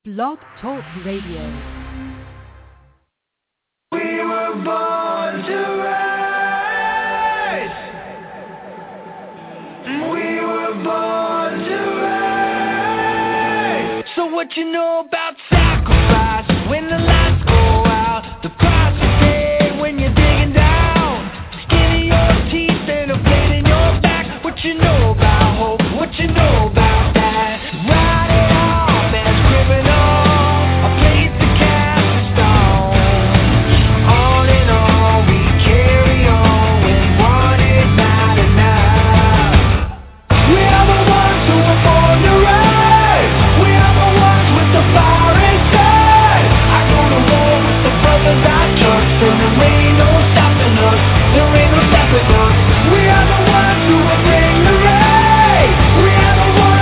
Blog Talk Radio. We were born to rise. We were born to rise. So what you know about sacrifice? When the lights go out, the price you pay when you're digging down. Skin in your teeth and a blade in your back. What you know about hope? What you know about that? Ride it off as criminal. We are the ones who will bring the rain. We are the ones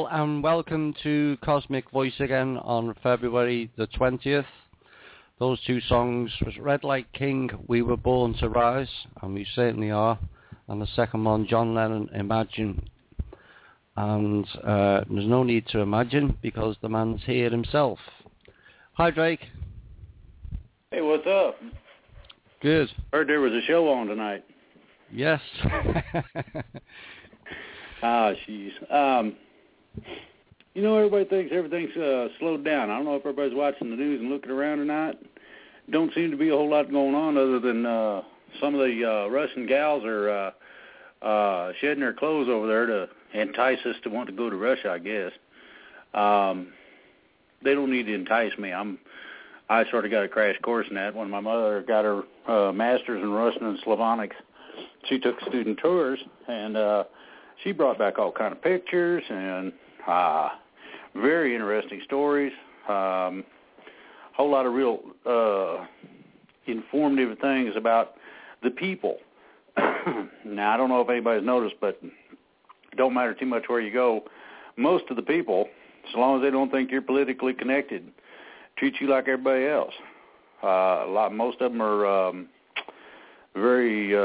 Well, and welcome to Cosmic Voice again on February the 20th. Those two songs was Red Light King, We Were Born to Rise, and we certainly are. And the second one, John Lennon, Imagine. And there's no need to imagine because the man's here himself. Hi, Drake. Hey, what's up? Good. Heard there was a show on tonight. Yes. Jeez. You know, everybody thinks everything's slowed down. I don't know if everybody's watching the news and looking around or not. Don't seem to be a whole lot going on other than some of the Russian gals are shedding their clothes over there to entice us to want to go to Russia, I guess. They don't need to entice me. I sort of got a crash course in that. When my mother got her master's in Russian and Slavonics, she took student tours, and she brought back all kind of pictures and very interesting stories. Whole lot of real informative things about the people. Now, I don't know if anybody's noticed, but it don't matter too much where you go. Most of the people, as long as they don't think you're politically connected, treat you like everybody else. Most of them are very,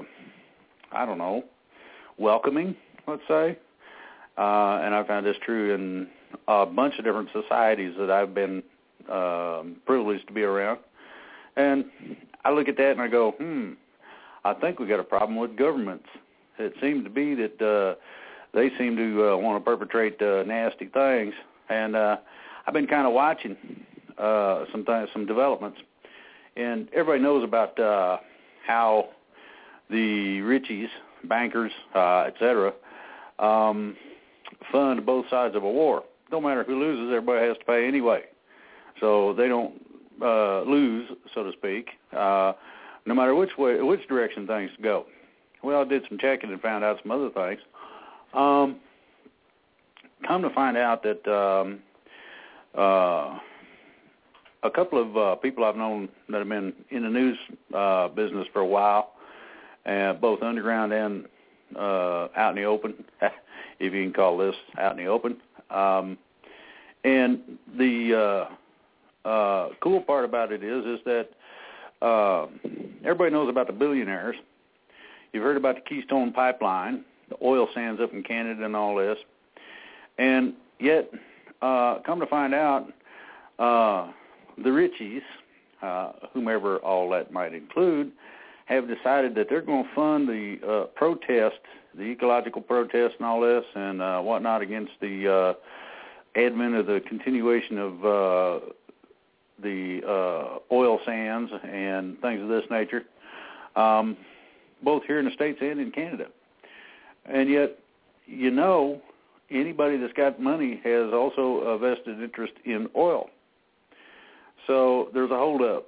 welcoming, let's say. And I found this true in a bunch of different societies that I've been privileged to be around. And I look at that and I go, I think we got a problem with governments. It seems to be that they seem to want to perpetrate nasty things. And I've been kind of watching some developments. And everybody knows about how the richies, bankers, etc., fund both sides of a war. Don't matter who loses, everybody has to pay anyway. So they don't lose, so to speak, no matter which direction things go. Well, I did some checking and found out some other things. Come to find out that a couple of people I've known that have been in the news business for a while, both underground and out in the open, if you can call this out in the open. And the cool part about it is that everybody knows about the billionaires. You've heard about the Keystone Pipeline, the oil sands up in Canada and all this. And yet, come to find out, the richies, whomever all that might include, have decided that they're going to fund the protest, the ecological protest and all this and whatnot against the advent of the continuation of the oil sands and things of this nature, both here in the States and in Canada. And yet, anybody that's got money has also a vested interest in oil. So there's a holdup.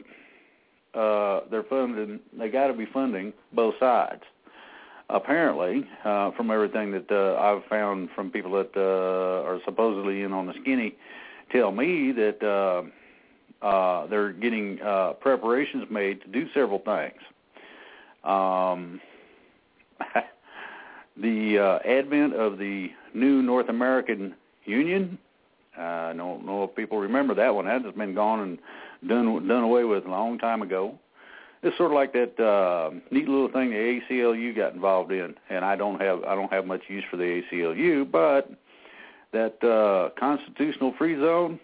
They got to be funding both sides. Apparently, from everything that I've found from people that are supposedly in on the skinny, tell me that they're getting preparations made to do several things. The advent of the new North American Union, I don't know if people remember that one. That has been gone and done away with a long time ago. It's sort of like that neat little thing the ACLU got involved in, and I don't have much use for the ACLU, but that constitutional free zone.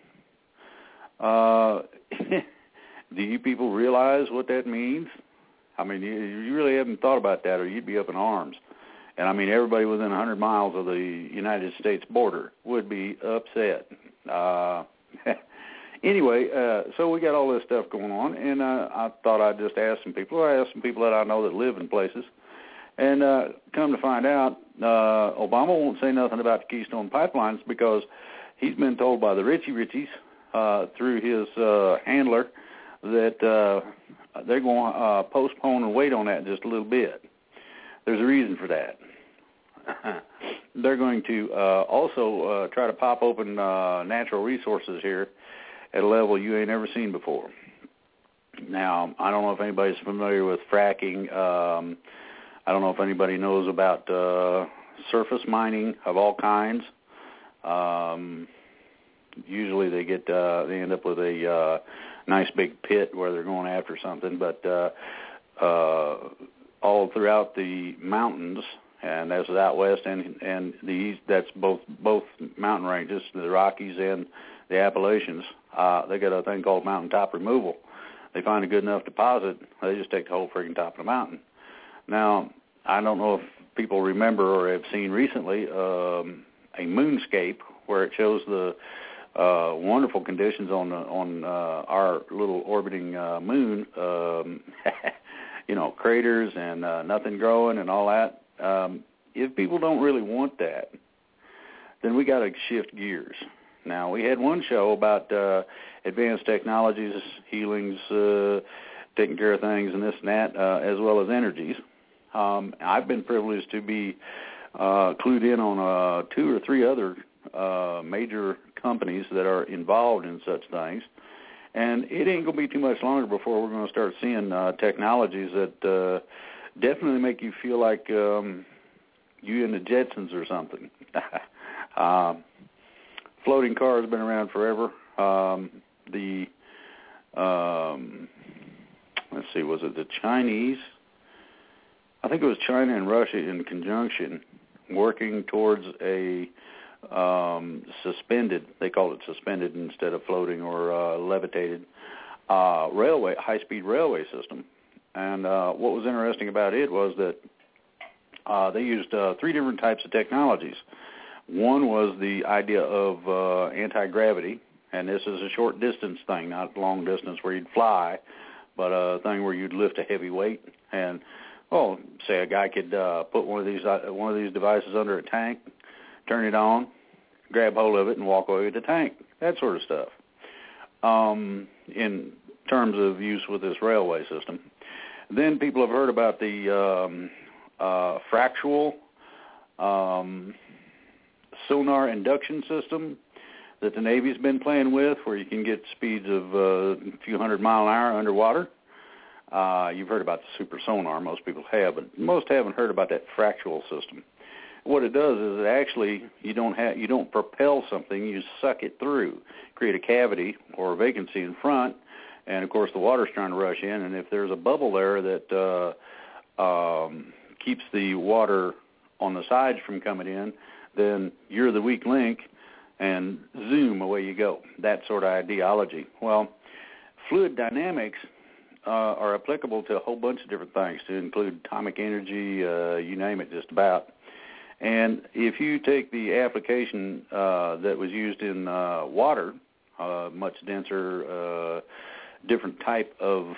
Do you people realize what that means? I mean, you really haven't thought about that, or you'd be up in arms. And I mean, everybody within 100 miles of the United States border would be upset. Anyway, so we got all this stuff going on, and I thought I'd just ask some people. I asked some people that I know that live in places, and come to find out, Obama won't say nothing about the Keystone pipelines because he's been told by the richies through his handler that they're going to postpone and wait on that just a little bit. There's a reason for that. They're going to also try to pop open natural resources here at a level you ain't ever seen before. Now, I don't know if anybody's familiar with fracking. I don't know if anybody knows about surface mining of all kinds. Usually they end up with a nice big pit where they're going after something, but all throughout the mountains, and that's out west and the east, that's both mountain ranges, the Rockies and the Appalachians. They got a thing called mountaintop removal. They find a good enough deposit, they just take the whole freaking top of the mountain. Now, I don't know if people remember or have seen recently a moonscape where it shows the wonderful conditions on our little orbiting moon, craters and nothing growing and all that. If people don't really want that, then we got to shift gears. Now, we had one show about advanced technologies, healings, taking care of things and this and that, as well as energies. I've been privileged to be clued in on 2 or 3 other major companies that are involved in such things. And it ain't going to be too much longer before we're going to start seeing technologies that definitely make you feel like you in the Jetsons or something. Floating car has been around forever. Let's see, was it the Chinese? I think it was China and Russia in conjunction working towards a suspended, they called it suspended instead of floating or levitated, high-speed railway system. And what was interesting about it was that they used 3 different types of technologies. One was the idea of anti-gravity, and this is a short distance thing, not long distance where you'd fly, but a thing where you'd lift a heavy weight. And say a guy could put one of these devices under a tank, turn it on, grab hold of it, and walk away with the tank. That sort of stuff. In terms of use with this railway system. Then people have heard about the fractal sonar induction system that the Navy's been playing with, where you can get speeds of a few 100 mile an hour underwater. You've heard about the super sonar. Most people have, but most haven't heard about that fractal system. What it does is it actually you don't propel something, you suck it through, create a cavity or a vacancy in front, and of course the water's trying to rush in, and if there's a bubble there that keeps the water on the sides from coming in, then you're the weak link, and zoom, away you go. That sort of ideology. Well, fluid dynamics are applicable to a whole bunch of different things, to include atomic energy, you name it, just about. And if you take the application that was used in water, much denser, different type of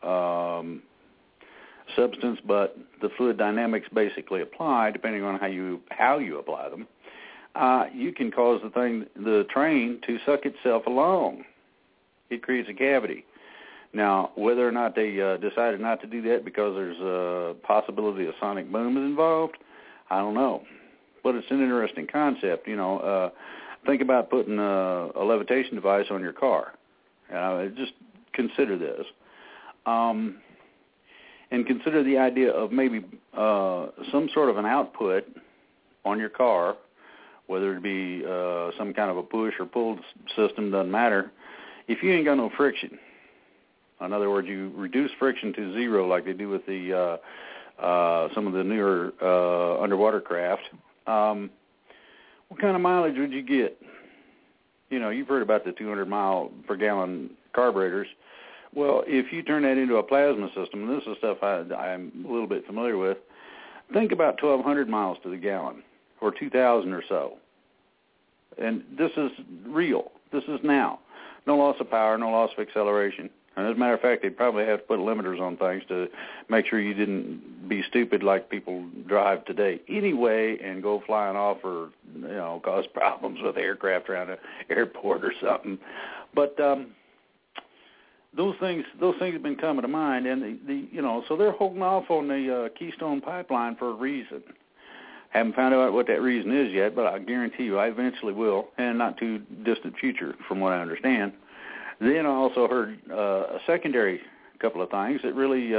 substance, but the fluid dynamics basically apply depending on how you apply them. You can cause the train to suck itself along. It creates a cavity. Now, whether or not they decided not to do that because there's a possibility a sonic boom is involved, I don't know. But it's an interesting concept. Think about putting a levitation device on your car. Just consider this. And consider the idea of maybe some sort of an output on your car, whether it be some kind of a push or pull system, doesn't matter. If you ain't got no friction, in other words, you reduce friction to zero like they do with the some of the newer underwater craft, what kind of mileage would you get? You've heard about the 200 mile per gallon carburetors. Well, if you turn that into a plasma system, and this is stuff I'm a little bit familiar with, think about 1,200 miles to the gallon, or 2,000 or so. And this is real. This is now. No loss of power, no loss of acceleration. And as a matter of fact, they'd probably have to put limiters on things to make sure you didn't be stupid like people drive today anyway and go flying off or, cause problems with aircraft around an airport or something. But those things have been coming to mind, and so they're holding off on the Keystone Pipeline for a reason. Haven't found out what that reason is yet, but I guarantee you I eventually will, and not too distant future from what I understand. Then I also heard a secondary couple of things that really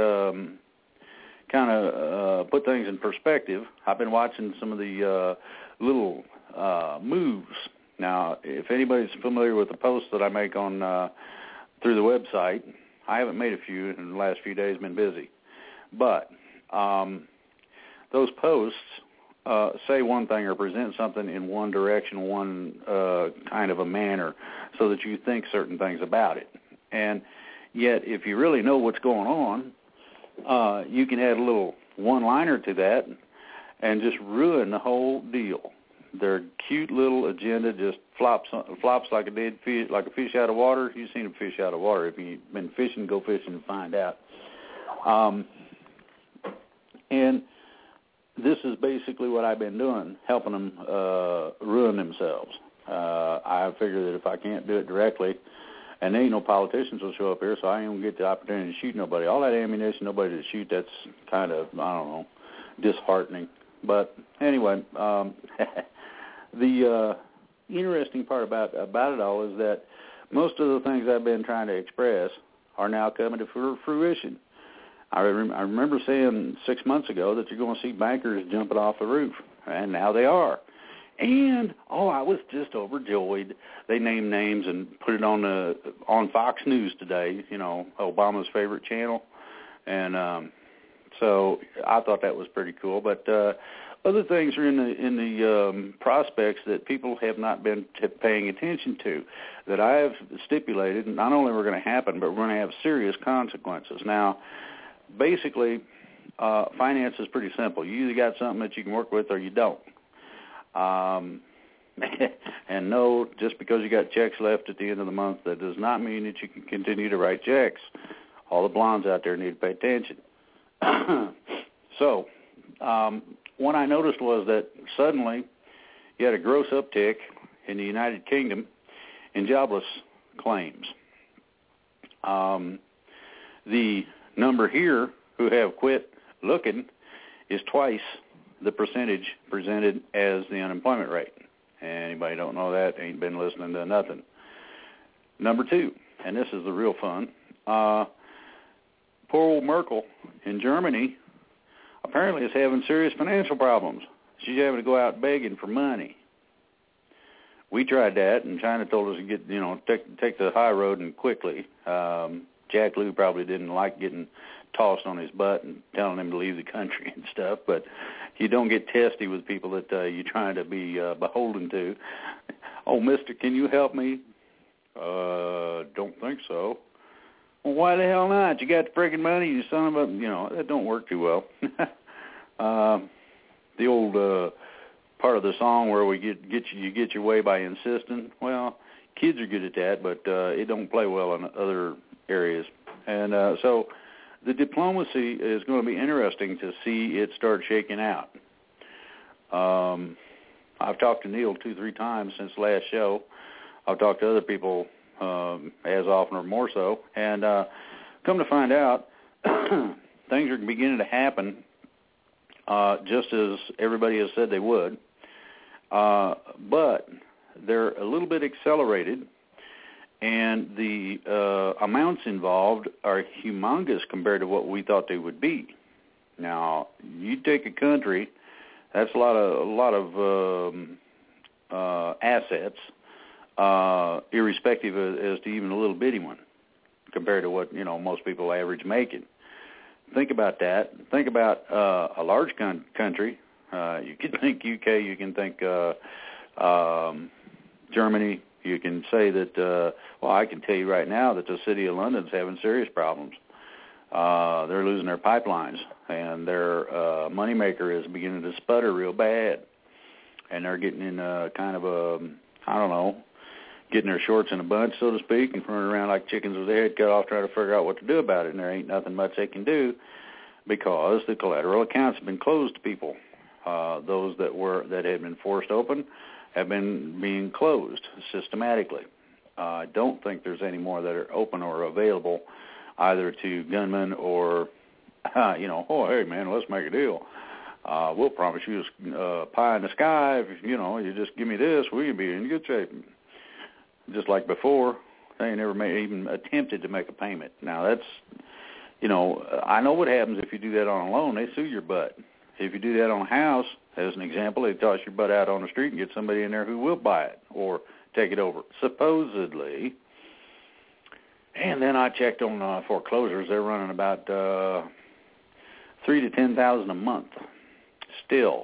kind of put things in perspective. I've been watching some of the little moves. Now, if anybody's familiar with the posts that I make on through the website, I haven't made a few in the last few days, been busy. But those posts say one thing or present something in one direction, one kind of a manner, so that you think certain things about it. And yet, if you really know what's going on, you can add a little one-liner to that and just ruin the whole deal. Their cute little agenda just flops like a dead fish, like a fish out of water. You've seen a fish out of water. If you've been fishing, go fishing and find out. And this is basically what I've been doing, helping them ruin themselves. I figure that if I can't do it directly, and there ain't no politicians will show up here, so I ain't going to get the opportunity to shoot nobody. All that ammunition, nobody to shoot, that's kind of, I don't know, disheartening. But anyway, the interesting part about it all is that most of the things I've been trying to express are now coming to fruition. I remember saying 6 months ago that you're going to see bankers jumping off the roof, and now they are. And, I was just overjoyed. They named names and put it on Fox News today, Obama's favorite channel. And so I thought that was pretty cool. But other things are in the prospects that people have not been paying attention to, that I have stipulated. Not only are going to happen, but we're going to have serious consequences. Now, basically, finance is pretty simple. You either got something that you can work with or you don't. And no, just because you got checks left at the end of the month, that does not mean that you can continue to write checks. All the blondes out there need to pay attention. So, what I noticed was that suddenly you had a gross uptick in the United Kingdom in jobless claims. The number here who have quit looking is twice the percentage presented as the unemployment rate. Anybody don't know that, ain't been listening to nothing. Number two, and this is the real fun, poor old Merkel in Germany apparently is having serious financial problems. She's having to go out begging for money. We tried that, and China told us to get, take the high road and quickly. Jack Lew probably didn't like getting tossed on his butt and telling him to leave the country and stuff, but you don't get testy with people that you're trying to be beholden to. Oh, mister, can you help me? Don't think so. Well, why the hell not? You got the friggin' money, you son of a, that don't work too well. The old part of the song where we you get your way by insisting. Well, kids are good at that, but it don't play well in other areas. And so the diplomacy is going to be interesting to see it start shaking out. I've talked to Neil 2-3 times since last show. I've talked to other people as often or more so. And come to find out, things are beginning to happen just as everybody has said they would. But they're a little bit accelerated, and the amounts involved are humongous compared to what we thought they would be. Now, you take a country, that's a lot of assets, irrespective as to even a little bitty one, compared to what most people average making. Think about that. Think about a large country. You can think UK. You can think Germany. You can say that, I can tell you right now that the city of London's having serious problems. They're losing their pipelines, and their moneymaker is beginning to sputter real bad. And they're getting in kind of getting their shorts in a bunch, so to speak, and running around like chickens with their head cut off trying to figure out what to do about it. And there ain't nothing much they can do because the collateral accounts have been closed to people. Those that had been forced open have been being closed systematically. I don't think there's any more that are open or available either to gunmen or, hey, man, let's make a deal. We'll promise you pie in the sky. If, you just give me this, we can be in good shape. Just like before, they never even attempted to make a payment. Now, that's, I know what happens if you do that on a loan. They sue your butt. If you do that on a house, As an example, they toss your butt out on the street and get somebody in there who will buy it or take it over, supposedly. And then I checked on foreclosures. They're running about 3,000 to 10,000 a month. Still,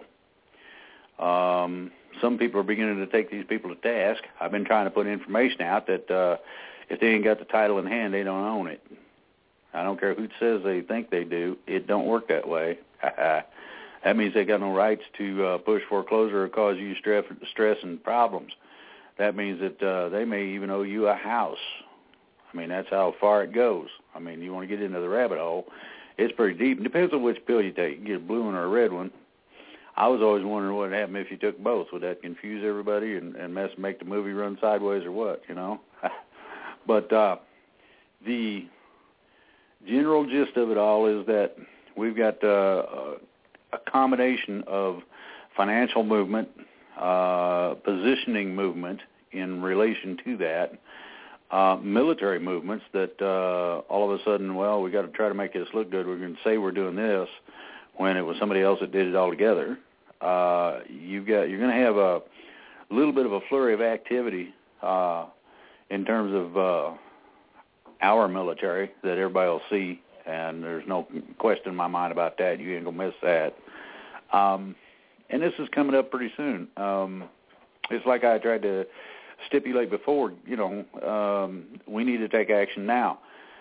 some people are beginning to take these people to task. I've been trying to put information out that if they ain't got the title in hand, they don't own it. I don't care who says they think they do. It don't work that way. That means they got no rights to push foreclosure or cause you stress and problems. That means that they may even owe you a house. I mean, that's how far it goes. I mean, you want to get into the rabbit hole, it's pretty deep. It depends on which pill you take. You get a blue one or a red one. I was always wondering what would happen if you took both. Would that confuse everybody and make the movie run sideways or what, you know? But the general gist of it all is that we've got a combination of financial movement, positioning movement in relation to that, military movements that all of a sudden, well, we got to try to make this look good. We're going to say we're doing this when it was somebody else that did it all together. You're going to have a little bit of a flurry of activity in terms of our military that everybody will see, and there's no question in my mind about that. You ain't going to miss that. And this is coming up pretty soon. It's like I tried to stipulate before, you know, we need to take action now.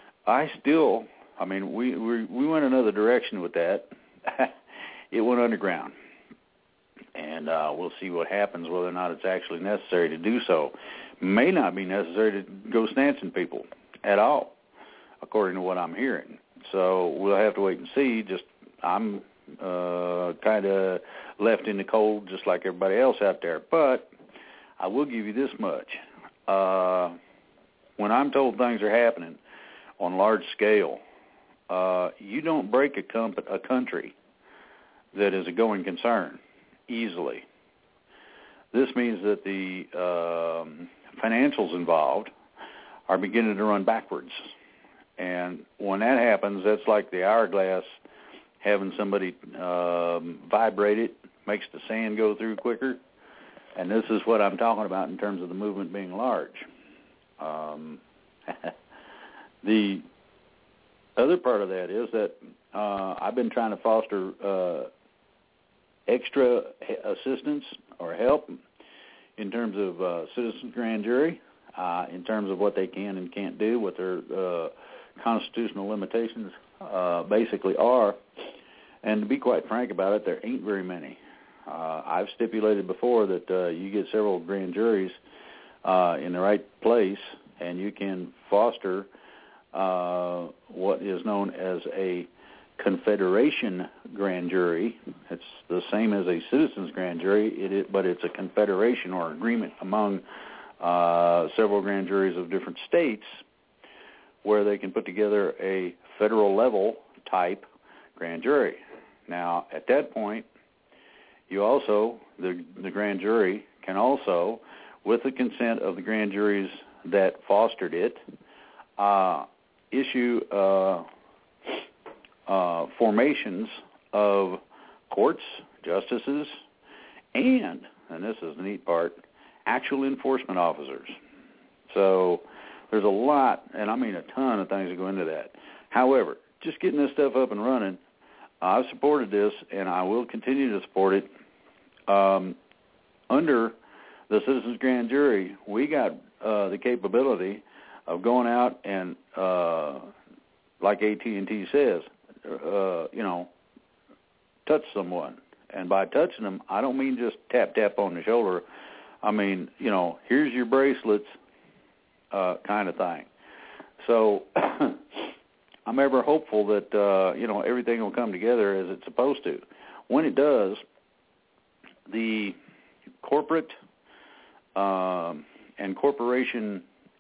We went another direction with that. It went underground. And we'll see what happens, whether or not it's actually necessary to do so. May not be necessary to go snatching people at all, according to what I'm hearing. So we'll have to wait and see. I'm kind of left in the cold just like everybody else out there. But I will give you this much. When I'm told things are happening on large scale, you don't break a country that is a going concern easily. This means that the financials involved are beginning to run backwards. And when that happens, that's like the hourglass having somebody vibrate it, makes the sand go through quicker. And this is what I'm talking about in terms of the movement being large. The other part of that is that I've been trying to foster extra assistance or help in terms of citizens grand jury, in terms of what they can and can't do, what their constitutional limitations basically are. And to be quite frank about it, there ain't very many. I've stipulated before that you get several grand juries in the right place, and you can foster what is known as a confederation grand jury. It's the same as a citizens grand jury, but it's a confederation or agreement among several grand juries of different states where they can put together a federal level type grand jury. Now, at that point, you also, the grand jury can also, with the consent of the grand juries that fostered it, issue formations of courts, justices, and this is the neat part, actual enforcement officers. So there's a lot, and I mean a ton of things that go into that. However, just getting this stuff up and running, I've supported this, and I will continue to support it. Under the Citizens Grand Jury, we got the capability of going out and, like AT&T says, touch someone. And by touching them, I don't mean just tap on the shoulder. I mean, here's your bracelets kind of thing. So I'm ever hopeful that, everything will come together as it's supposed to. When it does, the corporate and corporation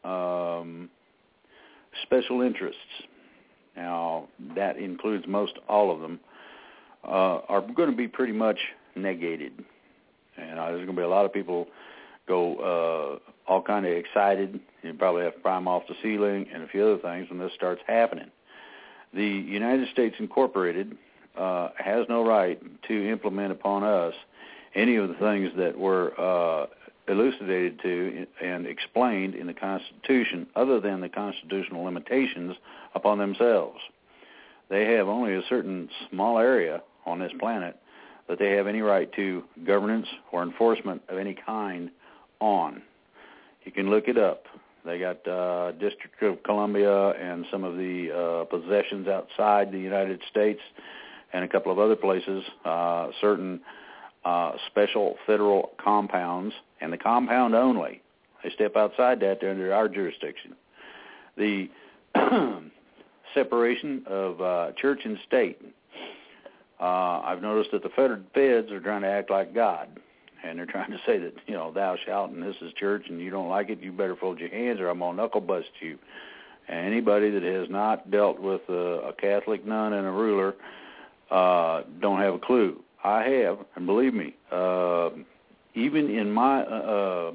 special interests, now that includes most all of them, are going to be pretty much negated. And there's going to be a lot of people go all kind of excited. You probably have to prime off the ceiling and a few other things when this starts happening. The United States Incorporated has no right to implement upon us any of the things that were elucidated to and explained in the Constitution other than the constitutional limitations upon themselves. They have only a certain small area on this planet that they have any right to governance or enforcement of any kind on. You can look it up. They got District of Columbia and some of the possessions outside the United States and a couple of other places, certain special federal compounds, and the compound only. They step outside that, they're under our jurisdiction. The separation of church and state. I've noticed that the feds are trying to act like God, and they're trying to say that, thou shalt, and this is church, and you don't like it, you better fold your hands or I'm going to knuckle bust you. And anybody that has not dealt with a Catholic nun and a ruler don't have a clue. I have, and believe me, even in my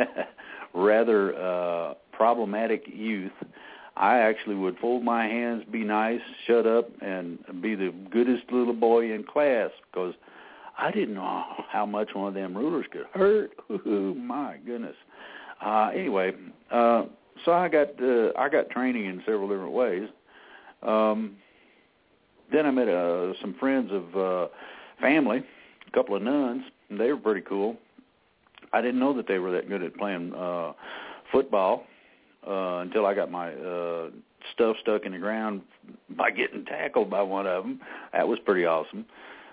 rather problematic youth, I actually would fold my hands, be nice, shut up, and be the goodest little boy in class because I didn't know how much one of them rulers could hurt. Ooh, my goodness. Anyway, so I got training in several different ways. Then I met some friends of family, a couple of nuns, and they were pretty cool. I didn't know that they were that good at playing football until I got my stuff stuck in the ground by getting tackled by one of them. That was pretty awesome.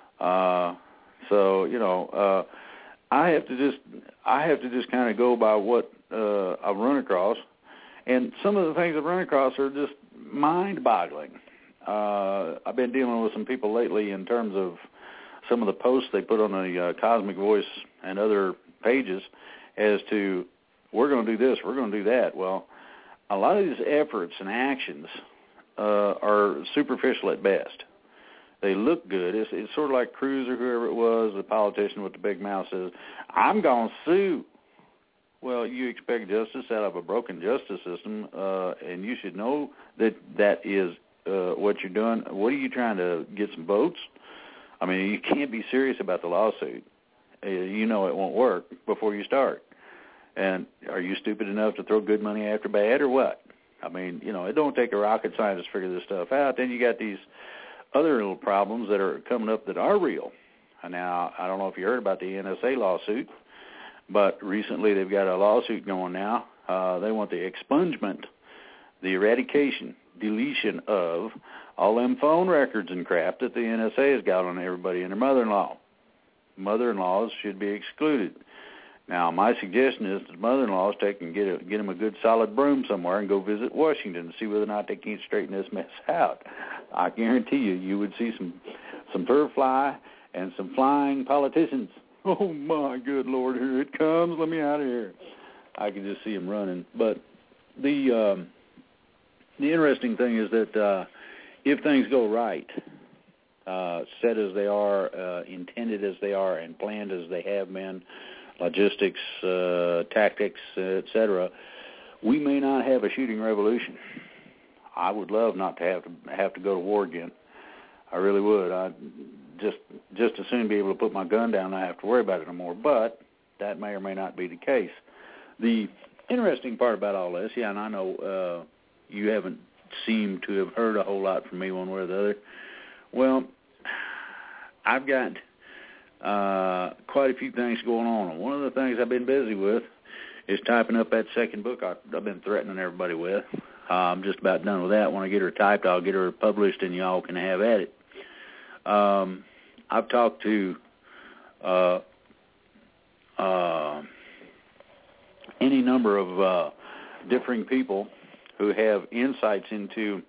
So I have to just kind of go by what I've run across, and some of the things I've run across are just mind-boggling. I've been dealing with some people lately in terms of some of the posts they put on the Cosmic Voice and other pages as to we're going to do this, we're going to do that. Well, a lot of these efforts and actions are superficial at best. They look good. It's sort of like Cruz or whoever it was, the politician with the big mouth says, I'm going to sue. Well, you expect justice out of a broken justice system, and you should know that is what you're doing. What are you trying to get some votes? I mean, you can't be serious about the lawsuit. You know it won't work before you start. And are you stupid enough to throw good money after bad or what? I mean, it don't take a rocket scientist to figure this stuff out. Then you got these other little problems that are coming up that are real. And now, I don't know if you heard about the NSA lawsuit, but recently they've got a lawsuit going now. They want the expungement, the eradication, deletion of all them phone records and crap that the NSA has got on everybody and their mother-in-law. Mother-in-laws should be excluded. Now, my suggestion is that mother-in-laws get them a good solid broom somewhere and go visit Washington and see whether or not they can't straighten this mess out. I guarantee you would see some fur fly and some flying politicians. Oh, my good Lord, here it comes. Let me out of here. I can just see them running. But the interesting thing is that if things go right, set as they are, intended as they are, and planned as they have been, logistics, tactics, etc., we may not have a shooting revolution. I would love not to have to go to war again. I really would. I'd just as soon be able to put my gun down and not have to worry about it no more. But that may or may not be the case. The interesting part about all this, and I know you haven't seemed to have heard a whole lot from me one way or the other. Well, I've got quite a few things going on. And one of the things I've been busy with is typing up that second book I've been threatening everybody with. I'm just about done with that. When I get her typed, I'll get her published, and y'all can have at it. I've talked to any number of differing people who have insights into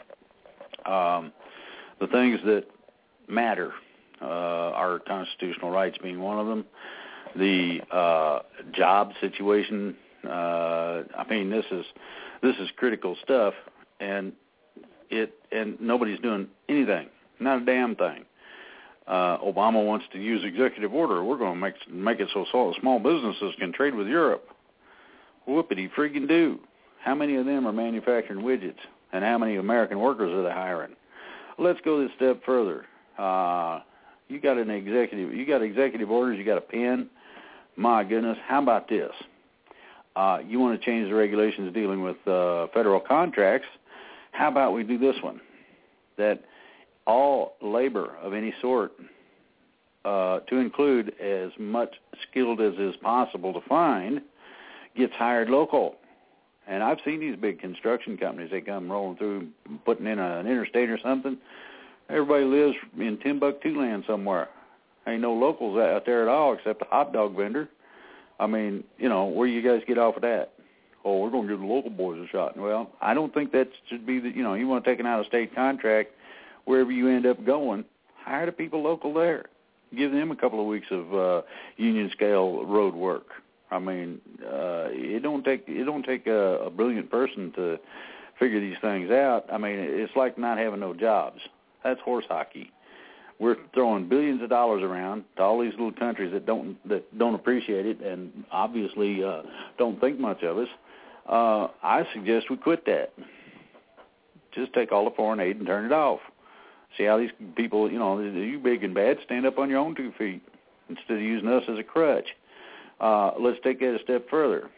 the things that matter, our constitutional rights being one of them, the job situation. I mean, this is critical stuff, and nobody's doing anything, not a damn thing. Obama wants to use executive order. We're going to make it so small businesses can trade with Europe. Whoopity friggin' do. How many of them are manufacturing widgets, and how many American workers are they hiring? Let's go this step further. You got executive orders, you got a pen. My goodness, how about this? You want to change the regulations dealing with federal contracts. How about we do this one? That all labor of any sort, to include as much skilled as is possible to find, gets hired local. And I've seen these big construction companies, they come rolling through, putting in an interstate or something. Everybody lives in Timbuktu land somewhere. Ain't no locals out there at all except a hot dog vendor. I mean, where you guys get off of that? Oh, we're going to give the local boys a shot. Well, I don't think that should be you want to take an out-of-state contract, wherever you end up going, hire the people local there. Give them a couple of weeks of union scale road work. I mean, it don't take a brilliant person to figure these things out. I mean, it's like not having no jobs. That's horse hockey. We're throwing billions of dollars around to all these little countries that don't appreciate it and obviously don't think much of us. I suggest we quit that. Just take all the foreign aid and turn it off. See how these people, you big and bad, stand up on your own 2 feet instead of using us as a crutch. Let's take that a step further.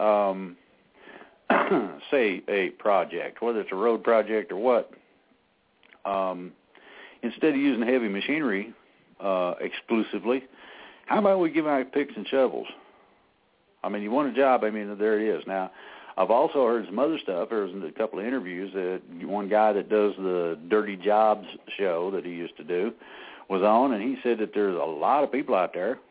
Say a project, whether it's a road project or what, instead of using heavy machinery exclusively, how about we give out picks and shovels? I mean, you want a job, there it is. Now, I've also heard some other stuff. There was a couple of interviews that one guy that does the Dirty Jobs show that he used to do was on, and he said that there's a lot of people out there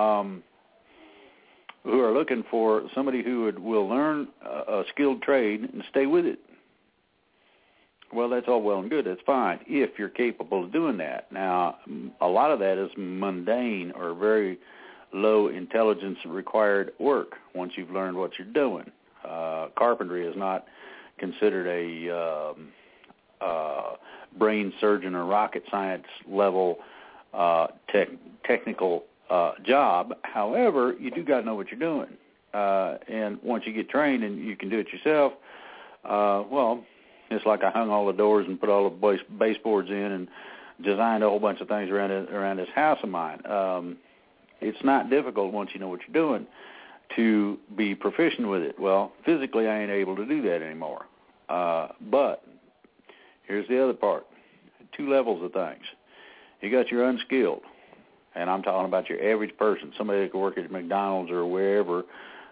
who are looking for somebody who will learn a skilled trade and stay with it. Well, that's all well and good. That's fine if you're capable of doing that. Now, a lot of that is mundane or very low intelligence required work once you've learned what you're doing. Carpentry is not considered a brain surgeon or rocket science level technical job. However, you do got to know what you're doing. And once you get trained and you can do it yourself, well, it's like I hung all the doors and put all the baseboards in and designed a whole bunch of things around this house of mine. It's not difficult once you know what you're doing to be proficient with it. Well, physically I ain't able to do that anymore. But here's the other part. 2 levels of things. You got your unskilled, and I'm talking about your average person, somebody that can work at McDonald's or wherever,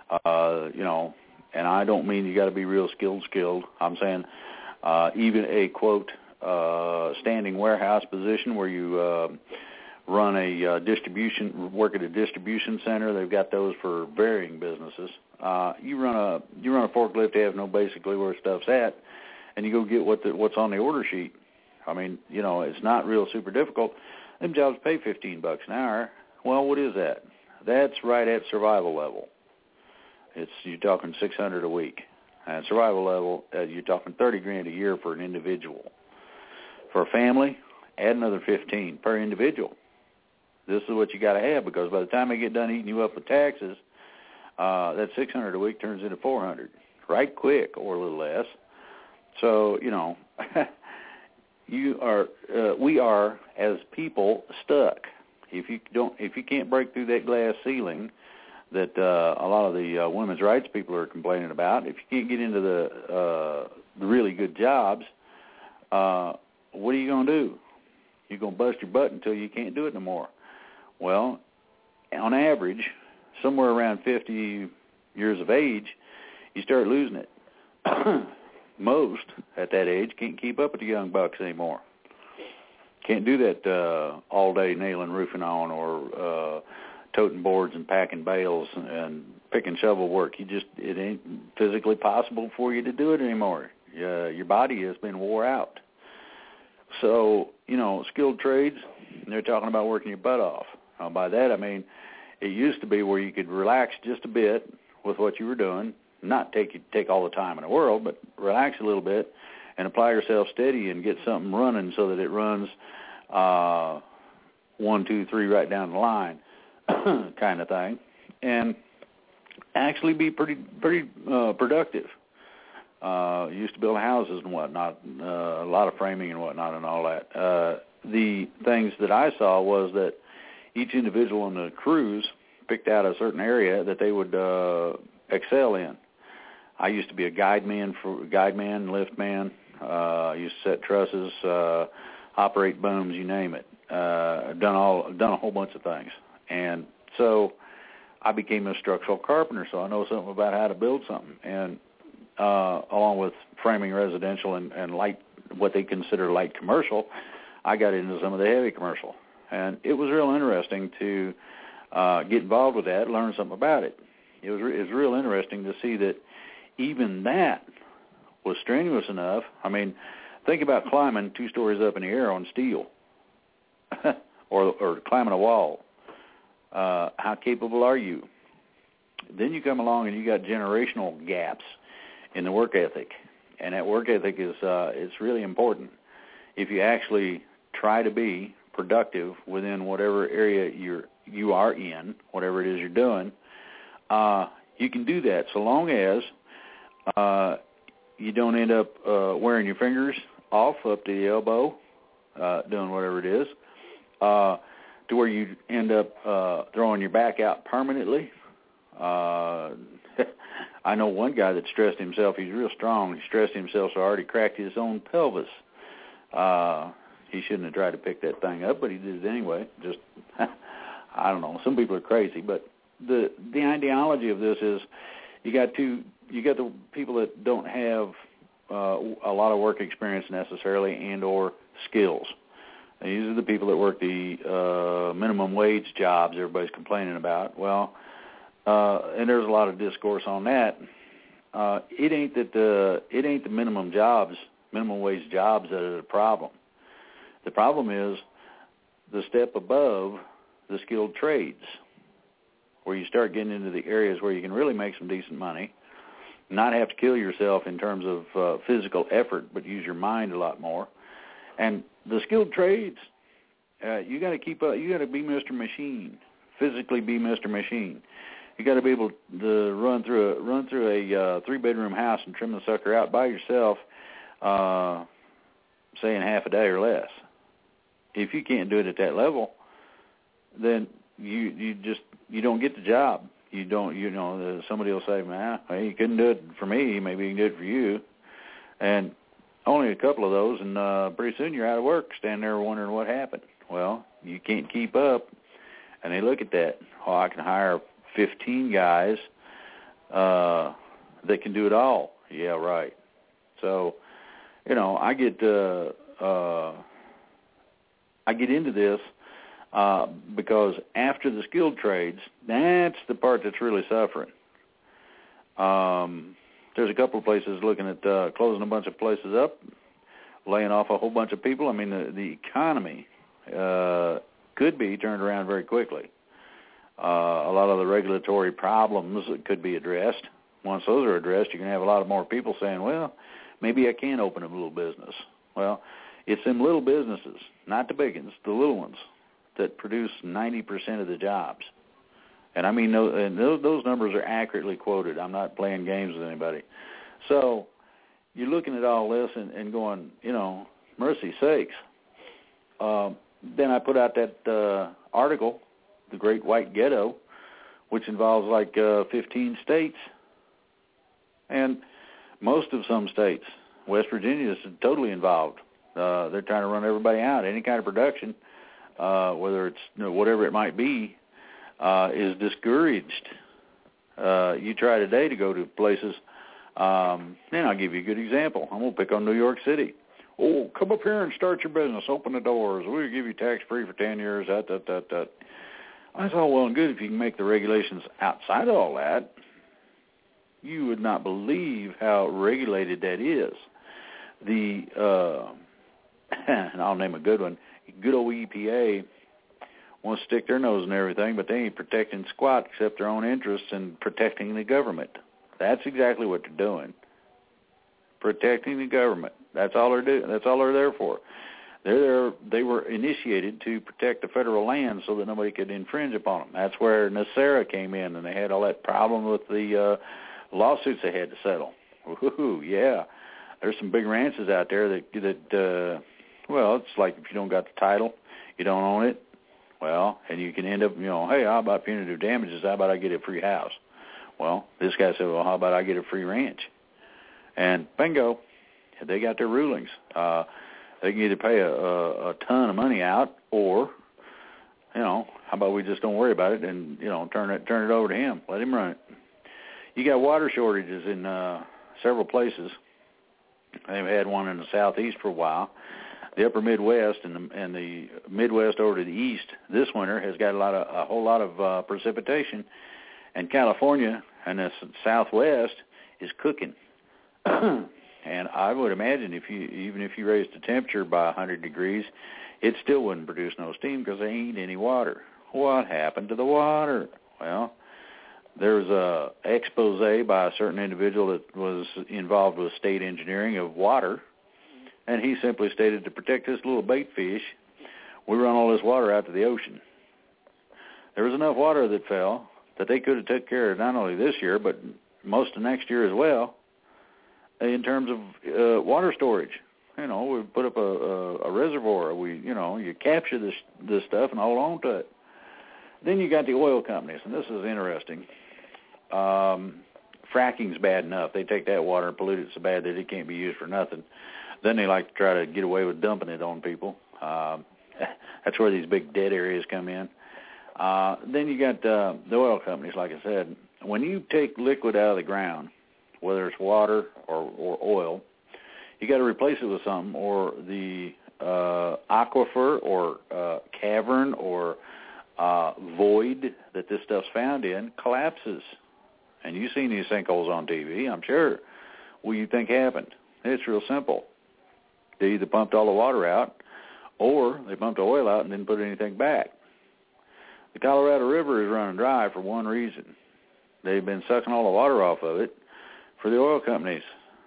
and I don't mean you got to be real skilled. I'm saying even a, quote, standing warehouse position where you run a work at a distribution center. They've got those for varying businesses. You run a forklift, you have no basically where stuff's at, and you go get what's on the order sheet. I mean, it's not real super difficult. Them jobs pay $15 an hour. Well, what is that? That's right at survival level. You're talking $600 a week. At survival level, you're talking $30,000 a year for an individual. For a family, add another $15 per individual. This is what you got to have, because by the time they get done eating you up with taxes, that $600 a week turns into $400 right quick, or a little less. So we are as people stuck. If you can't break through that glass ceiling that a lot of the women's rights people are complaining about, if you can't get into the really good jobs, what are you going to do? You're going to bust your butt until you can't do it no more. Well, on average, somewhere around 50 years of age, you start losing it. Most at that age can't keep up with the young bucks anymore. Can't do that all day nailing roofing on or toting boards and packing bales and picking shovel work. It ain't physically possible for you to do it anymore. Your body has been wore out. So, skilled trades, they're talking about working your butt off. Now, by that I mean it used to be where you could relax just a bit with what you were doing, not take all the time in the world, but relax a little bit and apply yourself steady and get something running so that it runs 1, 2, 3 right down the line kind of thing, and actually be pretty productive. Used to build houses and whatnot, a lot of framing and whatnot and all that. the things that I saw was that each individual on the cruise picked out a certain area that they would excel in. I used to be a guide man, lift man. I used to set trusses, operate booms, you name it. I've done a whole bunch of things, and so I became a structural carpenter. So I know something about how to build something, and along with framing residential and light, what they consider light commercial, I got into some of the heavy commercial, and it was real interesting to get involved with that, learn something about it. It was real interesting to see that even that was strenuous enough. I mean, think about climbing 2 stories up in the air on steel, or climbing a wall. How capable are you? Then you come along and you got generational gaps in the work ethic, and that work ethic is it's really important. If you actually try to be productive within whatever area you are in, whatever it is you're doing, you can do that so long as you don't end up wearing your fingers off up to the elbow, doing whatever it is, to where you end up throwing your back out permanently. I know one guy that stressed himself. He's real strong. He stressed himself so hard he cracked his own pelvis. He shouldn't have tried to pick that thing up, but he did it anyway. Just, I don't know. Some people are crazy, but the ideology of this is you got the people that don't have a lot of work experience necessarily and or skills. And these are the people that work the minimum wage jobs everybody's complaining about. Well, and there's a lot of discourse on that. It ain't the minimum wage jobs that are the problem. The problem is the step above the skilled trades, where you start getting into the areas where you can really make some decent money, not have to kill yourself in terms of physical effort, but use your mind a lot more. And the skilled trades, you got to keep up. You got to be Mr. Machine, physically be Mr. Machine. You got to be able to run through a 3-bedroom house and trim the sucker out by yourself, say in half a day or less. If you can't do it at that level, then you don't get the job. You don't, somebody will say, man, hey, you couldn't do it for me. Maybe you can do it for you. And only a couple of those, and pretty soon you're out of work, standing there wondering what happened. Well, you can't keep up. And they look at that. Oh, I can hire 15 guys that can do it all. Yeah, right. So, I get into this because after the skilled trades, that's the part that's really suffering. There's a couple of places looking at closing a bunch of places up, laying off a whole bunch of people. I mean, the economy could be turned around very quickly. A lot of the regulatory problems could be addressed. Once those are addressed, you can have a lot more people saying, well, maybe I can open a little business. Well, it's them little businesses, not the big ones, the little ones, that produce 90% of the jobs. And I mean, those numbers are accurately quoted. I'm not playing games with anybody. So you're looking at all this and going, mercy sakes. Then I put out that article, The Great White Ghetto, which involves like 15 states. And most of some states, West Virginia is totally involved. They're trying to run everybody out. Any kind of production, whether it's whatever it might be, is discouraged. You try today to go to places, and I'll give you a good example. I'm going to pick on New York City. Oh, come up here and start your business. Open the doors. We'll give you tax-free for 10 years. That's all well and good if you can make the regulations outside of all that. You would not believe how regulated that is. And I'll name a good one, good old EPA wants to stick their nose in everything, but they ain't protecting squat except their own interests and protecting the government. That's exactly what they're doing. Protecting the government. That's all they're doing. That's all they're there for. They're there. They were initiated to protect the federal land so that nobody could infringe upon them. That's where NESARA came in, and they had all that problem with the lawsuits they had to settle. Ooh, yeah. There's some big ranches out there that Well, it's like if you don't got the title, you don't own it. Well, and you can end up, hey, how about punitive damages? How about I get a free house? Well, this guy said, well, how about I get a free ranch? And bingo, they got their rulings. They can either pay a ton of money out, or, how about we just don't worry about it and, turn it over to him. Let him run it. You got water shortages in several places. They've had one in the southeast for a while. The upper Midwest and the Midwest over to the east this winter has got a whole lot of precipitation, and California and the Southwest is cooking. And I would imagine even if you raised the temperature by 100 degrees, it still wouldn't produce no steam because there ain't any water. What happened to the water? Well, there was a expose by a certain individual that was involved with state engineering of water, and he simply stated, to protect this little bait fish, we run all this water out to the ocean. There was enough water that fell that they could have took care of not only this year, but most of next year as well, in terms of water storage. We put up a reservoir. You capture this stuff and hold on to it. Then you got the oil companies, and this is interesting. Fracking's bad enough. They take that water and pollute it so bad that it can't be used for nothing. Then they like to try to get away with dumping it on people. That's where these big dead areas come in. Then you got the oil companies, like I said. When you take liquid out of the ground, whether it's water or oil, you got to replace it with something, or the aquifer or cavern or void that this stuff's found in collapses. And you've seen these sinkholes on TV, I'm sure. What do you think happened? It's real simple. They either pumped all the water out, or they pumped the oil out and didn't put anything back. The Colorado River is running dry for one reason. They've been sucking all the water off of it for the oil companies.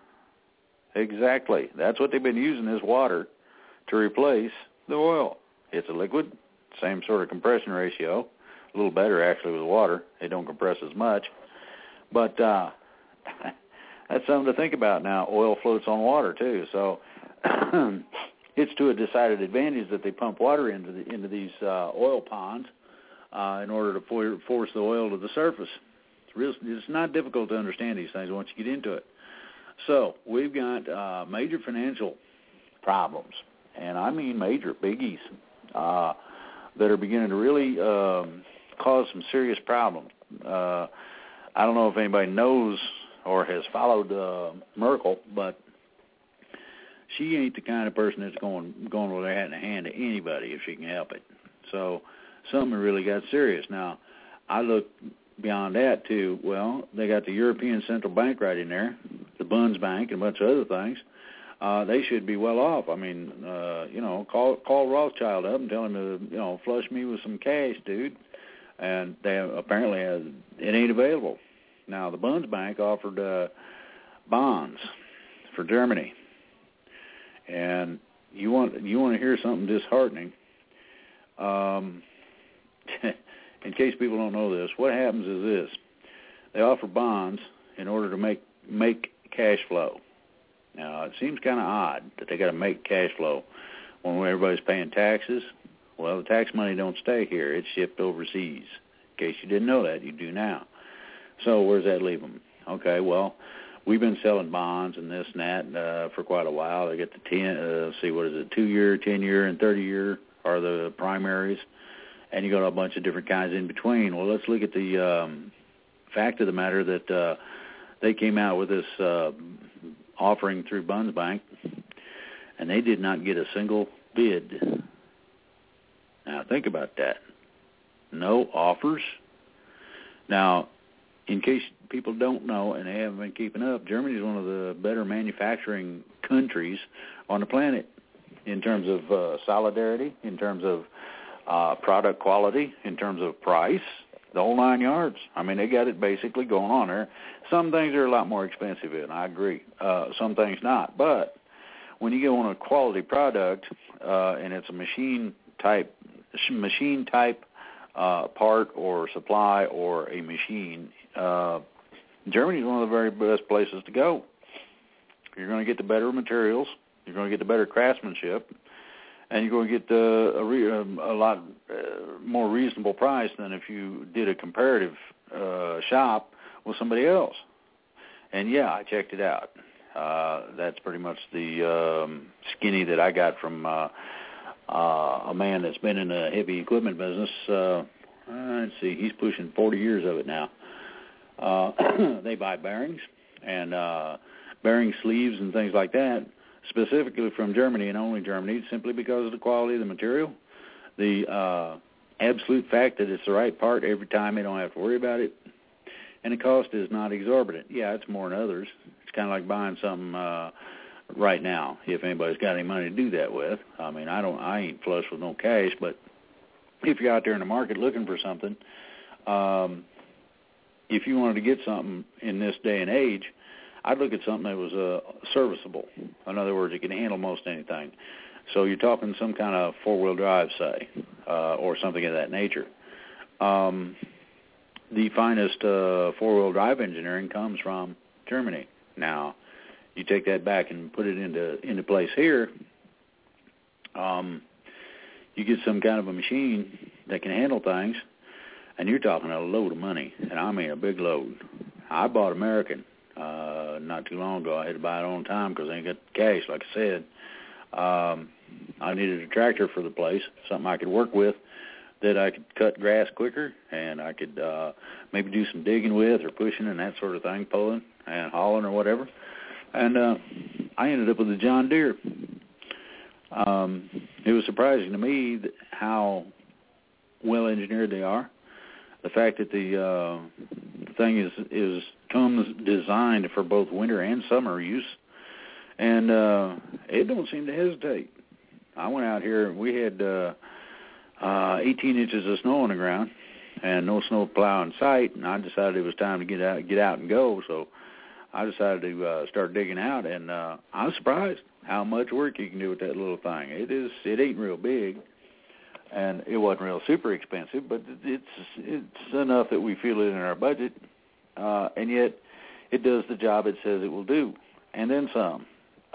Exactly. That's what they've been using, this water, to replace the oil. It's a liquid, same sort of compression ratio, a little better actually with water. They don't compress as much. But that's something to think about now. Oil floats on water too, so it's to a decided advantage that they pump water into these oil ponds in order to force the oil to the surface. It's not difficult to understand these things once you get into it. So we've got major financial problems, and I mean major biggies, that are beginning to really cause some serious problems. I don't know if anybody knows or has followed Merkel, but she ain't the kind of person that's going with her hat in the hand to anybody if she can help it. So something really got serious. Now, I look beyond that too. Well, they got the European Central Bank right in there, the Bundesbank, and a bunch of other things. They should be well off. I mean, call Rothschild up and tell him to, flush me with some cash, dude. And they apparently it ain't available. Now, the Bundesbank offered bonds for Germany. And you want to hear something disheartening. In case people don't know this, what happens is this. They offer bonds in order to make cash flow. Now, it seems kind of odd that they got to make cash flow when everybody's paying taxes. Well, the tax money don't stay here. It's shipped overseas. In case you didn't know that, you do now. So where's that leave them? Okay, well, we've been selling bonds and this and that for quite a while. They get the 2-year, 10-year, and 30-year are the primaries. And you got a bunch of different kinds in between. Well, let's look at the fact of the matter that they came out with this offering through Bundesbank, and they did not get a single bid. Now, think about that. No offers. Now, in case people don't know and they haven't been keeping up, Germany is one of the better manufacturing countries on the planet in terms of solidarity, in terms of product quality, in terms of price, the whole 9 yards. I mean, they got it basically going on there. Some things are a lot more expensive, and I agree. Some things not. But when you get on a quality product and it's a machine type part or supply or a machine, Germany is one of the very best places to go. You're going to get the better materials. You're going to get the better craftsmanship. and you're going to get a lot more reasonable price than if you did a comparative shop with somebody else. And yeah, I checked it out. That's pretty much the skinny that I got from a man that's been in the heavy equipment business. Let's see, he's pushing 40 years of it now. They buy bearings and bearing sleeves and things like that, specifically from Germany and only Germany, simply because of the quality of the material. The absolute fact that it's the right part every time, they don't have to worry about it. And the cost is not exorbitant. Yeah, it's more than others. It's kind of like buying something right now, if anybody's got any money to do that with. I mean, I ain't flush with no cash, but if you're out there in the market looking for something, if you wanted to get something in this day and age, I'd look at something that was serviceable. In other words, it can handle most anything. So you're talking some kind of four-wheel drive, say, or something of that nature. The finest four-wheel drive engineering comes from Germany. Now, you take that back and put it into place here, you get some kind of a machine that can handle things, and you're talking a load of money, and I mean a big load. I bought American not too long ago. I had to buy it on time because I ain't got cash, like I said. I needed a tractor for the place, something I could work with, that I could cut grass quicker, and I could maybe do some digging with or pushing and that sort of thing, pulling and hauling or whatever. And I ended up with a John Deere. It was surprising to me how well engineered they are. The fact that the thing comes designed for both winter and summer use, and it don't seem to hesitate. I went out here, we had 18 inches of snow on the ground and no snow plow in sight, and I decided it was time to get out and go, so I decided to start digging out, and I was surprised how much work you can do with that little thing. It ain't real big, and it wasn't real super expensive, but it's enough that we feel it in our budget, and yet it does the job it says it will do, and then some.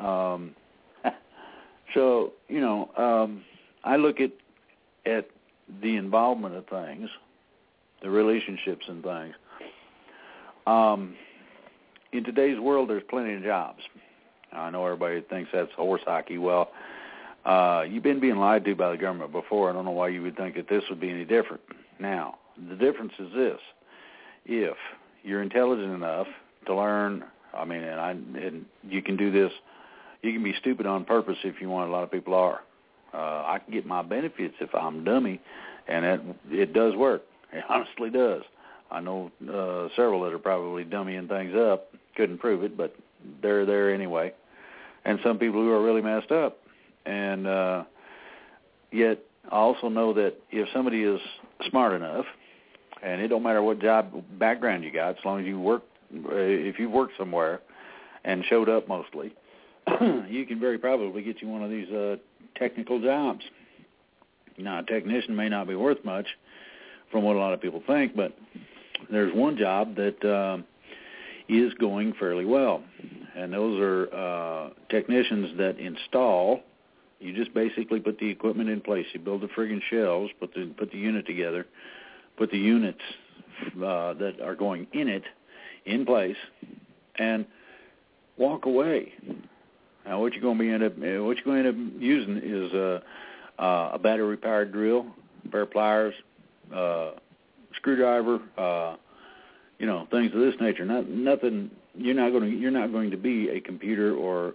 So, I look at the involvement of things, the relationships and things. In today's world, there's plenty of jobs. I know everybody thinks that's horse hockey. Well, you've been being lied to by the government before. I don't know why you would think that this would be any different. Now, the difference is this. If you're intelligent enough to learn, and you can do this, you can be stupid on purpose if you want. A lot of people are. I can get my benefits if I'm dummy, and it does work. It honestly does. I know several that are probably dummying things up. Couldn't prove it, but they're there anyway. And some people who are really messed up. And yet I also know that if somebody is smart enough, and it don't matter what job background you got, as long as you work, if you've worked somewhere and showed up mostly, you can very probably get you one of these technical jobs. Now, a technician may not be worth much from what a lot of people think, but there's one job that is going fairly well, and those are technicians that install. You just basically put the equipment in place. You build the friggin' shelves, put the unit together, put the units that are going in it in place, and walk away. Now, what you're going to end up using is a battery-powered drill, a pair of pliers, screwdriver, things of this nature. Nothing. You're not going to be a computer or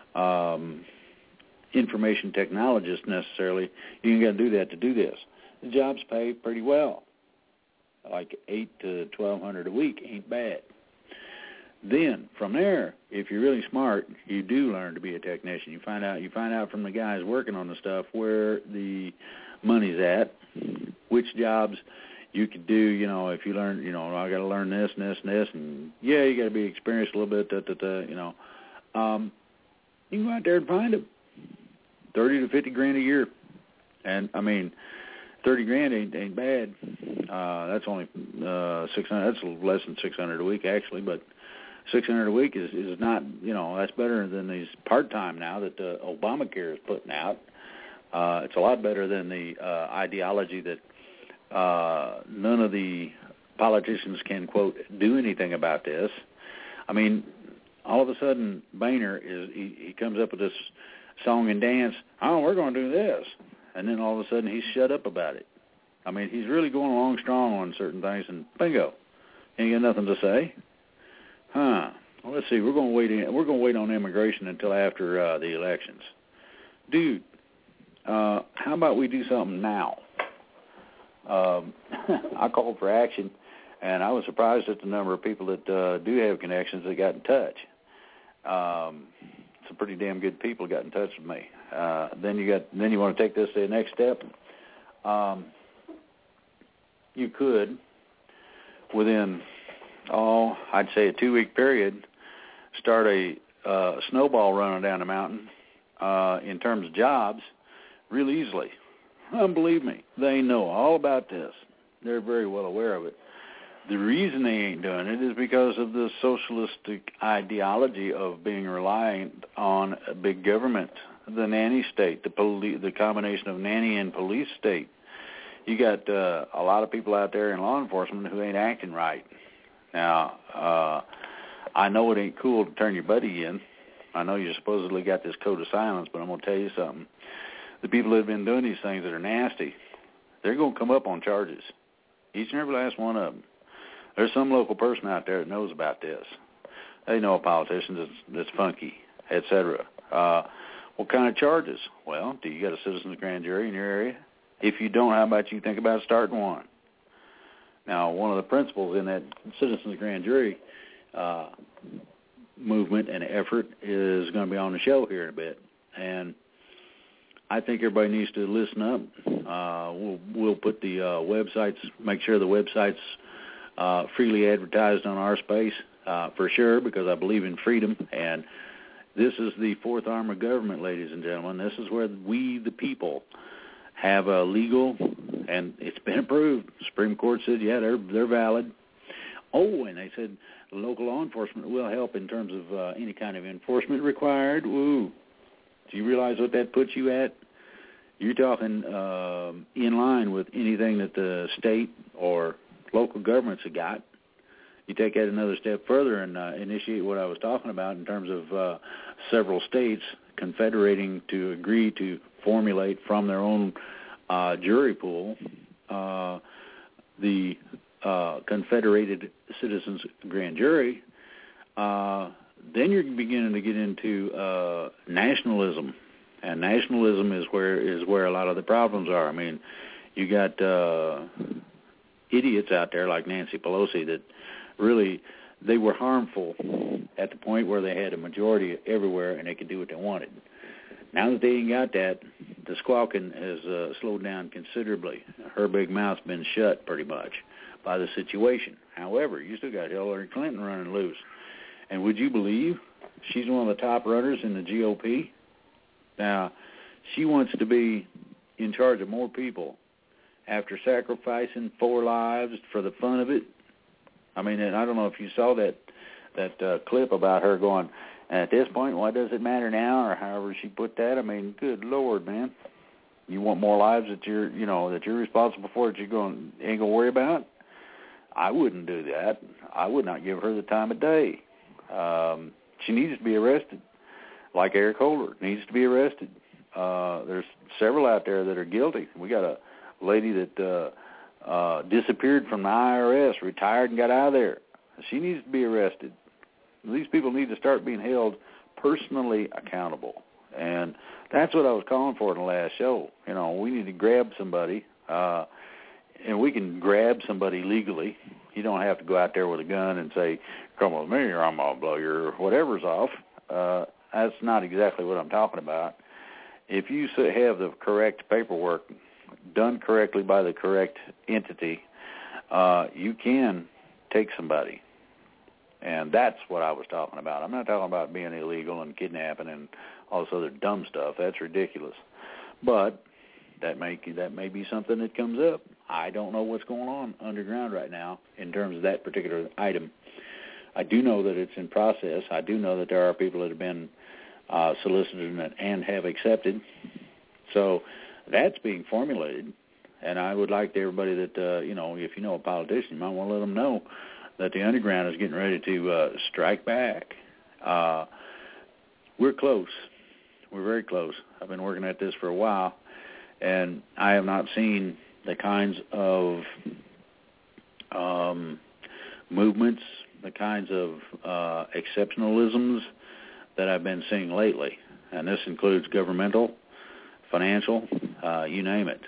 information technologist necessarily. You ain't got to do that to do this. The jobs pay pretty well, like $800 to $1,200 a week. Ain't bad. Then from there, if you're really smart, you do learn to be a technician. You find out from the guys working on the stuff where the money's at, which jobs you could do. If you learn, I got to learn this and this and this, and yeah, you got to be experienced a little bit. You can go out there and find them. $30 to $50 a year, and I mean, $30,000 ain't bad. That's only $600. That's less than $600 a week actually, but $600 a week is not, that's better than these part-time now that Obamacare is putting out. It's a lot better than the ideology that none of the politicians can, quote, do anything about this. I mean, all of a sudden, Boehner he comes up with this song and dance, oh, we're going to do this. And then all of a sudden he's shut up about it. I mean, he's really going along strong on certain things, and bingo, ain't got nothing to say. Well, let's see. We're going to wait on immigration until after the elections. Dude, how about we do something now? I called for action, and I was surprised at the number of people that do have connections that got in touch. Some pretty damn good people got in touch with me. Then you want to take this to the next step. You could, within, I'd say a 2-week period, start a snowball running down the mountain in terms of jobs real easily. Believe me, they know all about this. They're very well aware of it. The reason they ain't doing it is because of the socialistic ideology of being reliant on big government, the nanny state, the combination of nanny and police state. You got a lot of people out there in law enforcement who ain't acting right. Now, I know it ain't cool to turn your buddy in. I know you supposedly got this code of silence, but I'm going to tell you something. The people that have been doing these things that are nasty, they're going to come up on charges, each and every last one of them. There's some local person out there that knows about this. They know a politician that's funky, etc. What kind of charges? Well, do you got a citizen's grand jury in your area? If you don't, how about you think about starting one? Now, one of the principles in that citizen's grand jury movement and effort is going to be on the show here in a bit. And I think everybody needs to listen up. We'll put the websites, make sure the websites freely advertised on our space for sure, because I believe in freedom. And this is the fourth arm of government, ladies and gentlemen. This is where we, the people, have a legal, and it's been approved. Supreme Court said, yeah, they're valid. Oh, and they said local law enforcement will help in terms of any kind of enforcement required. Ooh. Do you realize what that puts you at? You're talking in line with anything that the state or local governments have got. You take that another step further and initiate what I was talking about in terms of several states confederating to agree to formulate from their own jury pool the Confederated Citizens Grand Jury. Then you're beginning to get into nationalism, and nationalism is where a lot of the problems are. I mean, you got idiots out there like Nancy Pelosi that really, they were harmful at the point where they had a majority everywhere and they could do what they wanted. Now that they ain't got that, the squawking has slowed down considerably. Her big mouth's been shut pretty much by the situation. However, you still got Hillary Clinton running loose. And would you believe she's one of the top runners in the GOP? Now, she wants to be in charge of more people after sacrificing 4 lives for the fun of it. I mean, and I don't know if you saw that clip about her going, at this point, why does it matter now, or however she put that? I mean, good Lord, man. You want more lives that you're responsible for that ain't gonna worry about? I wouldn't do that. I would not give her the time of day. She needs to be arrested, like Eric Holder needs to be arrested. There's several out there that are guilty. We got a lady that disappeared from the IRS, retired and got out of there. She needs to be arrested. These people need to start being held personally accountable. And that's what I was calling for in the last show. You know, we need to grab somebody, and we can grab somebody legally. You don't have to go out there with a gun and say, come with me or I'm going to blow your whatever's off. That's not exactly what I'm talking about. If you have the correct paperwork done correctly by the correct entity, you can take somebody. And that's what I was talking about. I'm not talking about being illegal and kidnapping and all this other dumb stuff. That's ridiculous. But that may be something that comes up. I don't know what's going on underground right now in terms of that particular item. I do know that it's in process. I do know that there are people that have been solicited and have accepted. So that's being formulated, and I would like everybody that, if you know a politician, you might want to let them know that the underground is getting ready to strike back. We're close. We're very close. I've been working at this for a while, and I have not seen the kinds of movements, the kinds of exceptionalisms that I've been seeing lately. And this includes governmental, financial, you name it.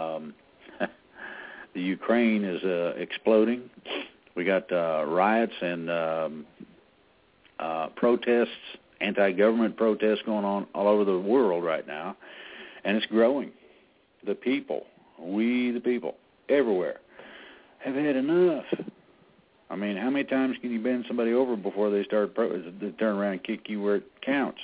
The Ukraine is exploding. We got riots and protests, anti-government protests going on all over the world right now, and it's growing. The people, we the people, everywhere, have had enough. I mean, how many times can you bend somebody over before they start they turn around and kick you where it counts?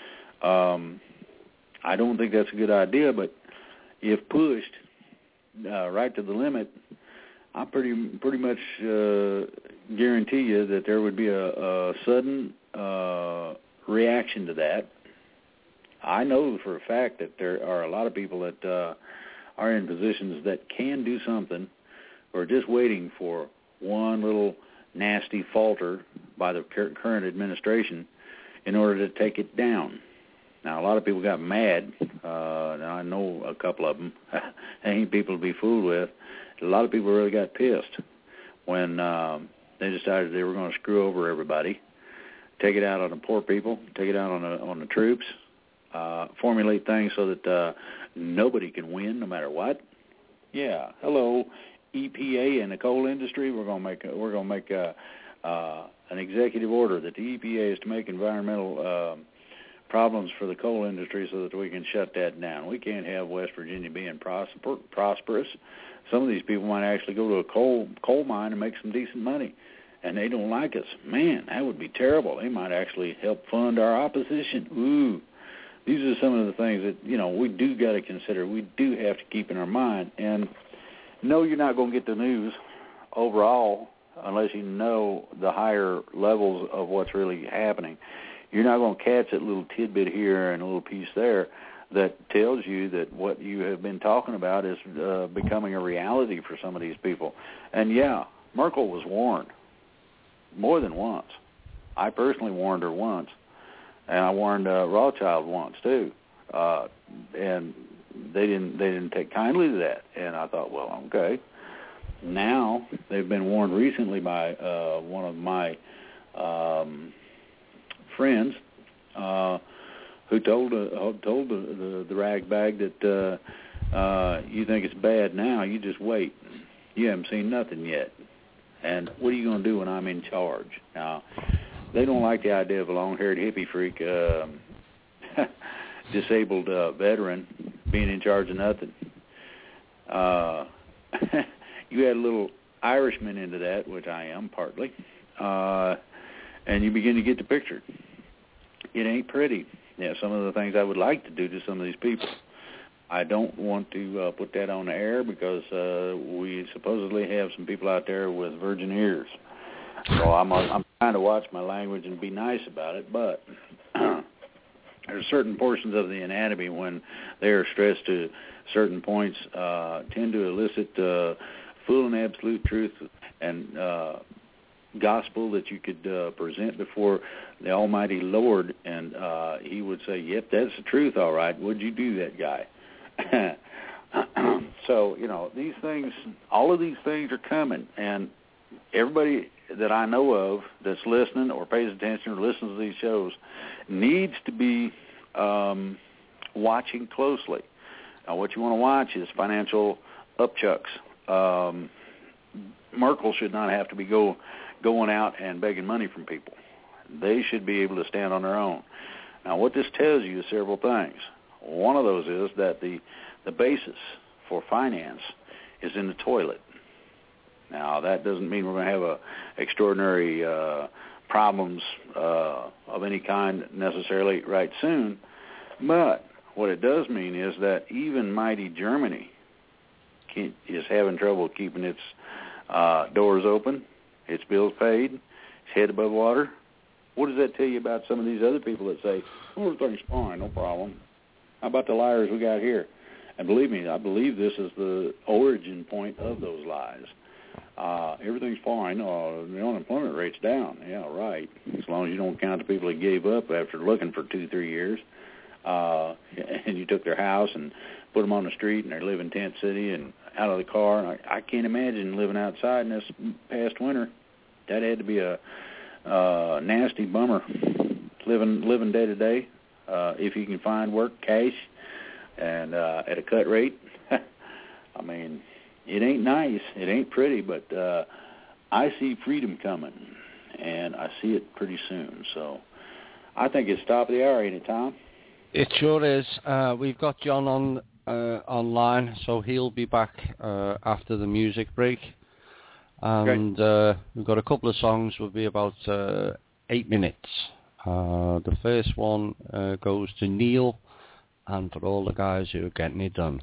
I don't think that's a good idea, but if pushed right to the limit, I pretty much guarantee you that there would be a sudden reaction to that. I know for a fact that there are a lot of people that are in positions that can do something, or just waiting for one little nasty falter by the current administration in order to take it down. Now, a lot of people got mad. Now, I know a couple of them. Ain't people to be fooled with. A lot of people really got pissed when they decided they were going to screw over everybody, take it out on the poor people, take it out on the troops, formulate things so that nobody can win no matter what. Yeah, hello, EPA and the coal industry. We're going to make an executive order that the EPA is to make environmental problems for the coal industry so that we can shut that down. We can't have West Virginia being prosperous. Some of these people might actually go to a coal mine and make some decent money, and they don't like us. Man, that would be terrible. They might actually help fund our opposition. Ooh, these are some of the things that, we do got to consider. We do have to keep in our mind. And no, you're not going to get the news overall unless you know the higher levels of what's really happening. You're not going to catch that little tidbit here and a little piece there that tells you that what you have been talking about is becoming a reality for some of these people. And, yeah, Merkel was warned more than once. I personally warned her once, and I warned Rothschild once, too. And they didn't take kindly to that. And I thought, well, okay. Now they've been warned recently by one of my friends who told the ragbag that you think it's bad now, you just wait. You haven't seen nothing yet. And what are you going to do when I'm in charge? Now, they don't like the idea of a long-haired hippie freak, disabled veteran being in charge of nothing. You add a little Irishman into that, which I am partly, and you begin to get the picture. It ain't pretty. Yeah, some of the things I would like to do to some of these people. I don't want to put that on the air because we supposedly have some people out there with virgin ears. So I'm trying to watch my language and be nice about it, but there's certain portions of the anatomy when they are stressed to certain points tend to elicit full and absolute truth and gospel that you could present before the Almighty Lord, and he would say, yep, that's the truth, all right. Would you do that, guy? So, these things, all of these things are coming, and everybody that I know of that's listening or pays attention or listens to these shows needs to be watching closely. Now, what you want to watch is financial upchucks. Merkel should not have to be going out and begging money from people. They should be able to stand on their own. Now, what this tells you is several things. One of those is that the basis for finance is in the toilet. Now, that doesn't mean we're going to have extraordinary problems of any kind necessarily right soon, but what it does mean is that even mighty Germany is having trouble keeping its doors open, its bills paid, its head above water. What does that tell you about some of these other people that say, oh, everything's fine, no problem? How about the liars we got here? And believe me, I believe this is the origin point of those lies. Everything's fine. The unemployment rate's down. Yeah, right. As long as you don't count the people that gave up after looking for 2-3 years, and you took their house and put them on the street and they live in Tent City and out of the car. I can't imagine living outside in this past winter. That had to be a nasty bummer. Living day to day. If you can find work, cash, and at a cut rate. I mean, it ain't nice. It ain't pretty, but I see freedom coming, and I see it pretty soon. So I think it's top of the hour, ain't it, Tom? It sure is. We've got John on online, so he'll be back after the music break. And we've got a couple of songs. Will be about 8 minutes. The first one goes to Neil, and for all the guys who are getting it done.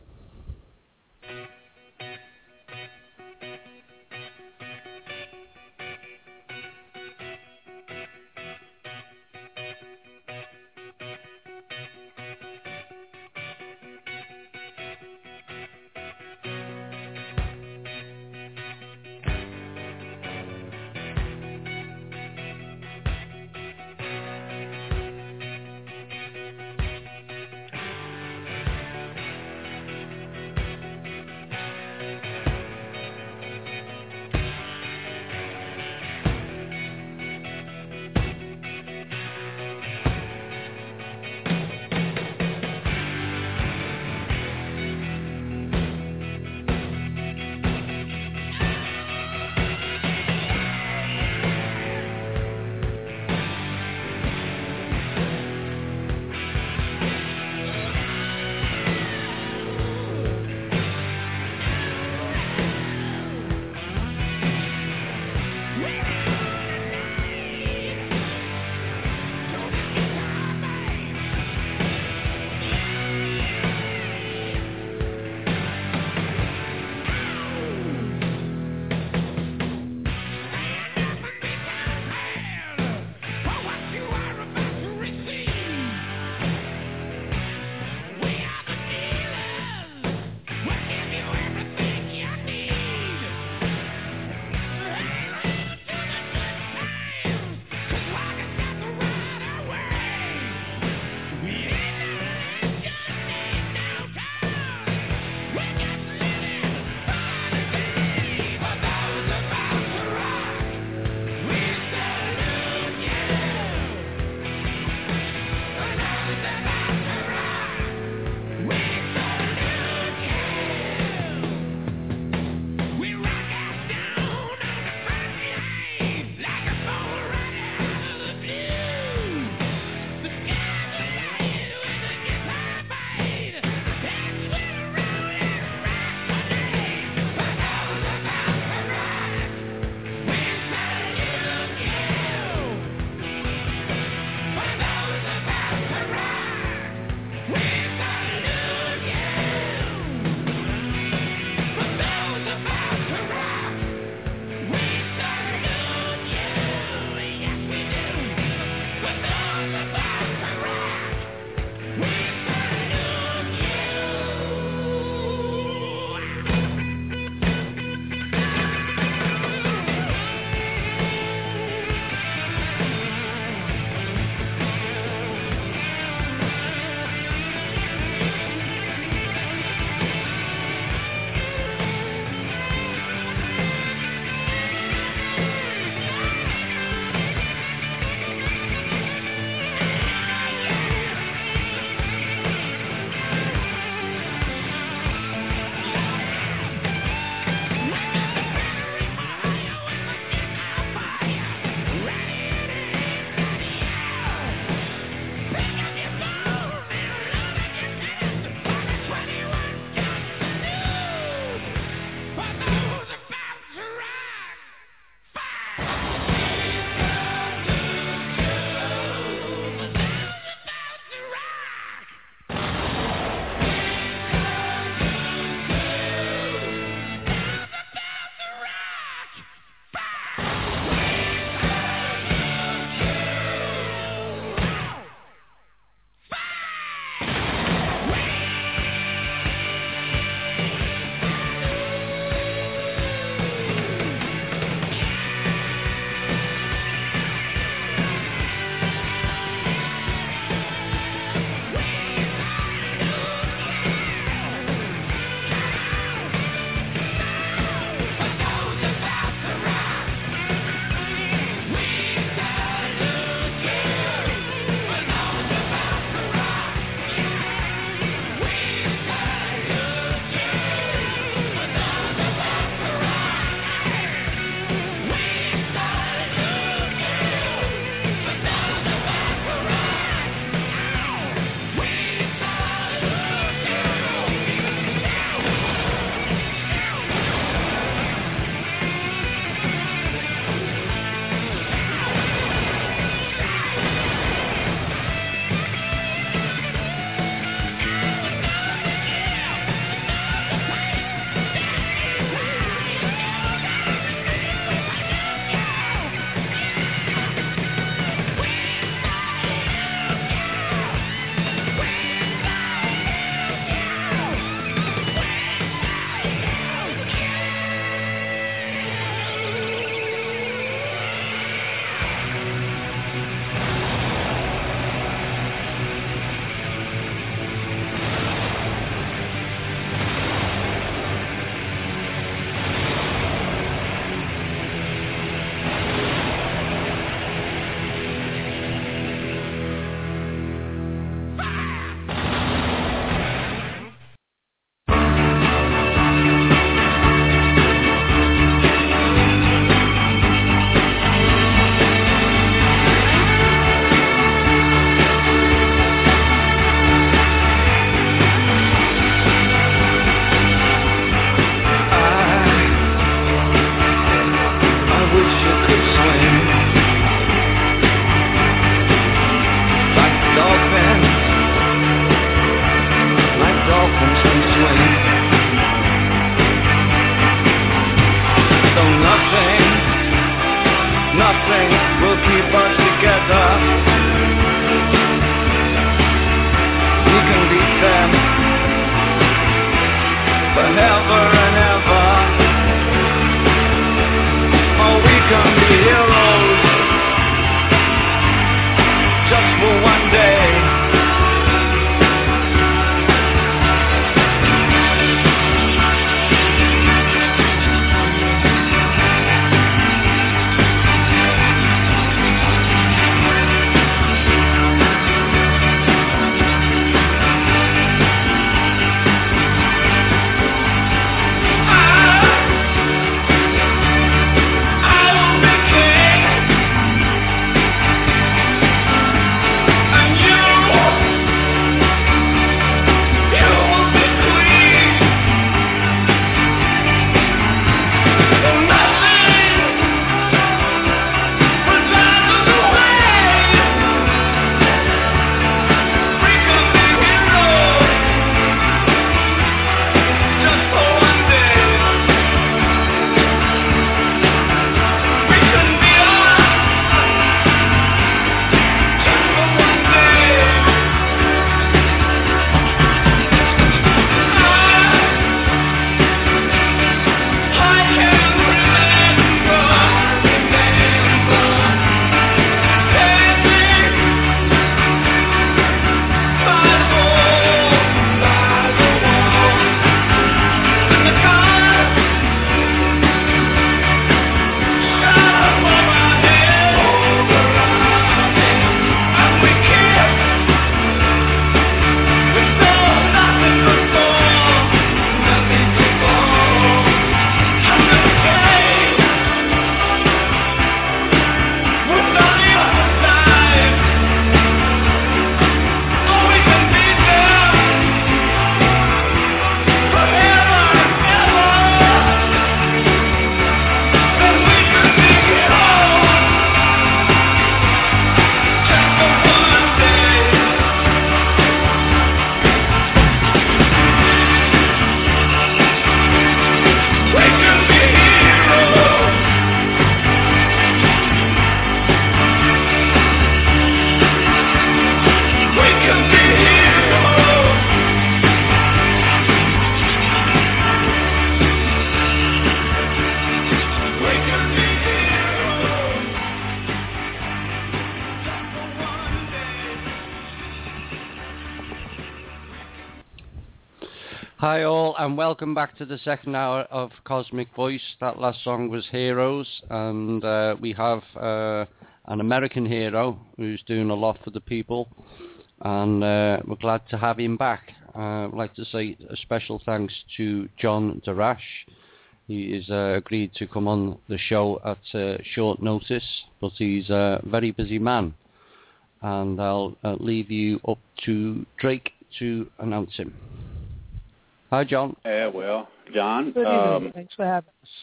Hi all, and welcome back to the second hour of Cosmic Voice. That last song was Heroes, and we have an American hero who's doing a lot for the people, and we're glad to have him back. I'd like to say a special thanks to John Darash. He has agreed to come on the show at short notice, but he's a very busy man, and I'll leave you up to Drake to announce him. Hi, John. Well, John, Good evening. Thanks for having us.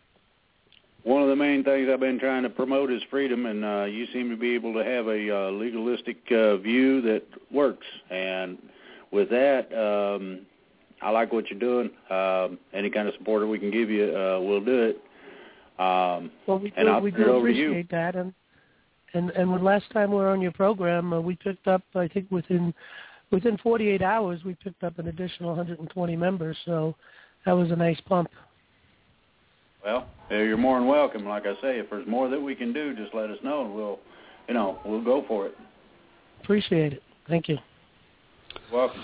one of the main things I've been trying to promote is freedom, and you seem to be able to have a legalistic view that works. And with that, I like what you're doing. Any kind of support we can give you, we'll do it. Well, we do appreciate that. And when last time we were on your program, we picked up, I think, within 48 hours, we picked up an additional 120 members, so that was a nice pump. Well, you're more than welcome. Like I say, if there's more that we can do, just let us know, and we'll go for it. Appreciate it. Thank you. Welcome.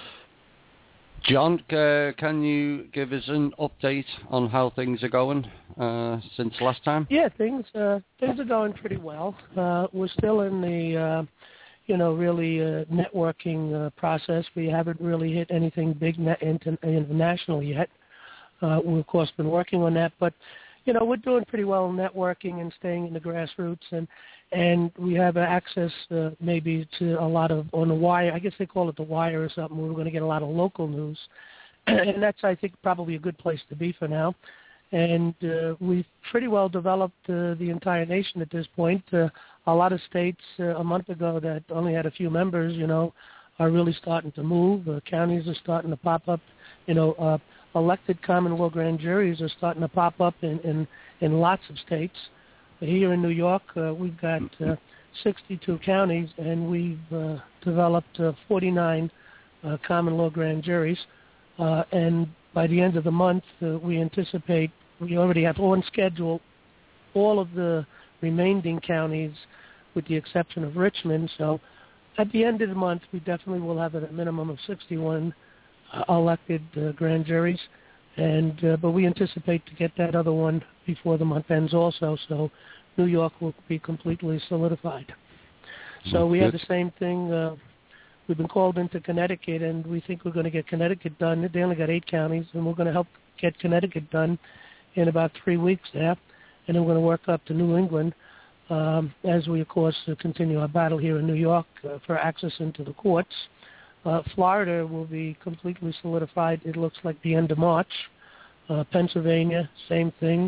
John, can you give us an update on how things are going since last time? Yeah, things are going pretty well. We're still in the really networking process. We haven't really hit anything big international yet. We've, of course, been working on that, but, we're doing pretty well in networking and staying in the grassroots, and we have access maybe to a lot of, on the wire, I guess they call it the wire or something, where we're going to get a lot of local news, and that's, I think, probably a good place to be for now. And we've pretty well developed the entire nation at this point. A lot of states a month ago that only had a few members, are really starting to move. Counties are starting to pop up. Elected common law grand juries are starting to pop up in lots of states. Here in New York, we've got 62 counties, and we've developed 49 common law grand juries. And by the end of the month, we anticipate we already have on schedule all of the remaining counties with the exception of Richmond. So at the end of the month, we definitely will have a minimum of 61 elected grand juries. And but we anticipate to get that other one before the month ends also. So New York will be completely solidified. So we have the same thing. We've been called into Connecticut, and we think we're going to get Connecticut done. They only got 8 counties, and we're going to help get Connecticut done in about 3 weeks there. And then we're going to work up to New England as we, of course, continue our battle here in New York for access into the courts. Florida will be completely solidified, it looks like, the end of March. Pennsylvania, same thing.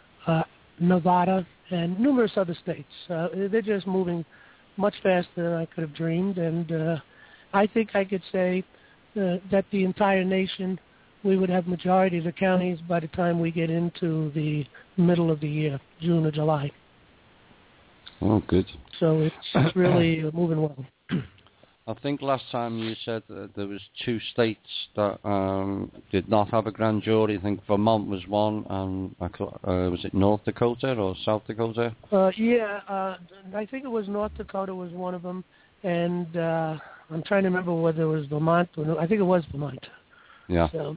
Nevada, and numerous other states. They're just moving much faster than I could have dreamed, and I think I could say that the entire nation, we would have majority of the counties by the time we get into the middle of the year, June or July. Oh, good. So it's really moving well. I think last time you said that there was 2 states that did not have a grand jury. I think Vermont was one, and was it North Dakota or South Dakota? I think it was North Dakota was one of them, and I'm trying to remember whether it was Vermont or no. I think it was Vermont. Yeah. So,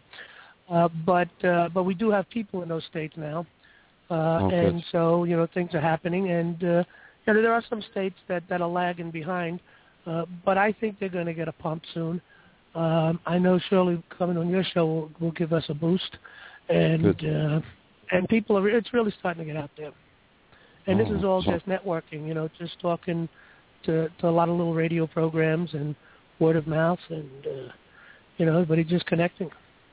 but we do have people in those states now, and good. So things are happening, and there are some states that are lagging behind. But I think they're going to get a pump soon. I know Shirley coming on your show will give us a boost, and people are. It's really starting to get out there. And this is all just networking, just talking to a lot of little radio programs and word of mouth, and everybody just connecting.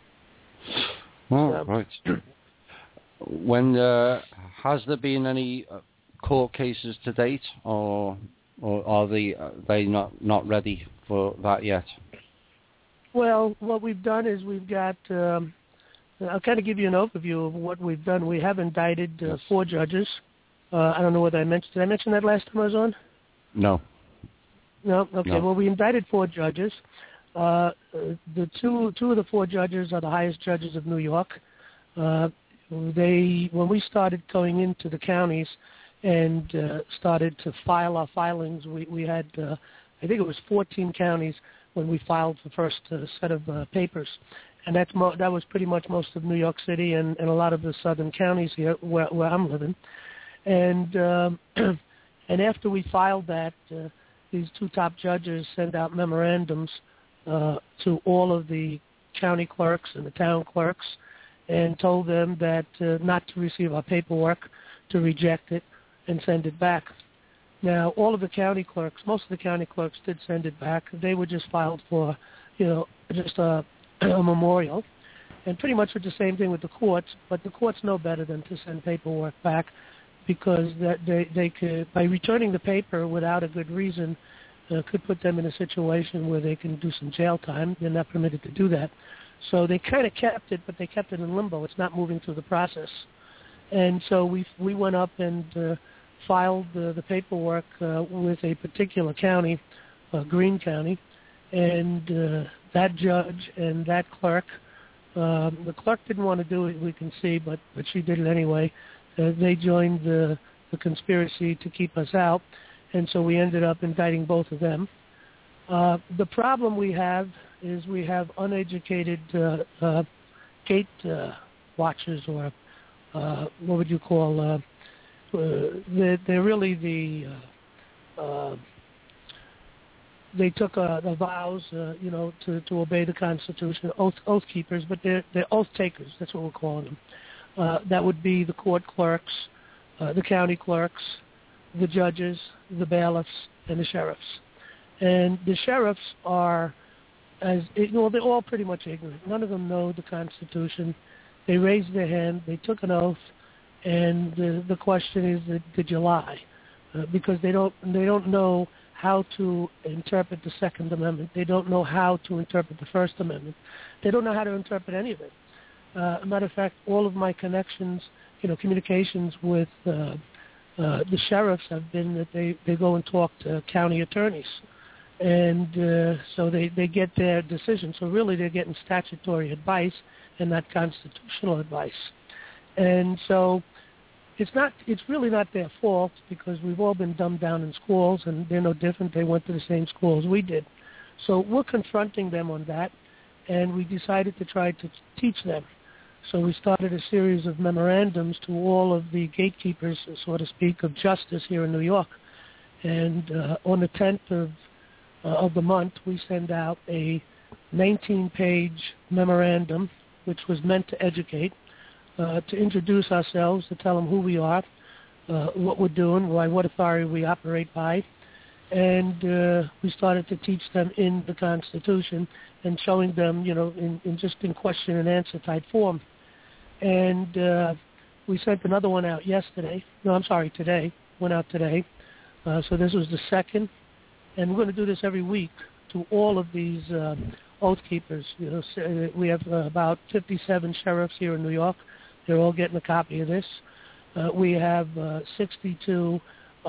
Oh, right. When has there been any court cases to date, or are they not ready for that yet? Well, what we've done is we've got, I'll kind of give you an overview of what we've done. We have indicted 4 judges. I don't know whether did I mention that last time I was on? No? Okay. No. Well, we indicted 4 judges. The two of the 4 judges are the highest judges of New York. When we started going into the counties and started to file our filings, we had, I think it was 14 counties when we filed the first set of papers. and that was pretty much most of New York City and a lot of the southern counties here where I'm living. And and after we filed that, these two top judges sent out memorandums to all of the county clerks and the town clerks and told them that not to receive our paperwork, to reject it, and send it back. Now, all of the county clerks, most of the county clerks did send it back. They were just filed for, just a memorial. And pretty much with the same thing with the courts, but the courts know better than to send paperwork back because they could, by returning the paper without a good reason, could put them in a situation where they can do some jail time. They're not permitted to do that. So they kind of kept it, but they kept it in limbo. It's not moving through the process. And so we went up and filed the paperwork with a particular county, Greene County, and that judge and that clerk, the clerk didn't want to do it, we can see, but she did it anyway. They joined the conspiracy to keep us out, and so we ended up indicting both of them. The problem we have is we have uneducated gate watchers, or what would you call, they're really they took the vows, to obey the Constitution, oath keepers, but they're oath takers. That's what we're calling them. That would be the court clerks, the county clerks, the judges, the bailiffs, and the sheriffs. And the sheriffs are, they're all pretty much ignorant. None of them know the Constitution. They raised their hand. They took an oath, and the question is, did you lie? Because they don't know how to interpret the Second Amendment. They don't know how to interpret the First Amendment. They don't know how to interpret any of it. As a matter of fact, all of my connections, communications with the sheriffs have been that they go and talk to county attorneys. And so they get their decision. So really they're getting statutory advice and not constitutional advice. And so it's really not their fault because we've all been dumbed down in schools and they're no different. They went to the same school as we did. So we're confronting them on that, and we decided to try to teach them. So we started a series of memorandums to all of the gatekeepers, so to speak, of justice here in New York. And on the 10th of the month, we send out a 19-page memorandum, which was meant to educate, to introduce ourselves, to tell them who we are, what we're doing, what authority we operate by. And we started to teach them in the Constitution and showing them, in question and answer type form. And we sent another one out today, went out today. So this was the second. And we're going to do this every week to all of these oath keepers. We have about 57 sheriffs here in New York. They're all getting a copy of this. We have 62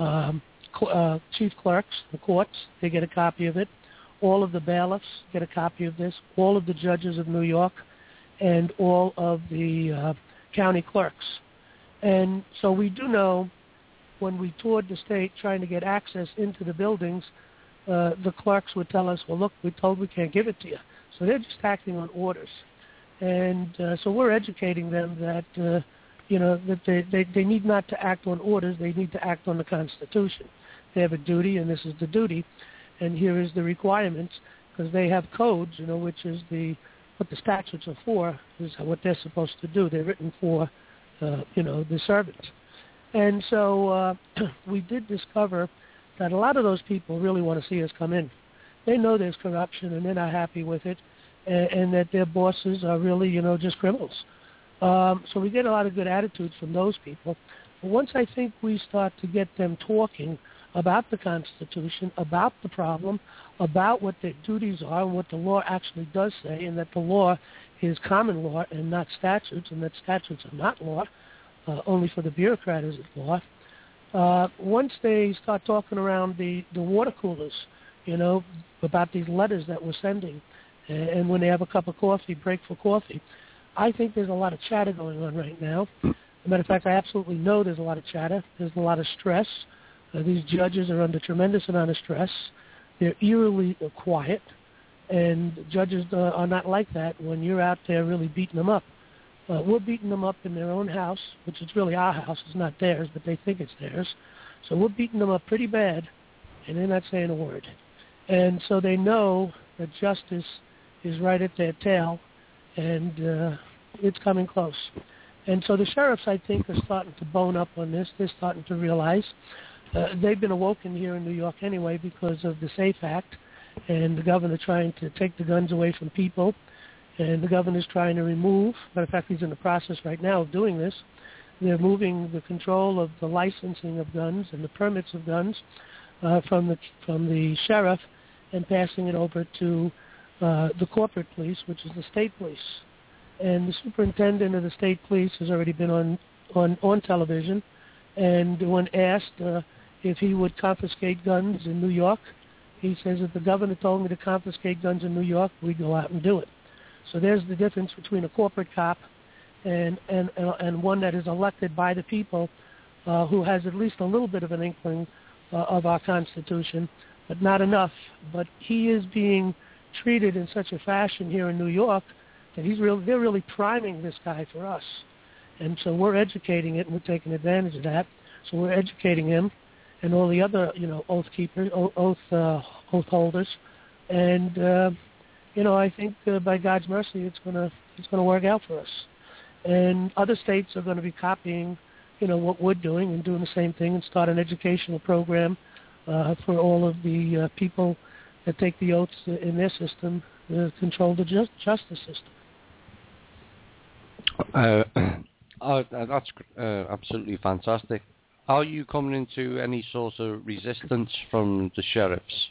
chief clerks, the courts. They get a copy of it. All of the bailiffs get a copy of this. All of the judges of New York, and all of the county clerks. And so we do know when we toured the state trying to get access into the buildings, the clerks would tell us, well, look, we're told we can't give it to you. So they're just acting on orders. And so we're educating them that, that they need not to act on orders. They need to act on the Constitution. They have a duty, and this is the duty. And here is the requirements, because they have codes, which is what the statutes are for, is what they're supposed to do. They're written for, the servants. And so we did discover that a lot of those people really want to see us come in. They know there's corruption, and they're not happy with it, and that their bosses are really, just criminals. So we get a lot of good attitudes from those people. But once I think we start to get them talking about the Constitution, about the problem, about what their duties are and what the law actually does say, and that the law is common law and not statutes, and that statutes are not law, only for the bureaucrat is it law. Once they start talking around the water coolers, about these letters that we're sending, and when they have a cup of coffee, break for coffee, I think there's a lot of chatter going on right now. As a matter of fact, I absolutely know there's a lot of chatter. There's a lot of stress. These judges are under tremendous amount of stress. They're eerily quiet. And judges are not like that when you're out there really beating them up. We're beating them up in their own house, which is really our house. It's not theirs, but they think it's theirs. So we're beating them up pretty bad, and they're not saying a word. And so they know that justice is right at their tail, and it's coming close. And so the sheriffs, I think, are starting to bone up on this. They're starting to realize. They've been awoken here in New York anyway because of the SAFE Act and the governor trying to take the guns away from people. And the governor's trying to remove, matter of fact, he's in the process right now of doing this. They're moving the control of the licensing of guns and the permits of guns from the sheriff and passing it over to the corporate police, which is the state police. And the superintendent of the state police has already been on television, and when asked if he would confiscate guns in New York, he says, if the governor told me to confiscate guns in New York, we'd go out and do it. So there's the difference between a corporate cop and one that is elected by the people who has at least a little bit of an inkling of our Constitution, but not enough. But he is being treated in such a fashion here in New York that they're really priming this guy for us. And so we're educating it, and we're taking advantage of that. So we're educating him and all the other, oath keepers, oath holders. And, I think by God's mercy, it's gonna work out for us. And other states are going to be copying, what we're doing and doing the same thing and start an educational program for all of the people that take the oaths in their system to control the justice system. That's absolutely fantastic. Are you coming into any sort of resistance from the sheriffs?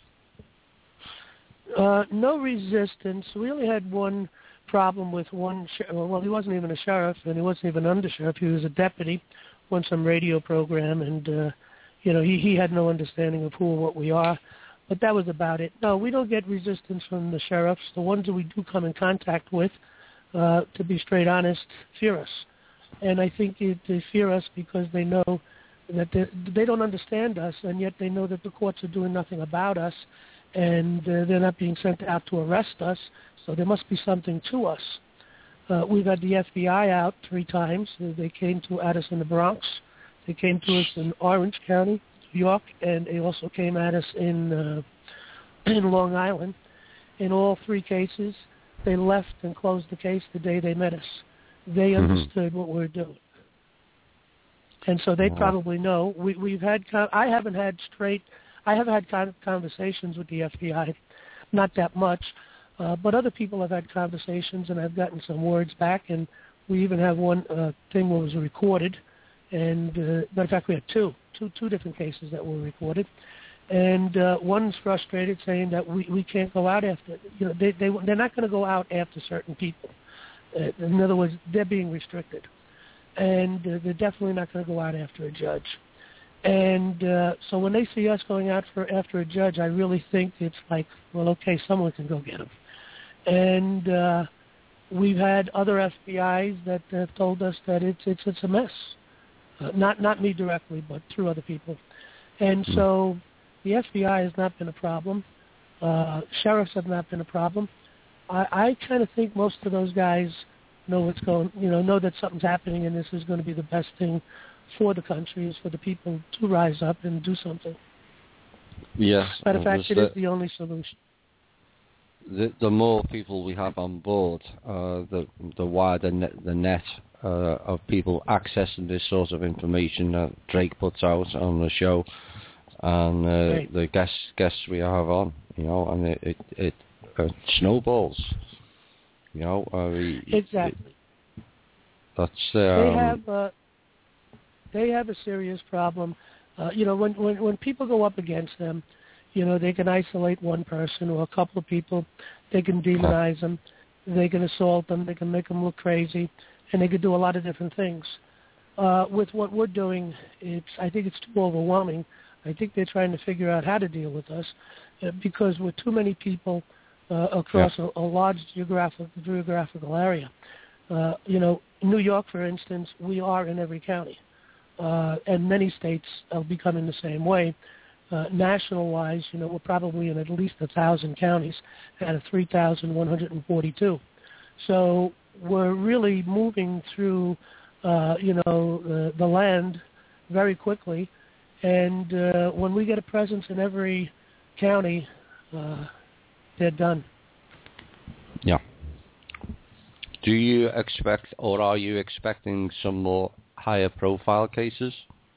No resistance. We only had one problem with one. Well, he wasn't even a sheriff, and he wasn't even an undersheriff. He was a deputy on some radio program, and he had no understanding of who or what we are. But that was about it. No, we don't get resistance from the sheriffs. The ones that we do come in contact with, to be straight honest, fear us. And I think they fear us because they know that they don't understand us, and yet they know that the courts are doing nothing about us, and they're not being sent out to arrest us, so there must be something to us. We've had the FBI out 3 times. They came at us in the Bronx. They came to us in Orange County, New York, and they also came at us in Long Island. In all 3 cases, they left and closed the case the day they met us. They understood what we're doing. And so they probably know. I have had conversations with the FBI, not that much, but other people have had conversations, and I've gotten some words back, and we even have one thing that was recorded, and matter of fact, we had two different cases that were recorded, and one's frustrated, saying that we can't go out after, they're not going to go out after certain people. In other words, they're being restricted. And they're definitely not going to go out after a judge. And so when they see us going out after a judge, I really think it's like, well, okay, someone can go get him. And we've had other FBIs that have told us that it's a mess. Not me directly, but through other people. And so the FBI has not been a problem. Sheriffs have not been a problem. I kind of think most of those guys know what's going, know that something's happening, and this is going to be the best thing for the country, is for the people to rise up and do something. Yes. Matter of fact, it is the only solution. The more people we have on board, the wider the net of people accessing this sort of information that Drake puts out on the show, and right. The guests we have on, and it snowballs. Exactly. That's they have a serious problem. When people go up against them, they can isolate one person or a couple of people. They can demonize them. They can assault them. They can make them look crazy, and they can do a lot of different things. With what we're doing, I think it's too overwhelming. I think they're trying to figure out how to deal with us because we're too many people across a large geographical area. New York, for instance, we are in every county, and many states are becoming the same way. national-wise, we're probably in at least 1,000 counties out of 3,142. So we're really moving through, the land very quickly. And when we get a presence in every county, they're done. Yeah. Do you expect, or are you expecting some more higher profile cases?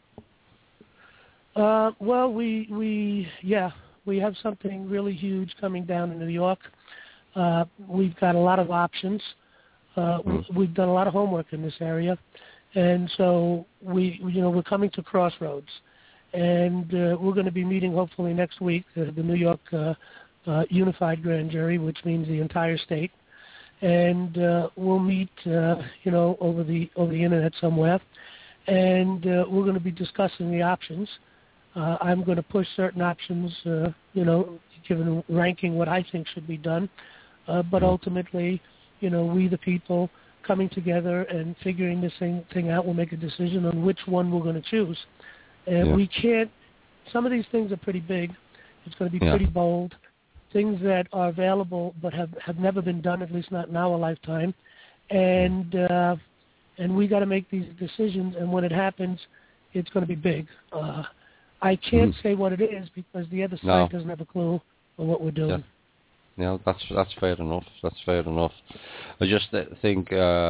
Well, we have something really huge coming down in New York. We've got a lot of options. We've done a lot of homework in this area, and so we're coming to crossroads, and we're going to be meeting hopefully next week the New York Unified Grand Jury, which means the entire state, and we'll meet over the internet somewhere, and we're going to be discussing the options. I'm going to push certain options, given ranking what I think should be done. But ultimately, we the people coming together and figuring this thing out will make a decision on which one we're going to choose. And we can't, some of these things are pretty big. It's going to be pretty bold. Things that are available but have never been done, at least not in our lifetime. And we got to make these decisions. And when it happens, it's going to be big. I can't say what it is because the other side doesn't have a clue on what we're doing. Yeah, that's fair enough. That's fair enough. I just think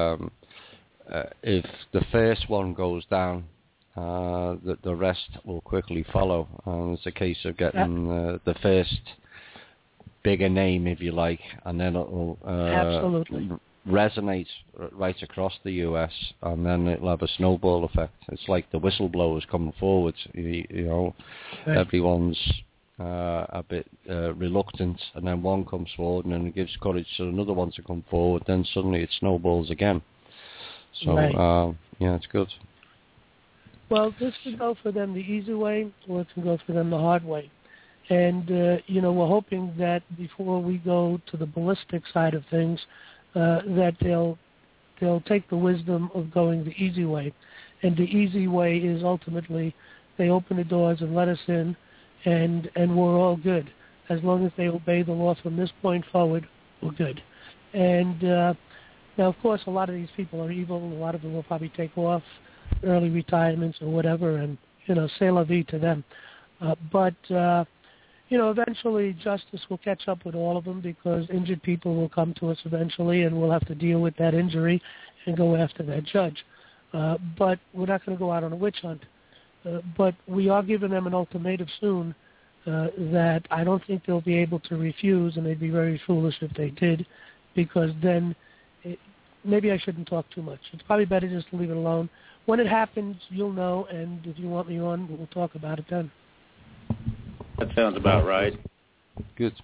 if the first one goes down, the rest will quickly follow. And it's a case of getting the first bigger name, if you like, and then it'll absolutely resonate right across the U.S., and then it'll have a snowball effect. It's like the whistleblowers coming forward. Everyone's a bit reluctant, and then one comes forward, and then it gives courage to another one to come forward. Then suddenly it snowballs again. So it's good. Well, this can go for them the easy way, or it can go for them the hard way. And we're hoping that before we go to the ballistic side of things, that they'll take the wisdom of going the easy way. And the easy way is ultimately they open the doors and let us in, and we're all good. As long as they obey the law from this point forward, we're good. And now, of course, a lot of these people are evil, and a lot of them will probably take off early retirements or whatever, and, c'est la vie to them. But eventually justice will catch up with all of them because injured people will come to us eventually, and we'll have to deal with that injury and go after that judge. But we're not going to go out on a witch hunt. But we are giving them an ultimatum soon that I don't think they'll be able to refuse, and they'd be very foolish if they did, because then maybe I shouldn't talk too much. It's probably better just to leave it alone. When it happens, you'll know, and if you want me on, we'll talk about it then. That sounds about right. Good.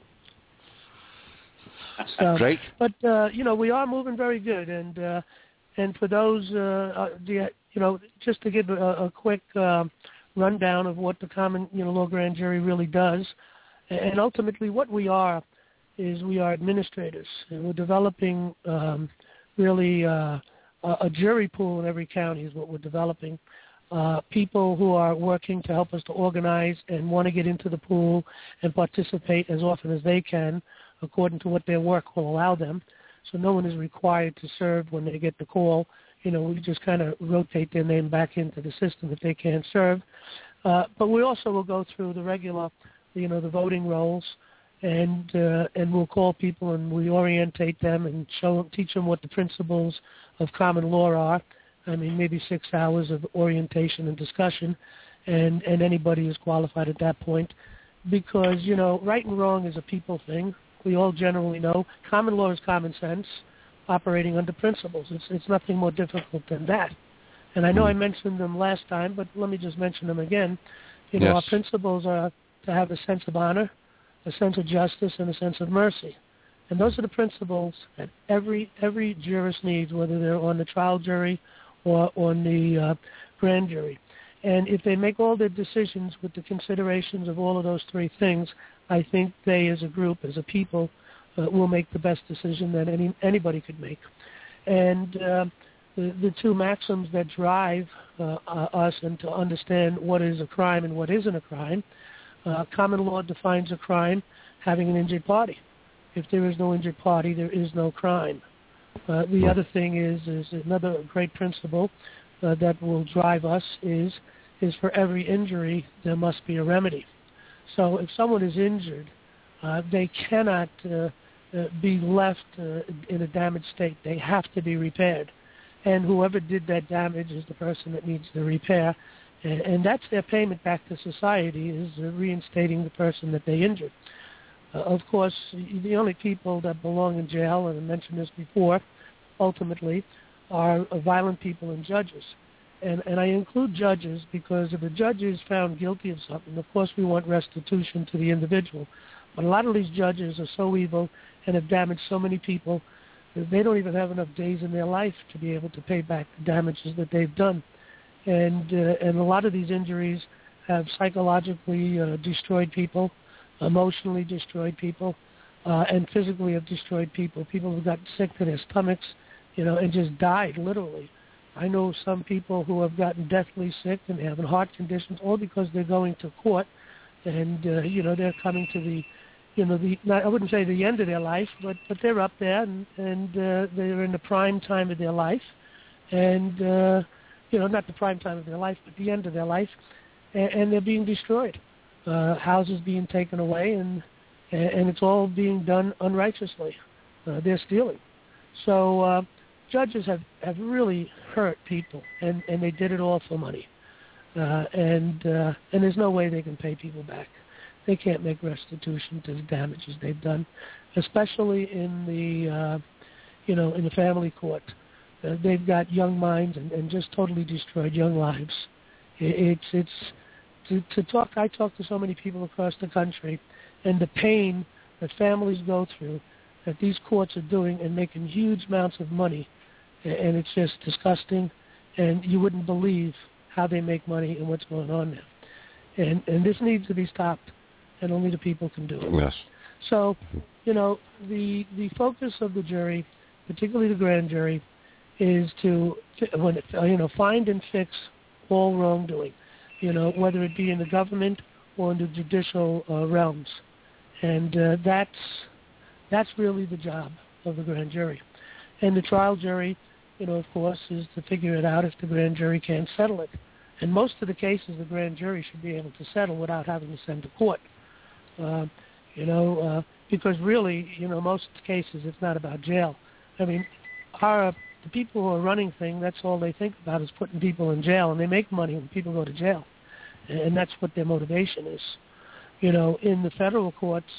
So, great. But we are moving very good, and for those, just to give a quick rundown of what the Common Law Grand Jury really does, and ultimately what we are is we are administrators, and we're developing really a jury pool in every county is what we're developing. People who are working to help us to organize and want to get into the pool and participate as often as they can according to what their work will allow them. So no one is required to serve when they get the call. We just kind of rotate their name back into the system if they can't serve. But we also will go through the regular, the voting rolls, and we'll call people and we orientate them and teach them what the principles of common law are. I mean, maybe 6 hours of orientation and discussion, and anybody is qualified at that point. Because, right and wrong is a people thing. We all generally know. Common law is common sense, operating under principles. It's nothing more difficult than that. And I know I mentioned them last time, but let me just mention them again. Our principles are to have a sense of honor, a sense of justice, and a sense of mercy. And those are the principles that every jurist needs, whether they're on the trial jury or on the grand jury. And if they make all their decisions with the considerations of all of those three things, I think they as a group, as a people, will make the best decision that anybody could make. And the two maxims that drive us and to understand what is a crime and what isn't a crime Common law defines a crime having an injured party. If there is no injured party, there is no crime. The other thing is another great principle that will drive us is for every injury there must be a remedy. So if someone is injured, they cannot be left in a damaged state. They have to be repaired. And whoever did that damage is the person that needs the repair. And that's their payment back to society, is reinstating the person that they injured. Of course, the only people that belong in jail, and I mentioned this before, ultimately, are violent people and judges. And I include judges because if a judge is found guilty of something, of course we want restitution to the individual. But a lot of these judges are so evil and have damaged so many people that they don't even have enough days in their life to be able to pay back the damages that they've done. And a lot of these injuries have psychologically destroyed people, emotionally destroyed people, and physically have destroyed people. People have gotten sick to their stomachs, and just died, literally. I know some people who have gotten deathly sick and having heart conditions, all because they're going to court, and they're coming to the I wouldn't say the end of their life, but they're up there, and they're in the prime time of their life, and not the prime time of their life, but the end of their life, and they're being destroyed. Houses being taken away, and it's all being done unrighteously. They're stealing. So judges have really hurt people, and they did it all for money. And there's no way they can pay people back. They can't make restitution to the damages they've done, especially in the in the family court. They've got young minds and just totally destroyed young lives. I talk to so many people across the country, and the pain that families go through, that these courts are doing and making huge amounts of money, and it's just disgusting, and you wouldn't believe how they make money and what's going on there. And this needs to be stopped, and only the people can do it. Yes. So, the focus of the jury, particularly the grand jury, is to find and fix all wrongdoing, whether it be in the government or in the judicial realms, and that's really the job of the grand jury. And the trial jury, of course, is to figure it out if the grand jury can't settle it. And most of the cases, the grand jury should be able to settle without having to send to court. Because really, most cases, it's not about jail. I mean, the people who are running things, that's all they think about is putting people in jail, and they make money when people go to jail. And that's what their motivation is. In the federal courts,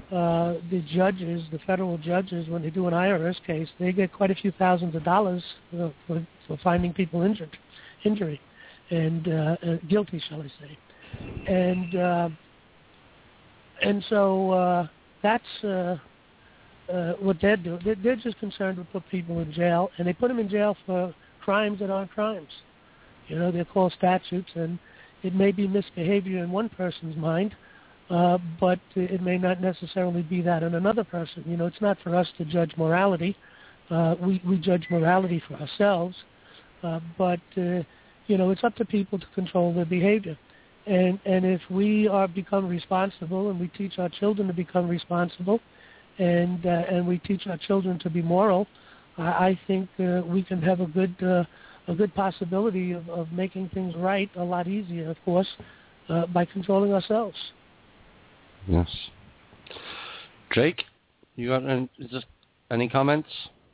the federal judges, when they do an IRS case, they get quite a few thousands of dollars for finding people injury, and guilty, shall I say. And so that's what they're doing. They're just concerned to put people in jail, and they put them in jail for crimes that aren't crimes. They're called statutes, and it may be misbehavior in one person's mind, but it may not necessarily be that in another person. It's not for us to judge morality. We judge morality for ourselves, but it's up to people to control their behavior. And if we become responsible, and we teach our children to become responsible, and we teach our children to be moral, I think we can have a good possibility of making things right a lot easier, of course, by controlling ourselves. Yes. Jake, you got any comments?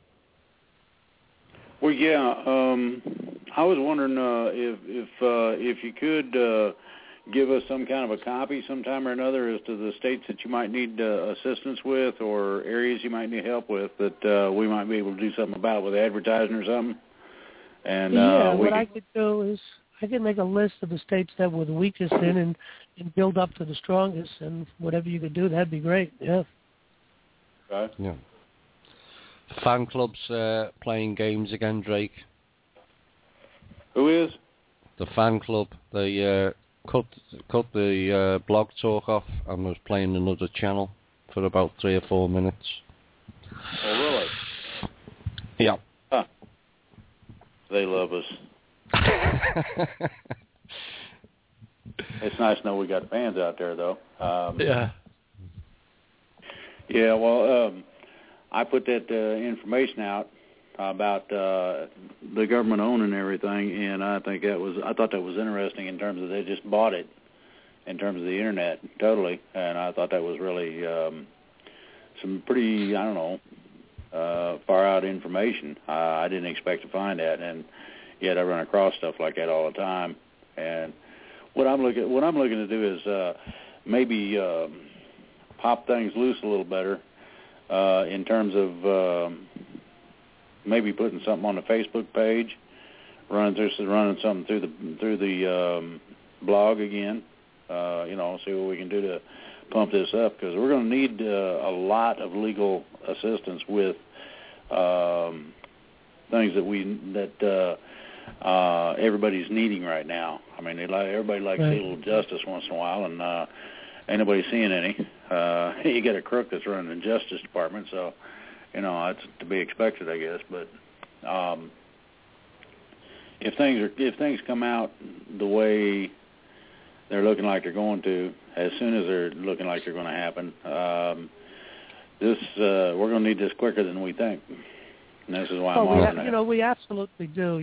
Well, yeah. I was wondering if you could give us some kind of a copy sometime or another as to the states that you might need assistance with, or areas you might need help with that we might be able to do something about with advertising or something. And what I could do is I could make a list of the states that we're the weakest in and build up to the strongest, and whatever you could do, that'd be great. Yeah. Okay. Yeah. Fan clubs playing games again, Drake. Who is? The fan club. They cut the blog talk off and was playing another channel for about 3 or 4 minutes. Oh, really? Yeah. Huh. They love us. It's nice to know we got fans out there, though. Yeah. Yeah, well, I put that information out about the government owning everything, and I thought that was interesting in terms of they just bought it in terms of the internet totally, and I thought that was really some pretty, far out information. I didn't expect to find that, and yet I run across stuff like that all the time. And what I'm looking to do is maybe pop things loose a little better in terms of maybe putting something on the Facebook page, running something through the blog again. See what we can do to pump this up, because we're going to need a lot of legal assistance with things that everybody's needing right now. I mean, everybody likes a little justice once in a while, and ain't nobody seeing any. You get a crook that's running the Justice Department, so it's to be expected, I guess. But if things come out the way they're looking like they're going to, as soon as they're looking like they're going to happen, we're going to need this quicker than we think. And this is why I'm on that. We absolutely do.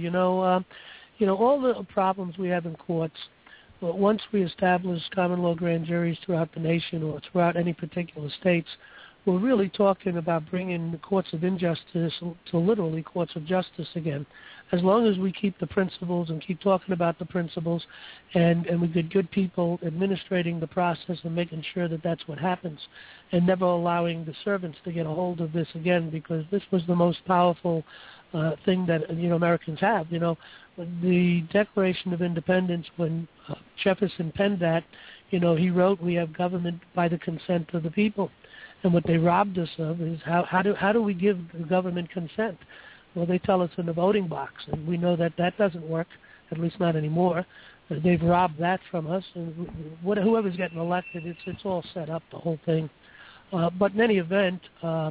All the problems we have in courts, once we establish common law grand juries throughout the nation or throughout any particular states, we're really talking about bringing the courts of injustice to literally courts of justice again. As long as we keep the principles and keep talking about the principles, and we get good people administrating the process and making sure that that's what happens, and never allowing the servants to get a hold of this again, because this was the most powerful thing that Americans have. The Declaration of Independence, when Jefferson penned that, he wrote, "We have government by the consent of the people." And what they robbed us of is how do we give the government consent? Well, they tell us in the voting box, and we know that doesn't work, at least not anymore. They've robbed that from us, and whoever's getting elected, it's all set up, the whole thing. But in any event,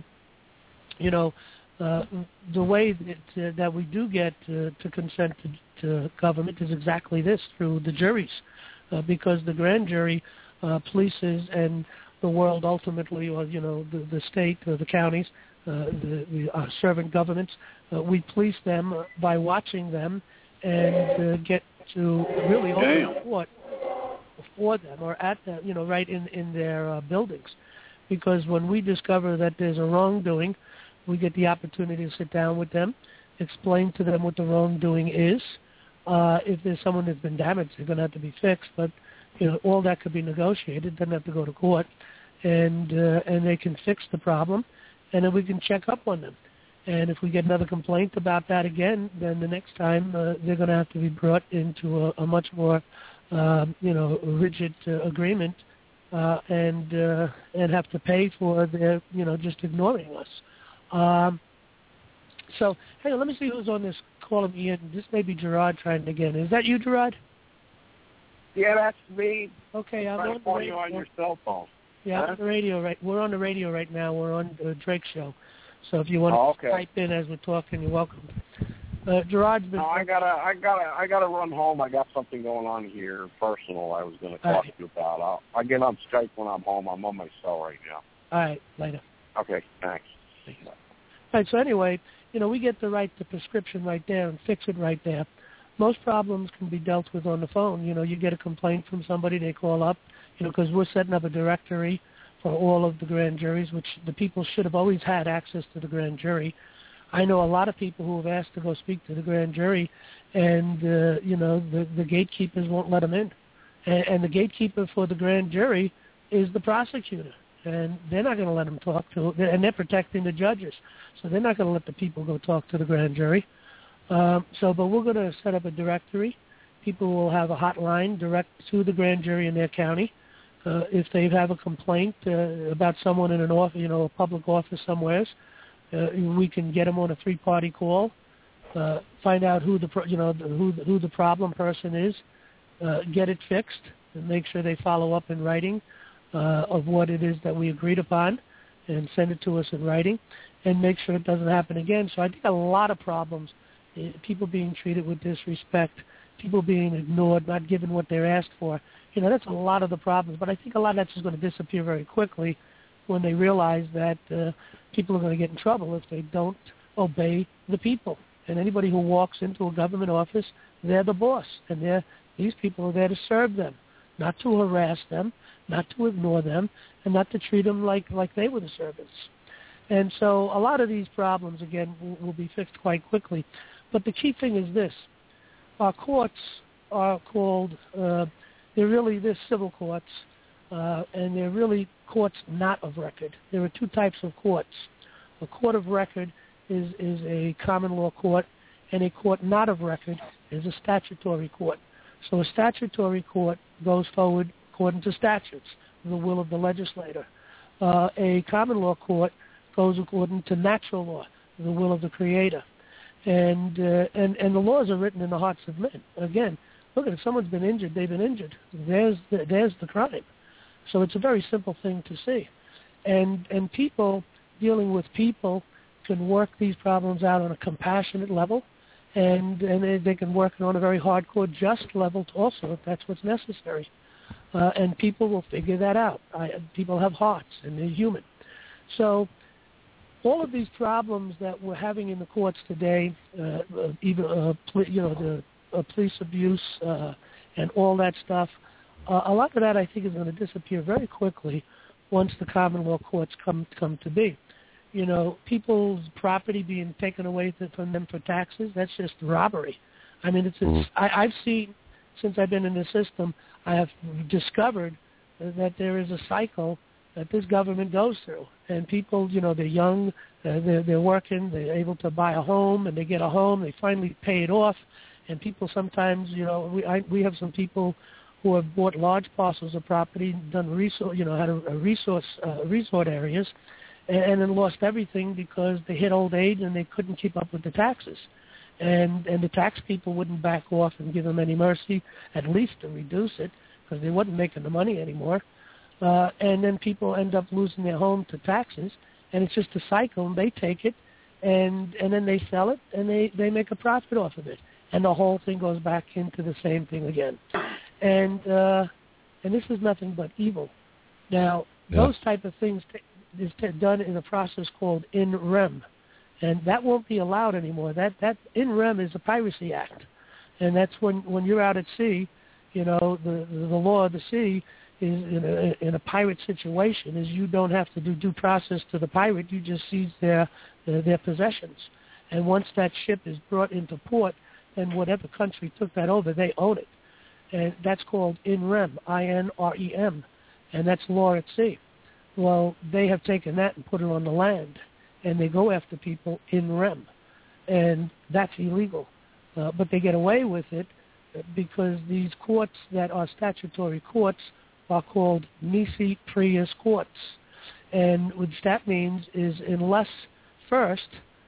the way that we do get to consent to government is exactly this, through the juries, because the grand jury polices and the world ultimately, or the state or the counties, the servant governments, we police them by watching them and get to really open the court for them or at them, right in their buildings. Because when we discover that there's a wrongdoing, we get the opportunity to sit down with them, explain to them what the wrongdoing is. If there's someone that's been damaged, they're going to have to be fixed, but all that could be negotiated. Doesn't have to go to court, and they can fix the problem, and then we can check up on them. And if we get another complaint about that again, then the next time they're going to have to be brought into a much more, rigid agreement, and have to pay for their, just ignoring us. So, hey, let me see who's on this call of Ian. This may be Gerard trying again. Is that you, Gerard? Yeah, that's me. Okay, I'm on the radio. On your cell phone. Yeah, I'm on the radio right. We're on the radio right now. We're on Drake Show. So if you want to type in as we're talking, you're welcome. Gerard's been. No, I gotta run home. I got something going on here, personal. I was going to talk to you about. I'll get on Skype when I'm home. I'm on my cell right now. All right, later. Okay, thanks. All right. So anyway, we get to write the prescription right there and fix it right there. Most problems can be dealt with on the phone. You get a complaint from somebody, they call up, because we're setting up a directory for all of the grand juries, which the people should have always had access to the grand jury. I know a lot of people who have asked to go speak to the grand jury, and, the gatekeepers won't let them in. And the gatekeeper for the grand jury is the prosecutor, and they're not going to let them talk to, and they're protecting the judges. So they're not going to let the people go talk to the grand jury. But we're going to set up a directory. People will have a hotline direct to the grand jury in their county. If they have a complaint about someone in an office, a public office somewhere, we can get them on a 3-party call, find out who the problem person is, get it fixed, and make sure they follow up in writing of what it is that we agreed upon, and send it to us in writing, and make sure it doesn't happen again. So I think a lot of problems, people being treated with disrespect, people being ignored, not given what they're asked for. That's a lot of the problems. But I think a lot of that's just going to disappear very quickly when they realize that people are going to get in trouble if they don't obey the people. And anybody who walks into a government office, they're the boss, and these people are there to serve them, not to harass them, not to ignore them, and not to treat them like they were the servants. And so a lot of these problems, again, will be fixed quite quickly. But the key thing is this. Our courts are called, they're civil courts, and they're really courts not of record. There are two types of courts. A court of record is a common law court, and a court not of record is a statutory court. So a statutory court goes forward according to statutes, the will of the legislator. A common law court goes according to natural law, the will of the creator. And the laws are written in the hearts of men. Again, look, if someone's been injured, they've been injured. There's the crime. So it's a very simple thing to see. And people dealing with people can work these problems out on a compassionate level, and they can work it on a very hardcore, just level also, if that's what's necessary. And people will figure that out. People have hearts, and they're human. So all of these problems that we're having in the courts today, even the police abuse and all that stuff, a lot of that I think is going to disappear very quickly once the common law courts come to be. People's property being taken away from them for taxes, that's just robbery. I mean, I've seen, since I've been in the system, I have discovered that there is a cycle that this government goes through. And people, they're young, they're working, they're able to buy a home, and they get a home, they finally pay it off. And people sometimes, we have some people who have bought large parcels of property, done resort areas, and then lost everything because they hit old age and they couldn't keep up with the taxes. And the tax people wouldn't back off and give them any mercy, at least to reduce it, because they wasn't making the money anymore. And then people end up losing their home to taxes, and it's just a cycle, and they take it, and then they sell it, and they make a profit off of it. And the whole thing goes back into the same thing again. And this is nothing but evil. Now, those type of things is done in a process called in rem, and that won't be allowed anymore. That in rem is a piracy act, and that's when you're out at sea, the law of the sea is in a pirate situation is you don't have to do due process to the pirate. You just seize their possessions, and once that ship is brought into port, then whatever country took that over, they own it, and that's called in rem, INREM, and that's law at sea. Well, they have taken that and put it on the land, and they go after people in rem, and that's illegal. But they get away with it because these courts that are statutory courts are called nisi prius courts, and which that means is unless first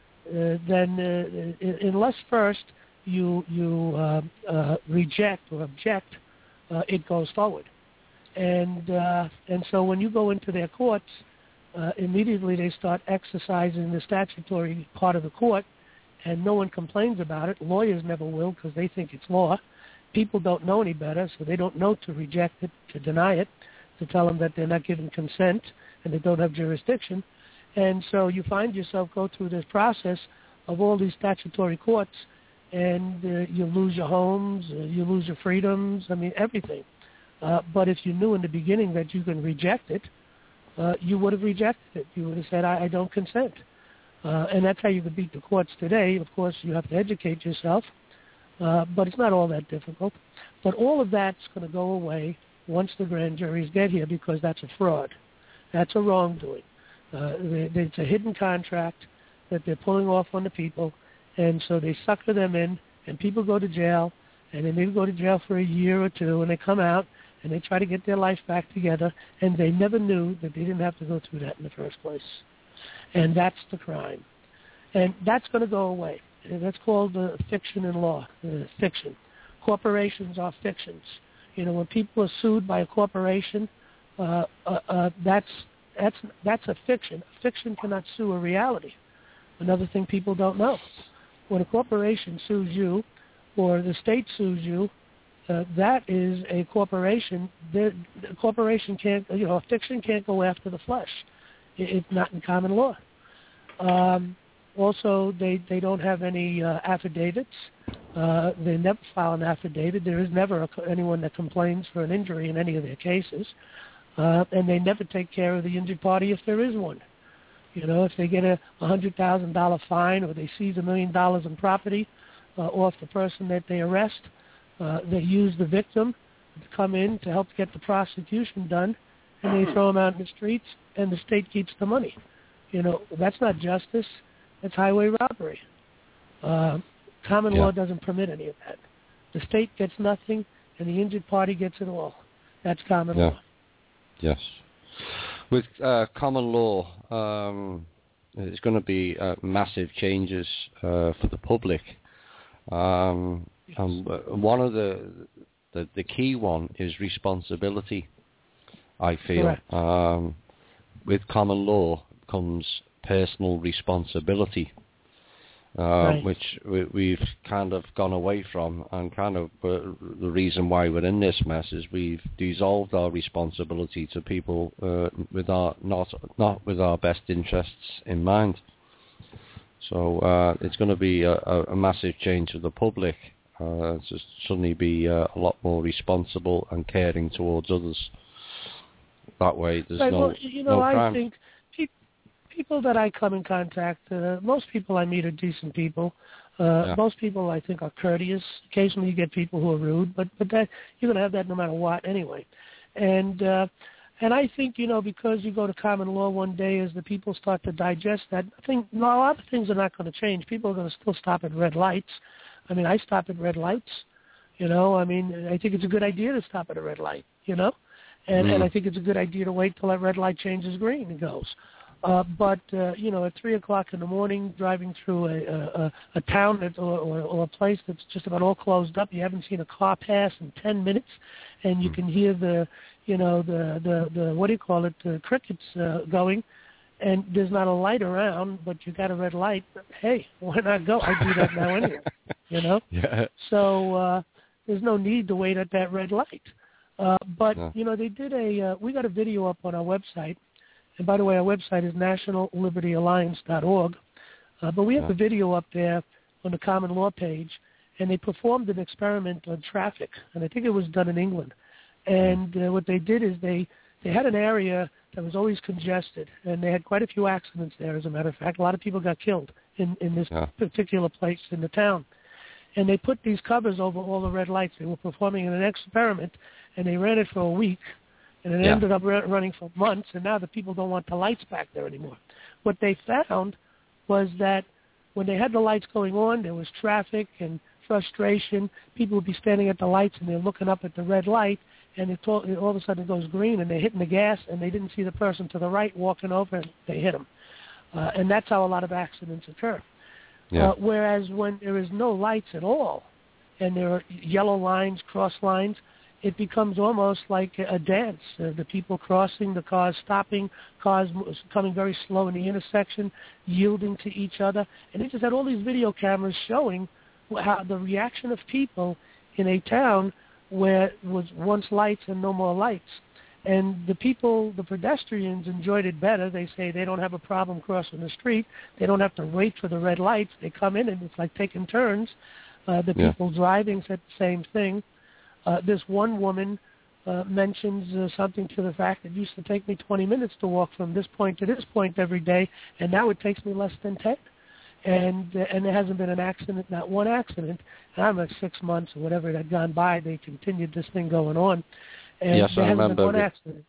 you reject or object, it goes forward. And so when you go into their courts, immediately they start exercising the statutory part of the court, and no one complains about it. Lawyers never will because they think it's law. People don't know any better, so they don't know to reject it, to deny it, to tell them that they're not giving consent and they don't have jurisdiction. And so you find yourself go through this process of all these statutory courts, and you lose your homes, you lose your freedoms, everything. But if you knew in the beginning that you can reject it, you would have rejected it. You would have said, I don't consent. And that's how you can beat the courts today. Of course, you have to educate yourself, but it's not all that difficult. But all of that's going to go away once the grand juries get here, because that's a fraud. That's a wrongdoing. It's a hidden contract that they're pulling off on the people, and so they sucker them in, and people go to jail, and they maybe go to jail for a year or two, and they come out, and they try to get their life back together, and they never knew that they didn't have to go through that in the first place. And that's the crime. And that's going to go away. And that's called fiction in law, fiction. Corporations are fictions. When people are sued by a corporation, that's a fiction. A fiction cannot sue a reality. Another thing people don't know. When a corporation sues you, or the state sues you, that is a corporation. The corporation can't, a fiction can't go after the flesh. It's not in common law. Also, they don't have any affidavits. They never file an affidavit. There is never anyone that complains for an injury in any of their cases. And they never take care of the injured party if there is one. If they get a $100,000 fine or they seize $1 million in property off the person that they arrest, they use the victim to come in to help get the prosecution done, and they throw them out in the streets, and the state keeps the money. That's not justice. That's highway robbery. Common law doesn't permit any of that. The state gets nothing, and the injured party gets it all. That's common law. Yes. With common law, there's going to be massive changes for the public. And one of the key one is responsibility, I feel. With common law comes personal responsibility, which we've kind of gone away from, and kind of the reason why we're in this mess is we've dissolved our responsibility to people with our not with our best interests in mind. So it's going to be a massive change for the public to suddenly be a lot more responsible and caring towards others. That way, there's no crime. I think people that I come in contact, most people I meet are decent people. Most people I think are courteous. Occasionally you get people who are rude, but that you're going to have that no matter what anyway. And I think, because you go to common law one day, as the people start to digest that, I think a lot of things are not going to change. People are going to still stop at red lights. I mean, I stop at red lights. I think it's a good idea to stop at a red light, and I think it's a good idea to wait till that red light changes green and goes. But at 3 o'clock in the morning, driving through a town or a place that's just about all closed up, you haven't seen a car pass in 10 minutes, and you can hear the crickets going, and there's not a light around, but you got a red light. Hey, why not go? I do that now anyway, Yeah. So there's no need to wait at that red light. But they did we got a video up on our website. And by the way, our website is nationallibertyalliance.org. But we have a video up there on the common law page, and they performed an experiment on traffic, and I think it was done in England. And what they did is they had an area that was always congested, and they had quite a few accidents there, as a matter of fact. A lot of people got killed in this particular place in the town. And they put these covers over all the red lights. They were performing an experiment, and they ran it for a week. And it ended up running for months, and now the people don't want the lights back there anymore. What they found was that when they had the lights going on, there was traffic and frustration. People would be standing at the lights, and they're looking up at the red light, and all of a sudden it goes green, and they're hitting the gas, and they didn't see the person to the right walking over, and they hit them. And that's how a lot of accidents occur. Whereas when there is no lights at all, and there are yellow lines, cross lines, it becomes almost like a dance. The people crossing, the cars stopping, cars coming very slow in the intersection, yielding to each other. And they just had all these video cameras showing how the reaction of people in a town where it was once lights and no more lights. And the pedestrians enjoyed it better. They say they don't have a problem crossing the street. They don't have to wait for the red lights. They come in, and it's like taking turns. The people driving said the same thing. This one woman mentions something to the fact that it used to take me 20 minutes to walk from this point to this point every day, and now it takes me less than 10. And there hasn't been an accident, not one accident. And I'm like 6 months or whatever that had gone by. They continued this thing going on. And yes, there I hasn't remember. been one accident.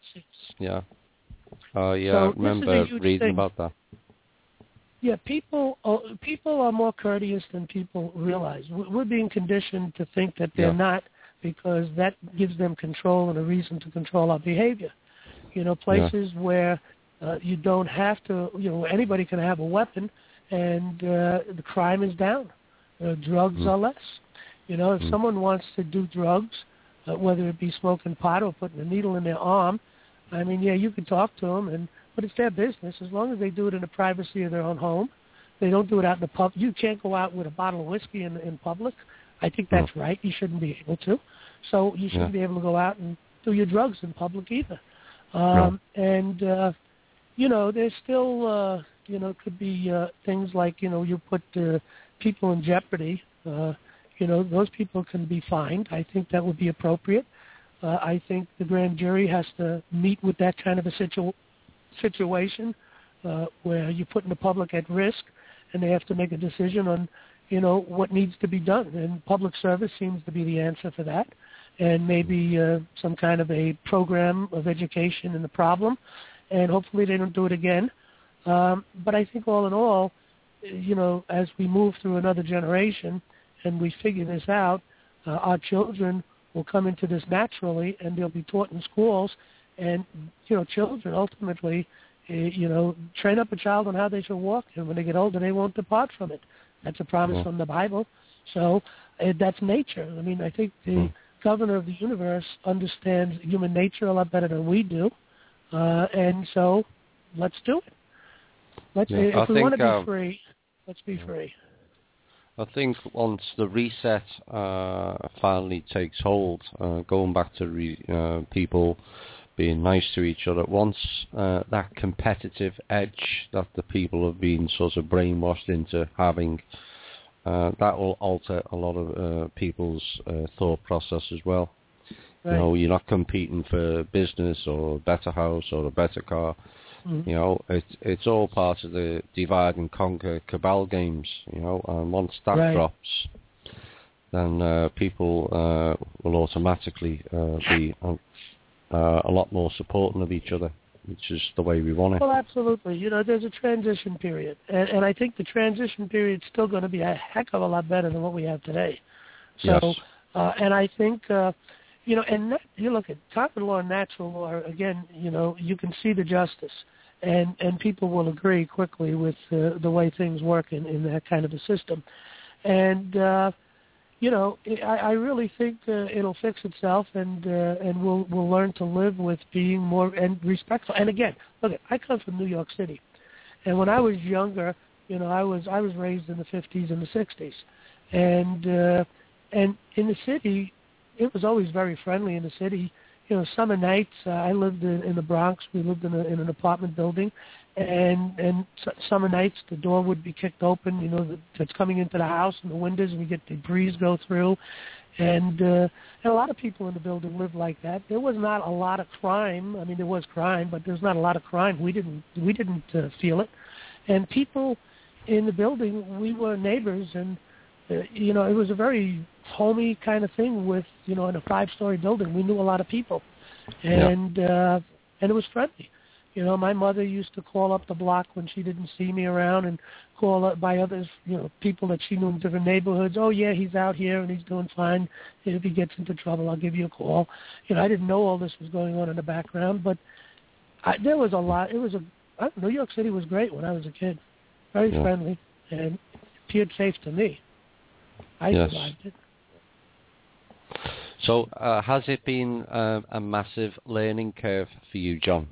So I remember reading about that. Yeah, people are more courteous than people realize. We're being conditioned to think that they're not, because that gives them control and a reason to control our behavior. Places where you don't have to, anybody can have a weapon, and the crime is down. Drugs are less. If someone wants to do drugs, whether it be smoking pot or putting a needle in their arm, I mean, you can talk to them, but it's their business. As long as they do it in the privacy of their own home, they don't do it out in the pub. You can't go out with a bottle of whiskey in public. I think that's right. You shouldn't be able to. So you shouldn't be able to go out and do your drugs in public either. And, there's still, could be things like, you put people in jeopardy. Those people can be fined. I think that would be appropriate. I think the grand jury has to meet with that kind of a situation where you're putting the public at risk, and they have to make a decision on, what needs to be done. And public service seems to be the answer for that, and maybe some kind of a program of education in the problem, and hopefully they don't do it again. But I think all in all, as we move through another generation and we figure this out, our children will come into this naturally, and they'll be taught in schools. And, children ultimately, train up a child on how they should walk, and when they get older, they won't depart from it. That's a promise from the Bible. So that's nature. I mean, I think the governor of the universe understands human nature a lot better than we do. And so let's do it. If we want to be free, let's be free. I think once the reset finally takes hold, going back to people being nice to each other, once that competitive edge that the people have been sort of brainwashed into having, that will alter a lot of people's thought process as well. Right. You're not competing for business or a better house or a better car. It's all part of the divide and conquer cabal games, and once that drops, then people will automatically be a lot more supporting of each other, which is the way we want it. Well, absolutely. There's a transition period, and I think the transition period is still going to be a heck of a lot better than what we have today. So, and I think, and you look at common law and natural law, again, you can see the justice. And people will agree quickly with the way things work in that kind of a system. And, I really think it'll fix itself, and we'll learn to live with being more and respectful. And again, look, I come from New York City. And when I was younger, I was raised in the 50s and the 60s. And in the city, it was always very friendly in the city. Summer nights, I lived in the Bronx. We lived in an apartment building, and summer nights the door would be kicked open. It's coming into the house and the windows, and we get the breeze go through, and a lot of people in the building lived like that. There was not a lot of crime. I mean, there was crime, but there's not a lot of crime. We didn't feel it, and people in the building, we were neighbors, and it was a very homey kind of thing with, in a 5-story building. We knew a lot of people, and it was friendly. My mother used to call up the block when she didn't see me around and call up by others, people that she knew in different neighborhoods. Oh, yeah, he's out here and he's doing fine. If he gets into trouble, I'll give you a call. I didn't know all this was going on in the background, but there was a lot. New York City was great when I was a kid. Very friendly and appeared safe to me. I survived it. So has it been a massive learning curve for you, John?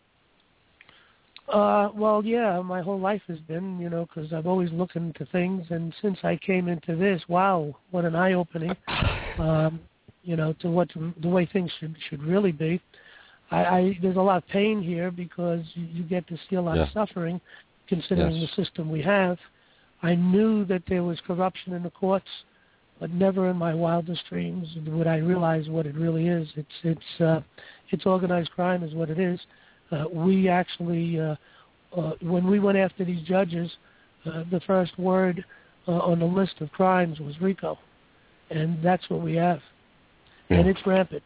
Well, yeah, my whole life has been, because I've always looked into things, and since I came into this, wow, what an eye-opening, to the way things should really be. There's a lot of pain here because you get to see a lot of suffering, considering the system we have. I knew that there was corruption in the courts, but never in my wildest dreams would I realize what it really is. It's organized crime is what it is. We actually, when we went after these judges, the first word on the list of crimes was RICO, and that's what we have, and it's rampant.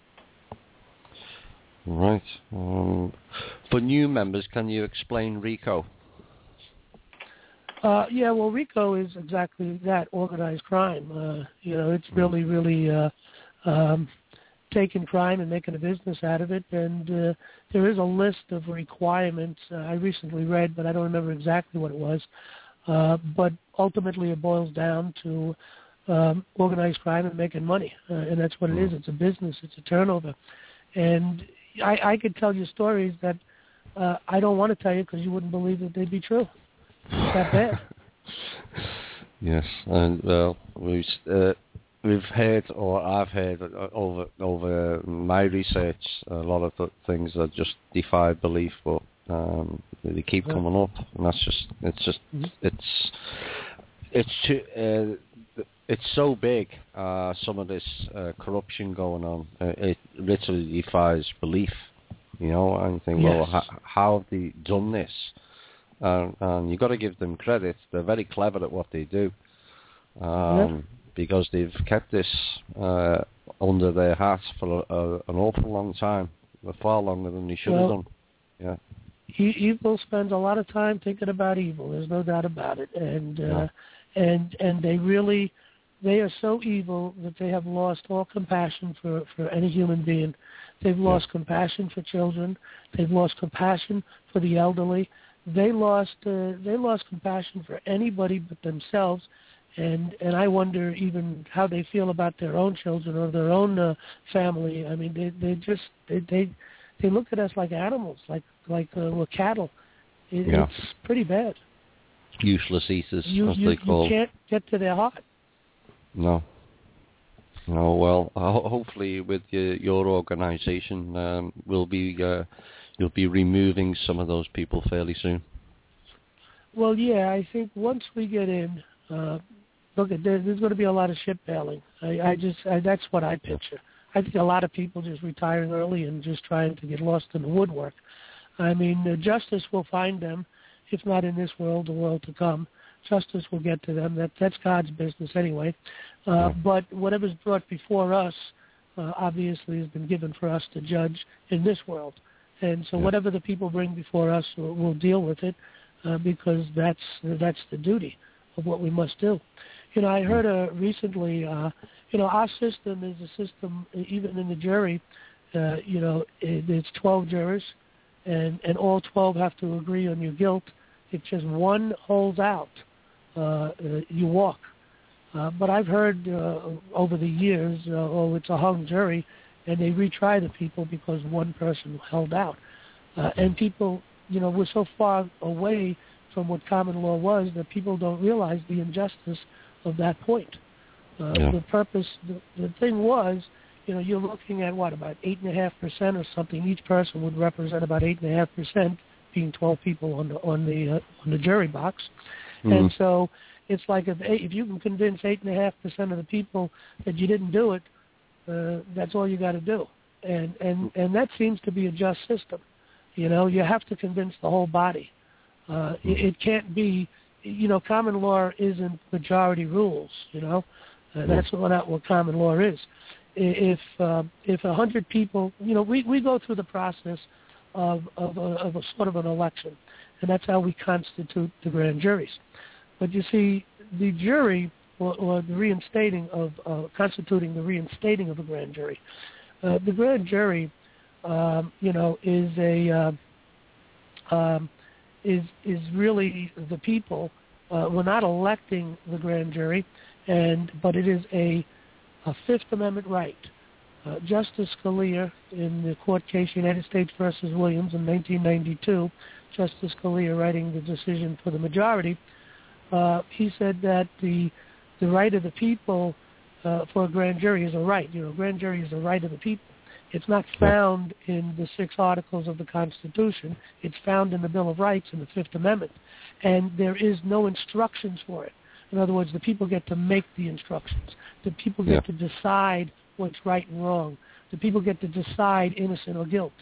Right. For new members, can you explain RICO? Well, RICO is exactly that, organized crime. It's really taking crime and making a business out of it. And there is a list of requirements I recently read, but I don't remember exactly what it was. But ultimately it boils down to organized crime and making money. And that's what it is. It's a business. It's a turnover. And I could tell you stories that I don't want to tell you because you wouldn't believe that they'd be true. It's that bad. Yes, and we've heard, or I've heard over my research, a lot of things that just defy belief, but they keep coming up, and it's so big. Some of this corruption going on, it literally defies belief. And you think, well, how have they done this? And you've got to give them credit. They're very clever at what they do. Because they've kept this under their hat for an awful long time, far longer than they should have done. Yeah. Evil spends a lot of time thinking about evil. There's no doubt about it, and they are so evil that they have lost all compassion for any human being. They've lost compassion for children. They've lost compassion for the elderly. They lost compassion for anybody but themselves. And I wonder even how they feel about their own children or their own family. I mean, they look at us like animals, like we're cattle. It's pretty bad. Useless eaters, as they call. You can't get to their heart. No. Well, hopefully with your organisation, you'll be removing some of those people fairly soon. Well, yeah, I think once we get in. Look, there's going to be a lot of ship bailing. That's what I picture. I think a lot of people just retiring early and just trying to get lost in the woodwork. I mean, justice will find them, if not in this world, the world to come. Justice will get to them. That's God's business anyway. But whatever's brought before us, obviously, has been given for us to judge in this world. And so whatever the people bring before us, we'll deal with it because that's the duty of what we must do. I heard recently, our system is a system, even in the jury, it's 12 jurors, and all 12 have to agree on your guilt. If just one holds out, you walk. But I've heard over the years, it's a hung jury, and they retry the people because one person held out. And people, we're so far away from what common law was that people don't realize the injustice of that point. The purpose, the thing was, you're looking at about 8.5% or something. Each person would represent about 8.5%, being 12 people on the jury box. And so it's like if you can convince 8.5% of the people that you didn't do it, that's all you got to do. And that seems to be a just system. You have to convince the whole body. It can't be, common law isn't majority rules, That's not what common law is. If 100 people, we go through the process of a sort of an election, and that's how we constitute the grand juries. But you see, the jury, or the reinstating of, constituting the reinstating of a grand jury, the grand jury, is really the people. We're not electing the grand jury, but it is a Fifth Amendment right. Justice Scalia, in the court case United States versus Williams in 1992, Justice Scalia writing the decision for the majority, he said that the right of the people for a grand jury is a right. A grand jury is a right of the people. It's not found in the 6 articles of the Constitution. It's found in the Bill of Rights in the Fifth Amendment. And there is no instructions for it. In other words, the people get to make the instructions. The people get to decide what's right and wrong. The people get to decide innocent or guilt.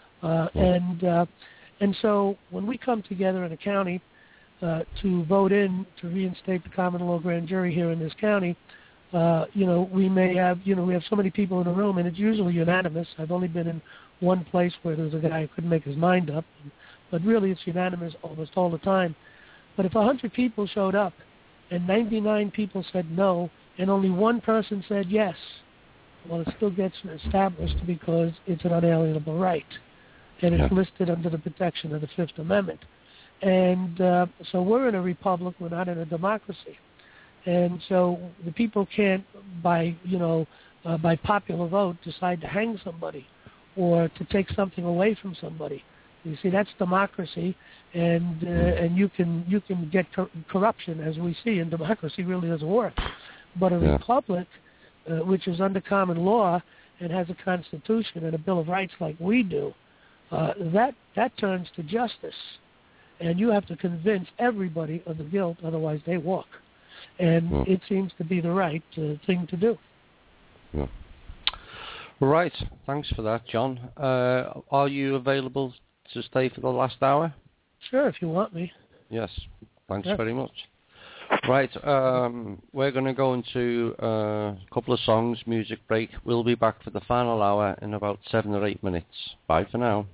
And so when we come together in a county to vote in to reinstate the common law grand jury here in this county, we may have, we have so many people in the room, and it's usually unanimous. I've only been in one place where there was a guy who couldn't make his mind up, but really it's unanimous almost all the time. But if 100 people showed up and 99 people said no, and only one person said yes, well, it still gets established because it's an unalienable right, and it's listed under the protection of the Fifth Amendment. And so we're in a republic, we're not in a democracy. And so the people can't, by popular vote, decide to hang somebody or to take something away from somebody. You see, that's democracy, and you can get corruption, as we see, and democracy really doesn't work. But a republic, which is under common law and has a constitution and a Bill of Rights like we do, that turns to justice. And you have to convince everybody of the guilt, otherwise they walk. And it seems to be the right thing to do. Yeah. Right. Thanks for that, John. Are you available to stay for the last hour? Sure, if you want me. Yes. Thanks very much. Right. We're going to go into a couple of songs, music break. We'll be back for the final hour in about 7 or 8 minutes. Bye for now.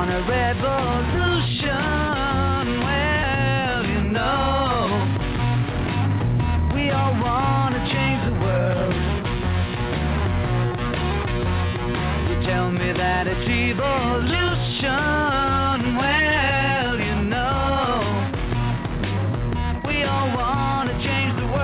want a revolution. Well, you know, we all want to change the world. You tell me that it's evolution. Well, you know, we all want to change the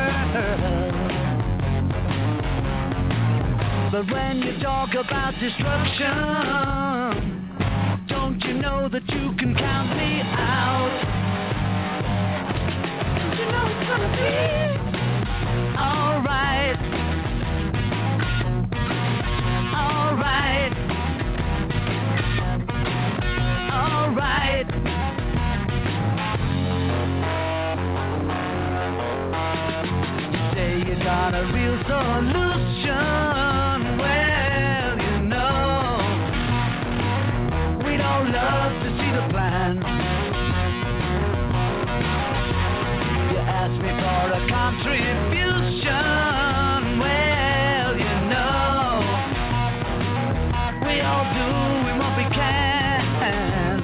world. But when you talk about destruction, don't you know that you can count me out? Don't you know it's gonna be alright? Alright. Alright. You say you got a real solution. Well, you know, we'd all love to see the plan. You asked me for a contribution. Well, you know, we all do what we can.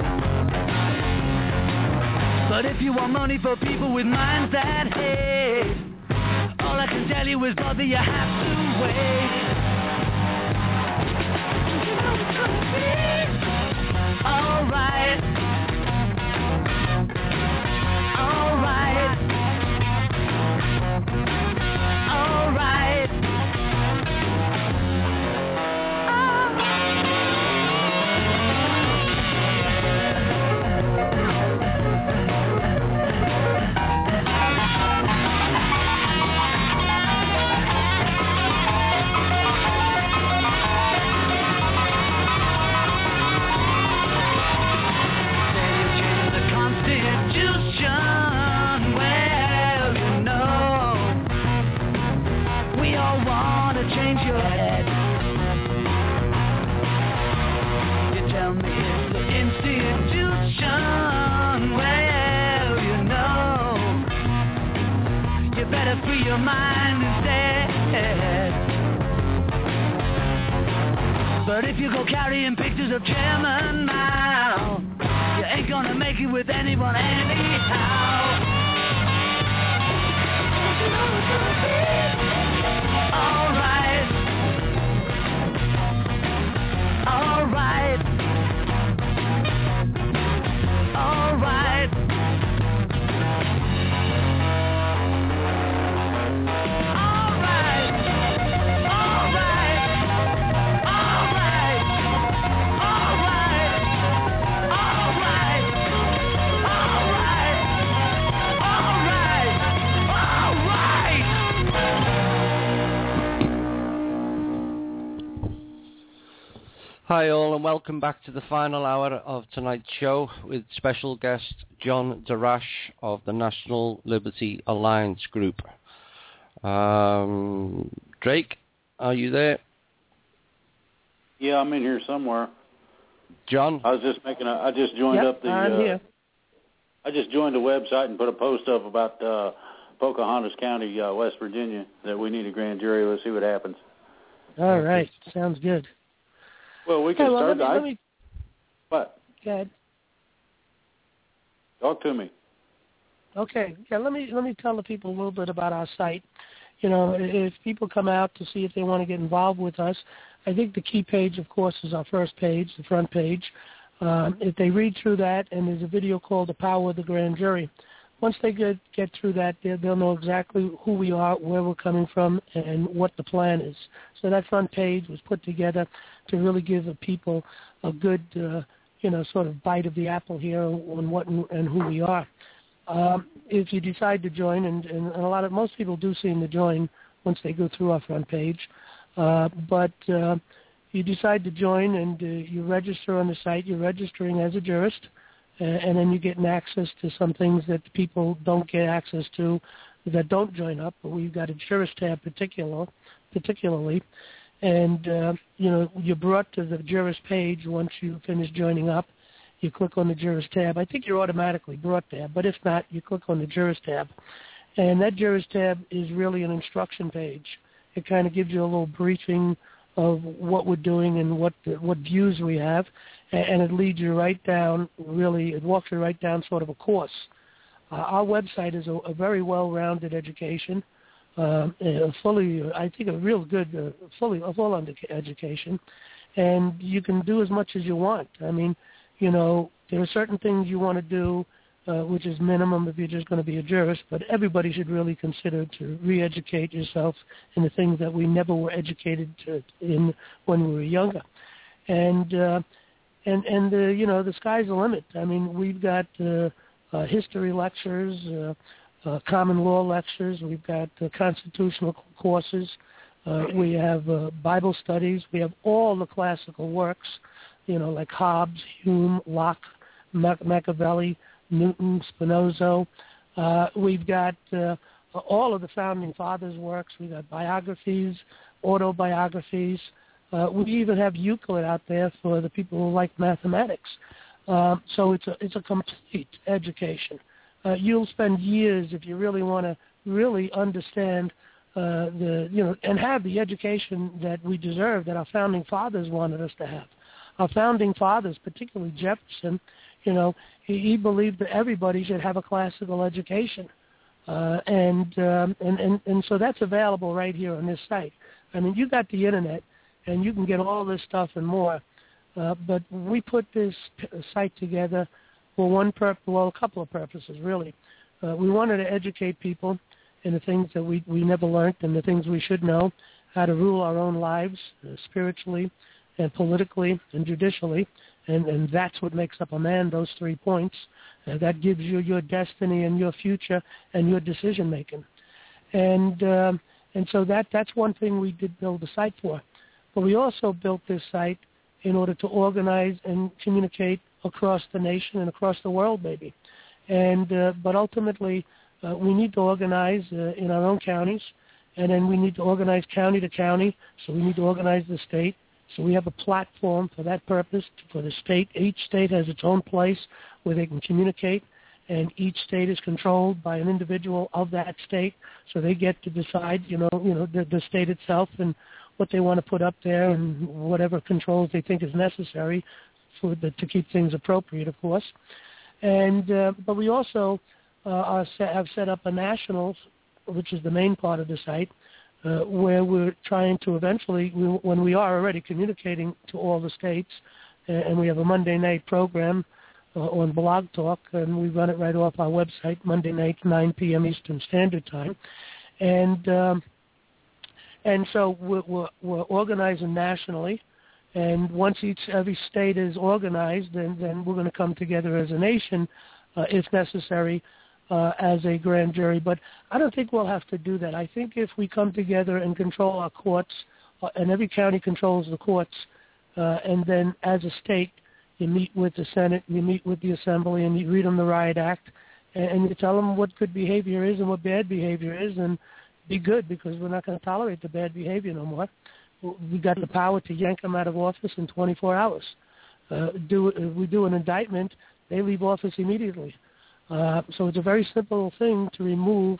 But if you want money for people with minds that hate, all I can tell you is, brother, you have to wait. You know it's gonna be alright. Alright. Alright. Change your head. You tell me it's the institution. Well, you know, you better free your mind instead. But if you go carrying pictures of Chairman Mao, you ain't gonna make it with anyone anyhow. Don't you know it's gonna be alright. Alright. Alright. Alright. Alright. Alright. Alright. Alright. Alright. Alright. Alright. Hi all and welcome back to the final hour of tonight's show with special guest John Darash of the National Liberty Alliance Group. Drake, are you there? Yeah, I'm in here somewhere. John? I was just I just joined up the I'm here. I just joined the website and put a post up about Pocahontas County, West Virginia, that we need a grand jury. Let's see what happens. All right. Sounds good. Well, we can start. Let me. What? Go ahead. Talk to me. Okay. Yeah. Let me tell the people a little bit about our site. You know, if people come out to see if they want to get involved with us, I think the key page, of course, is our first page, the front page. If they read through that, and there's a video called "The Power of the Grand Jury." Once they get through that, they'll know exactly who we are, where we're coming from, and what the plan is. So that front page was put together to really give the people a good, sort of bite of the apple here on what and who we are. If you decide to join, and most people do seem to join once they go through our front page, but you decide to join and you register on the site. You're registering as a jurist. And then you're getting access to some things that people don't get access to that don't join up. But we've got a jurist tab particularly. And, you're brought to the jurist page once you finish joining up. You click on the jurist tab. I think you're automatically brought there, but if not, you click on the jurist tab. And that jurist tab is really an instruction page. It kind of gives you a little briefing of what we're doing and what views we have, and it leads you right down. Really, it walks you right down sort of a course. Our website is a very well-rounded education, fully, I think, a real good, full education, and you can do as much as you want. I mean, you know, there are certain things you want to do, which is minimum if you're just going to be a jurist, but everybody should really consider to re-educate yourself in the things that we never were educated in when we were younger. And you know, the sky's the limit. I mean, we've got history lectures, common law lectures. We've got constitutional courses. We have Bible studies. We have all the classical works, you know, like Hobbes, Hume, Locke, Machiavelli, Newton, Spinoza. We've got all of the Founding Fathers' works. We've got biographies, autobiographies. We even have Euclid out there for the people who like mathematics. So it's a complete education. You'll spend years if you really want to really understand and have the education that we deserve, that our Founding Fathers wanted us to have. Our Founding Fathers, particularly Jefferson, you know, he believed that everybody should have a classical education, and so that's available right here on this site. I mean, you got the internet, and you can get all this stuff and more. But we put this site together for a couple of purposes, really. We wanted to educate people in the things that we never learned and the things we should know, how to rule our own lives spiritually and politically and judicially. And that's what makes up a man, those 3 points. That gives you your destiny and your future and your decision-making. And so that's one thing we did build the site for. But we also built this site in order to organize and communicate across the nation and across the world, maybe. But ultimately, we need to organize in our own counties, and then we need to organize county to county, so we need to organize the state. So we have a platform for that purpose, for the state. Each state has its own place where they can communicate, and each state is controlled by an individual of that state, so they get to decide, the state itself and what they want to put up there and whatever controls they think is necessary to keep things appropriate, of course. But we also have set up a national, which is the main part of the site, where we're trying to eventually, when we are already communicating to all the states, and we have a Monday night program on Blog Talk, and we run it right off our website, Monday night, 9 p.m. Eastern Standard Time. And so we're organizing nationally, and once every state is organized, then we're going to come together as a nation, if necessary, as a grand jury. But I don't think we'll have to do that. I think if we come together and control our courts, and every county controls the courts, and then as a state, you meet with the Senate, you meet with the Assembly, and you read them the Riot Act, and you tell them what good behavior is and what bad behavior is, and be good, because we're not going to tolerate the bad behavior no more. We got the power to yank them out of office in 24 hours. We do an indictment, they leave office immediately. So it's a very simple thing to remove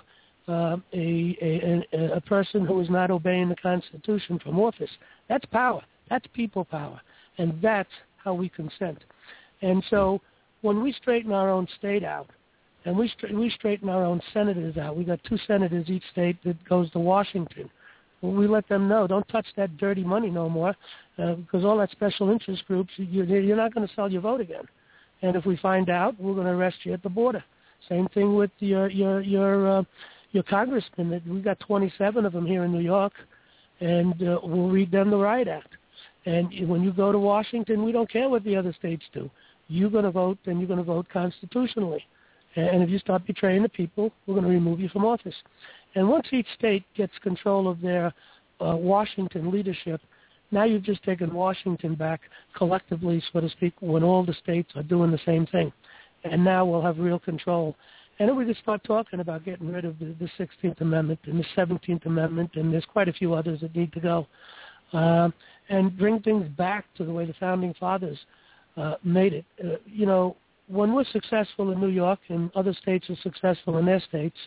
a person who is not obeying the Constitution from office. That's power. That's people power. And that's how we consent. And so when we straighten our own state out, and we straighten our own senators out, we got 2 senators each state that goes to Washington. We let them know, don't touch that dirty money no more, because all that special interest groups, you're not going to sell your vote again. And if we find out, we're going to arrest you at the border. Same thing with your congressmen. We got 27 of them here in New York, and we'll read them the Riot Act. And when you go to Washington, we don't care what the other states do. You're going to vote, and you're going to vote constitutionally. And if you start betraying the people, we're going to remove you from office. And once each state gets control of their Washington leadership, now you've just taken Washington back collectively, so to speak, when all the states are doing the same thing. And now we'll have real control. And then we can start talking about getting rid of the 16th Amendment and the 17th Amendment, and there's quite a few others that need to go, and bring things back to the way the Founding Fathers made it. When we're successful in New York and other states are successful in their states,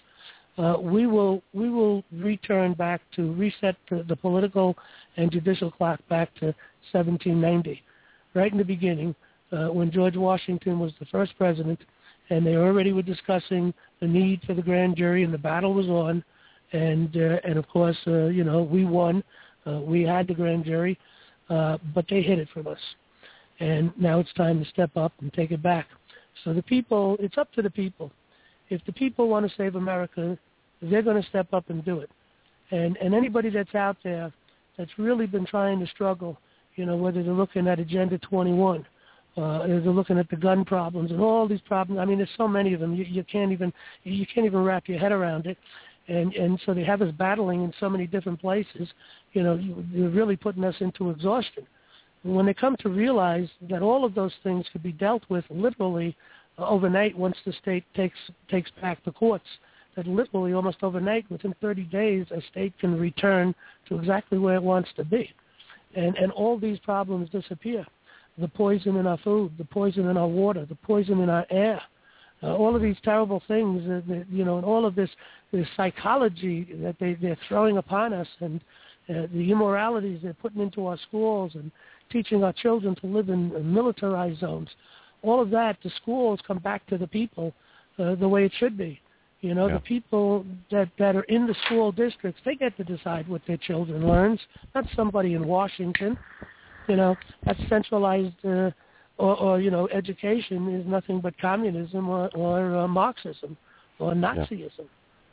we will return back to reset the political and judicial clock back to 1790, right in the beginning, when George Washington was the first president, and they already were discussing the need for the grand jury, and the battle was on, and of course, we won. We had the grand jury, but they hid it from us, and now it's time to step up and take it back. So the people, it's up to the people. If the people want to save America, they're going to step up and do it. And anybody that's out there that's really been trying to struggle, whether they're looking at Agenda 21, they're looking at the gun problems and all these problems. I mean, there's so many of them. You can't even wrap your head around it. And so they have us battling in so many different places. They're really putting us into exhaustion. And when they come to realize that all of those things could be dealt with literally overnight once the state takes back the courts, that literally almost overnight, within 30 days, a state can return to exactly where it wants to be. And all these problems disappear. The poison in our food, the poison in our water, the poison in our air, all of these terrible things, and all of this psychology that they're throwing upon us, and the immoralities they're putting into our schools and teaching our children to live in militarized zones. All of that, the schools come back to the people the way it should be. The people that are in the school districts, they get to decide what their children learns, not somebody in Washington. That centralized or education is nothing but communism or Marxism or Nazism.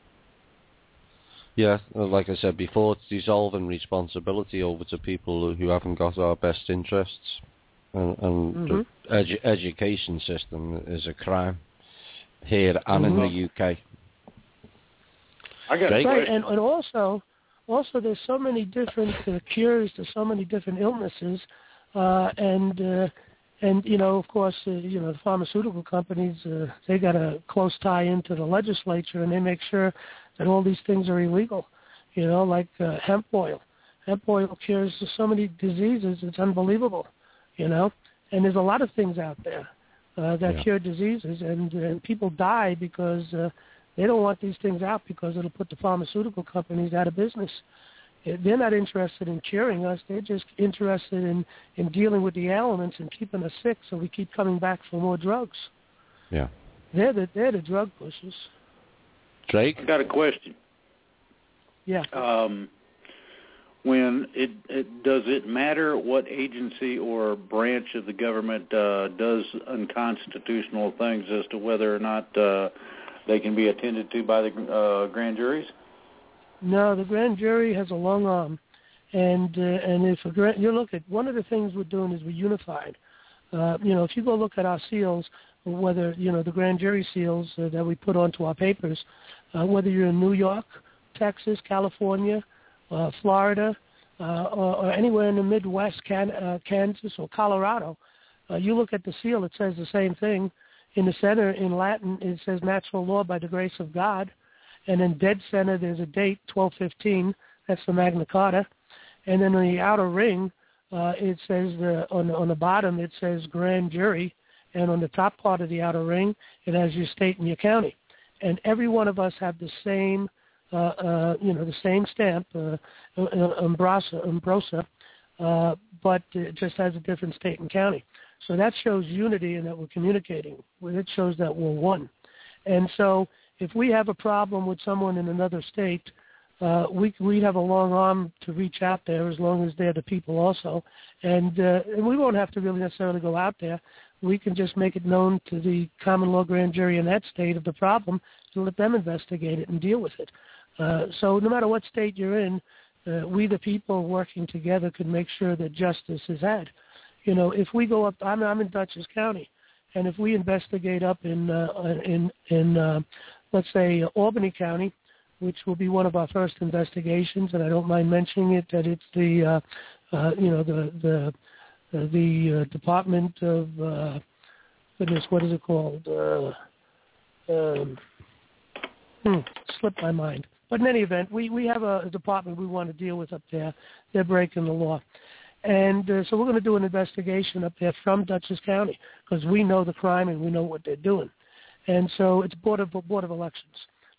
Yeah, like I said before, it's dissolving responsibility over to people who haven't got our best interests. And the education system is a crime here and in the UK. I got a question. And also there's so many different cures to so many different illnesses, and of course, the pharmaceutical companies, they got a close tie into the legislature, and they make sure that all these things are illegal. Like hemp oil. Hemp oil cures so many diseases; it's unbelievable. And there's a lot of things out there that cure diseases, and people die because they don't want these things out because it'll put the pharmaceutical companies out of business. They're not interested in curing us. They're just interested in dealing with the ailments and keeping us sick so we keep coming back for more drugs. Yeah. They're the drug pushers. Drake? I got a question. Yeah. When does it matter what agency or branch of the government does unconstitutional things as to whether or not they can be attended to by the grand juries? No, the grand jury has a long arm, and if you look at one of the things we're doing is we're unified. If you go look at our seals, whether the grand jury seals that we put onto our papers, whether you're in New York, Texas, California, Florida, or anywhere in the Midwest, Kansas or Colorado, you look at the seal, it says the same thing. In the center, in Latin, it says natural law by the grace of God. And in dead center, there's a date, 1215. That's the Magna Carta. And then on the outer ring, it says, on the bottom, it says grand jury. And on the top part of the outer ring, it has your state and your county. And every one of us have the same, the same stamp, Umbrosa, but it just has a different state and county. So that shows unity and that we're communicating. It shows that we're one. And so if we have a problem with someone in another state, we have a long arm to reach out there as long as they're the people also. And we won't have to really necessarily go out there. We can just make it known to the common law grand jury in that state of the problem and let them investigate it and deal with it. So no matter what state you're in, we the people working together can make sure that justice is had. If we go up, I'm in Dutchess County, and if we investigate up in let's say Albany County, which will be one of our first investigations, and I don't mind mentioning it, that it's the Department of goodness, what is it called? Slipped my mind. But in any event, we have a department we want to deal with up there. They're breaking the law. And so we're going to do an investigation up there from Dutchess County because we know the crime and we know what they're doing. And so it's Board of Elections.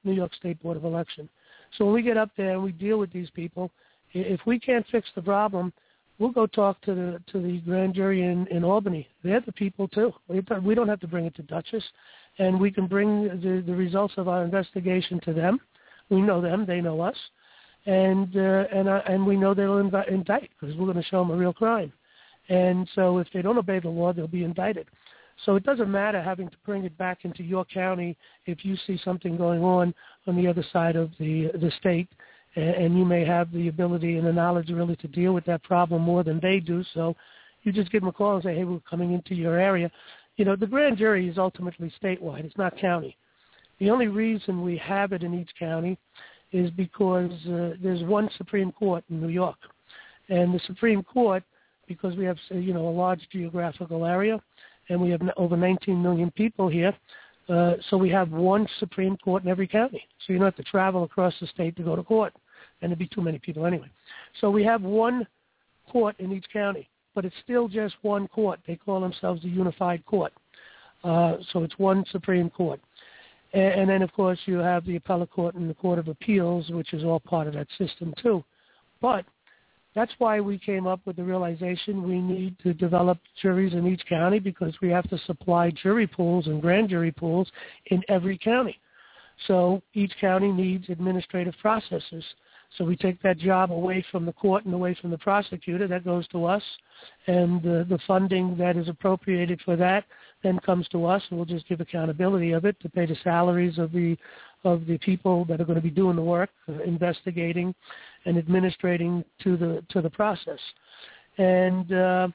New York State Board of Election. So when we get up there and we deal with these people, if we can't fix the problem, we'll go talk to the grand jury in Albany. They're the people too. We don't have to bring it to Dutchess, and we can bring the results of our investigation to them. We know them; they know us, and we know they'll indict because we're going to show them a real crime. And so if they don't obey the law, they'll be indicted. So it doesn't matter having to bring it back into your county if you see something going on the other side of the state, and you may have the ability and the knowledge really to deal with that problem more than they do. So you just give them a call and say, hey, we're coming into your area. You know, the grand jury is ultimately statewide. It's not county. The only reason we have it in each county is because there's one Supreme Court in New York. And the Supreme Court, because we have, a large geographical area, and we have over 19 million people here, so we have one Supreme Court in every county. So you don't have to travel across the state to go to court, and there'd be too many people anyway. So we have one court in each county, but it's still just one court. They call themselves the Unified Court. So it's one Supreme Court. And then, of course, you have the Appellate Court and the Court of Appeals, which is all part of that system too. But that's why we came up with the realization we need to develop juries in each county, because we have to supply jury pools and grand jury pools in every county. So each county needs administrative processes. So we take that job away from the court and away from the prosecutor. That goes to us, and the funding that is appropriated for that then comes to us, and we'll just give accountability of it to pay the salaries of the people that are going to be doing the work, investigating and administrating to the process. And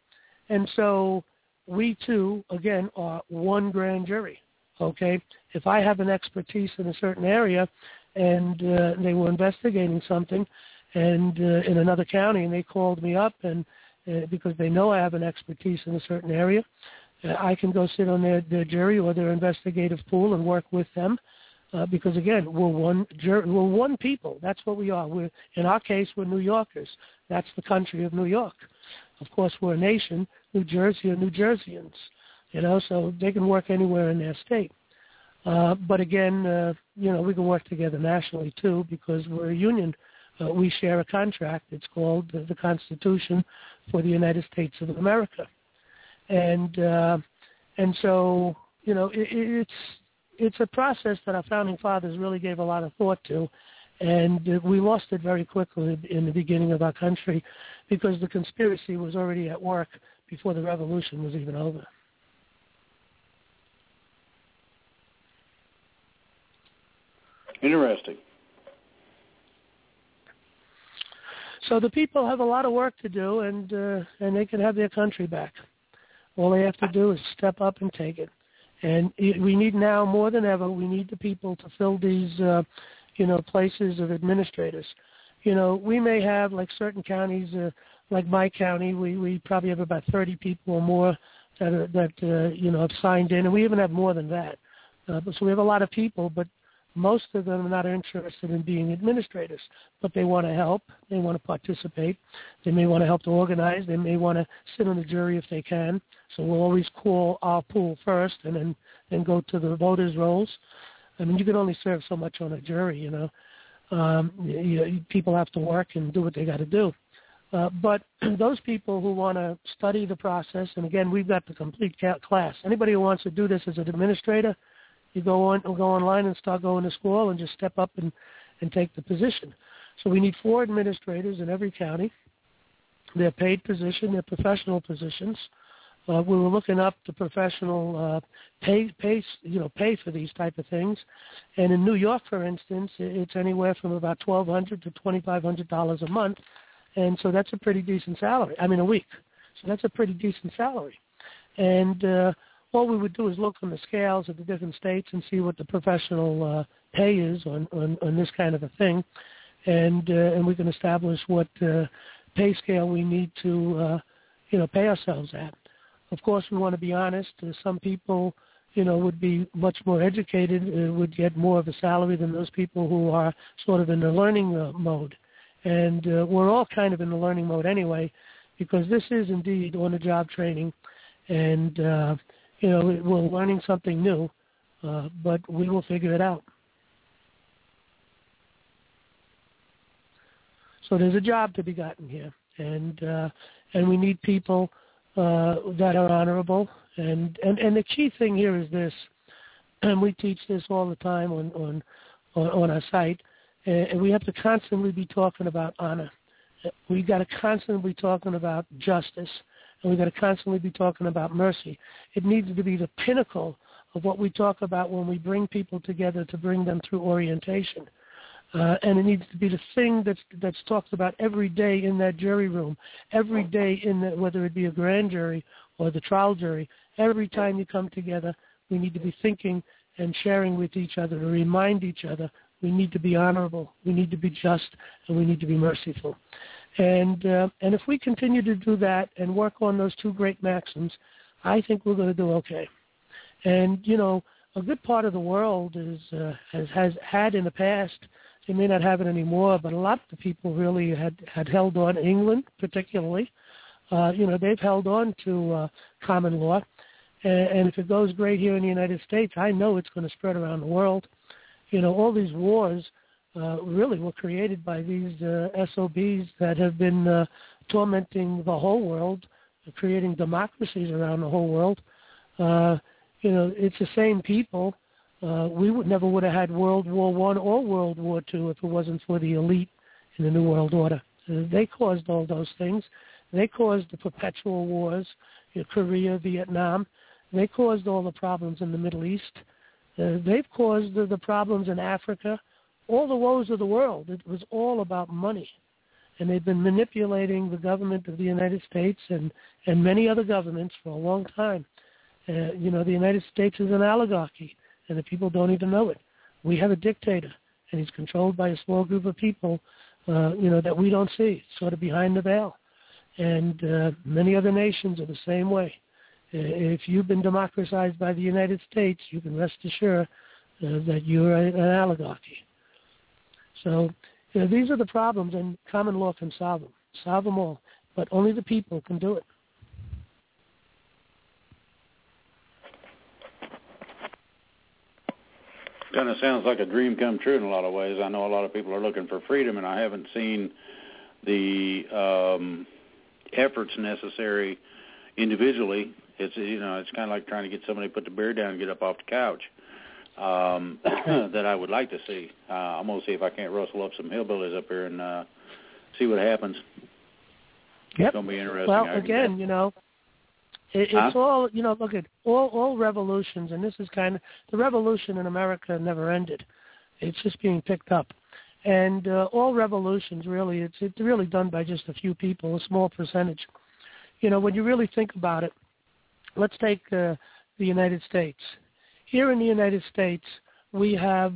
so we too, again, are one grand jury. Okay, if I have an expertise in a certain area, and they were investigating something, and in another county, and they called me up, and because they know I have an expertise in a certain area, I can go sit on their jury or their investigative pool and work with them, because again, we're one people. That's what we are. In our case, we're New Yorkers. That's the country of New York. Of course, we're a nation. New Jersey are New Jerseyans. So they can work anywhere in their state. But again, we can work together nationally too, because we're a union. We share a contract. It's called the Constitution for the United States of America. And so, it's a process that our founding fathers really gave a lot of thought to. And we lost it very quickly in the beginning of our country, because the conspiracy was already at work before the revolution was even over. Interesting. So the people have a lot of work to do, and they can have their country back. All they have to do is step up and take it. And we need now more than ever, we need the people to fill these, places of administrators. We may have, like certain counties, like my county, we probably have about 30 people or more that have signed in, and we even have more than that. So we have a lot of people, but most of them are not interested in being administrators, but they want to help. They want to participate. They may want to help to organize. They may want to sit on the jury if they can. So we'll always call our pool first and then go to the voters' rolls. I mean, you can only serve so much on a jury, people have to work and do what they got to do. But those people who want to study the process, and again, we've got the complete class. Anybody who wants to do this as an administrator, you go online and start going to school and just step up and take the position. So we need 4 administrators in every county. They're paid position, they're professional positions. We were looking up the professional pay for these type of things. And in New York, for instance, it's anywhere from about $1,200 to $2,500 a month. And so that's a pretty decent salary. A week. So that's a pretty decent salary. And all we would do is look on the scales of the different states and see what the professional pay is on this kind of a thing, and we can establish what pay scale we need to pay ourselves at. Of course, we want to be honest. Some people would be much more educated, would get more of a salary than those people who are sort of in the learning mode, and we're all kind of in the learning mode anyway, because this is indeed on-the-job training, and we're learning something new, but we will figure it out. So there's a job to be gotten here, and we need people that are honorable. And the key thing here is this, and we teach this all the time on our site, and we have to constantly be talking about honor. We got to constantly be talking about justice, and we got to constantly be talking about mercy. It needs to be the pinnacle of what we talk about when we bring people together to bring them through orientation. And it needs to be the thing that's talked about every day in that jury room, every day whether it be a grand jury or the trial jury. Every time you come together, we need to be thinking and sharing with each other to remind each other we need to be honorable, we need to be just, and we need to be merciful. And if we continue to do that and work on those two great maxims, I think we're going to do okay. And, you know, a good part of the world has had in the past, they may not have it anymore, but a lot of the people really had held on, England particularly. You know, they've held on to common law. And if it goes great here in the United States, I know it's going to spread around the world. You know, all these wars really were created by these SOBs that have been tormenting the whole world, creating democracies around the whole world. You know, it's the same people. We never would have had World War I or World War II if it wasn't for the elite in the New World Order. They caused all those things. They caused the perpetual wars, Korea, Vietnam. They caused all the problems in the Middle East. They've caused the problems in Africa, all the woes of the world. It was all about money. And they've been manipulating the government of the United States and many other governments for a long time. You know, the United States is an oligarchy, and the people don't even know it. We have a dictator, and he's controlled by a small group of people, you know, that we don't see, sort of behind the veil. And many other nations are the same way. If you've been democratized by the United States, you can rest assured that you're an oligarchy. So, you know, these are the problems, and common law can solve them all. But only the people can do it. Kind of sounds like a dream come true in a lot of ways. I know a lot of people are looking for freedom, and I haven't seen the efforts necessary individually. It's, you know, it's kind of like trying to get somebody to put the beer down and get up off the couch that I would like to see. I'm going to see if I can't rustle up some hillbillies up here and see what happens. Yep. It's going to be interesting. Well, again, you know, it's all, you know, look at all revolutions, and this is kind of, the revolution in America never ended. It's just being picked up. And all revolutions, really, it's really done by just a few people, a small percentage. You know, when you really think about it, let's take the United States. Here in the United States, we have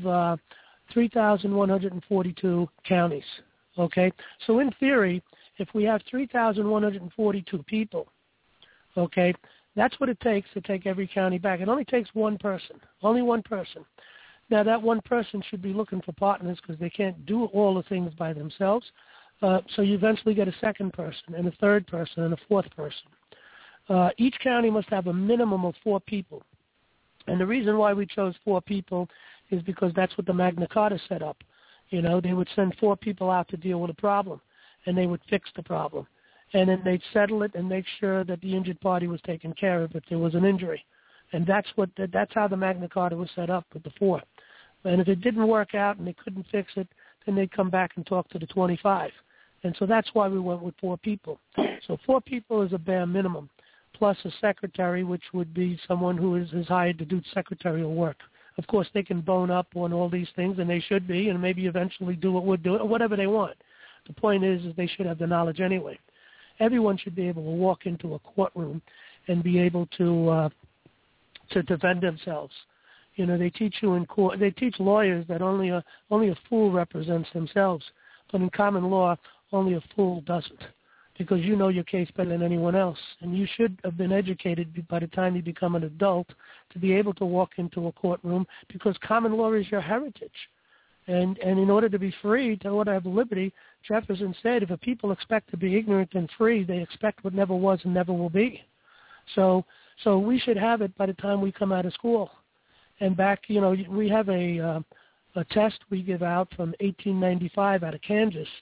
3,142 counties, okay? So in theory, if we have 3,142 people, okay, that's what it takes to take every county back. It only takes one person, only one person. Now, that one person should be looking for partners because they can't do all the things by themselves. So you eventually get a second person and a third person and a fourth person. Each county must have a minimum of 4 people. And the reason why we chose 4 people is because that's what the Magna Carta set up. You know, they would send 4 people out to deal with a problem, and they would fix the problem. And then they'd settle it and make sure that the injured party was taken care of if there was an injury. And that's how the Magna Carta was set up with the 4. And if it didn't work out and they couldn't fix it, then they'd come back and talk to the 25. And so that's why we went with 4 people. So 4 people is a bare minimum, plus a secretary, which would be someone who is hired to do secretarial work. Of course, they can bone up on all these things, and they should be, and maybe eventually do what would do it, or whatever they want. The point is they should have the knowledge anyway. Everyone should be able to walk into a courtroom and be able to defend themselves. You know, they teach you in court. They teach lawyers that only a fool represents themselves, but in common law, only a fool doesn't, because you know your case better than anyone else, and you should have been educated by the time you become an adult to be able to walk into a courtroom, because common law is your heritage. And in order to be free, in order to have liberty, Jefferson said, if a people expect to be ignorant and free, they expect what never was and never will be. So we should have it by the time we come out of school. And back, you know, we have a test we give out from 1895 out of Kansas,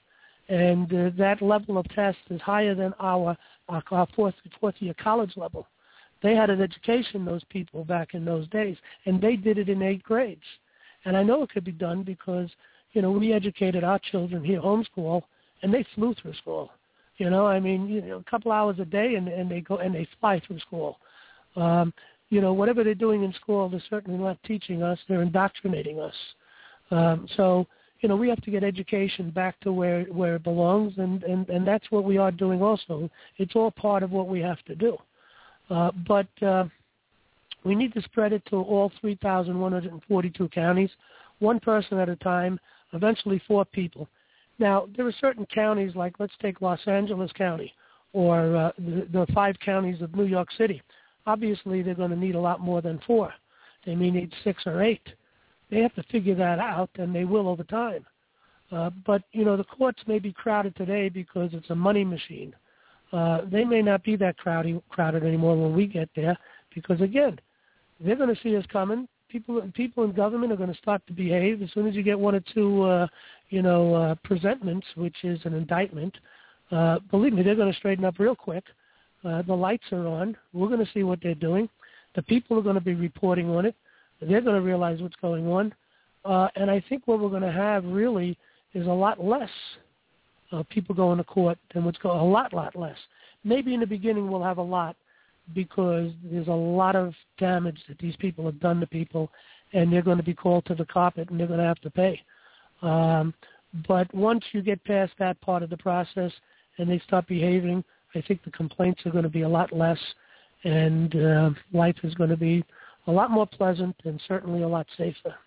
And that level of test is higher than our fourth-year college level. They had an education, those people, back in those days, and they did it in 8th grades. And I know it could be done because, we educated our children here, homeschool, and they flew through school. A couple hours a day, and they go and they fly through school. Whatever they're doing in school, they're certainly not teaching us; they're indoctrinating us. So we have to get education back to where it belongs, and that's what we are doing. Also, it's all part of what we have to do. But we need to spread it to all 3,142 counties, one person at a time. Eventually, 4 people. Now, there are certain counties, like let's take Los Angeles County or the 5 counties of New York City. Obviously, they're going to need a lot more than 4. They may need 6 or 8. They have to figure that out, and they will over time. But, the courts may be crowded today because it's a money machine. They may not be that crowded anymore when we get there because, again, they're going to see us coming. People in government are going to start to behave. As soon as you get 1 or 2, presentments, which is an indictment, believe me, they're going to straighten up real quick. The lights are on. We're going to see what they're doing. The people are going to be reporting on it. They're going to realize what's going on. And I think what we're going to have really is a lot less people going to court than a lot less. Maybe in the beginning we'll have a lot because there's a lot of damage that these people have done to people, and they're going to be called to the carpet, and they're going to have to pay. But once you get past that part of the process and they start behaving, I think the complaints are going to be a lot less, and life is going to be a lot more pleasant and certainly a lot safer.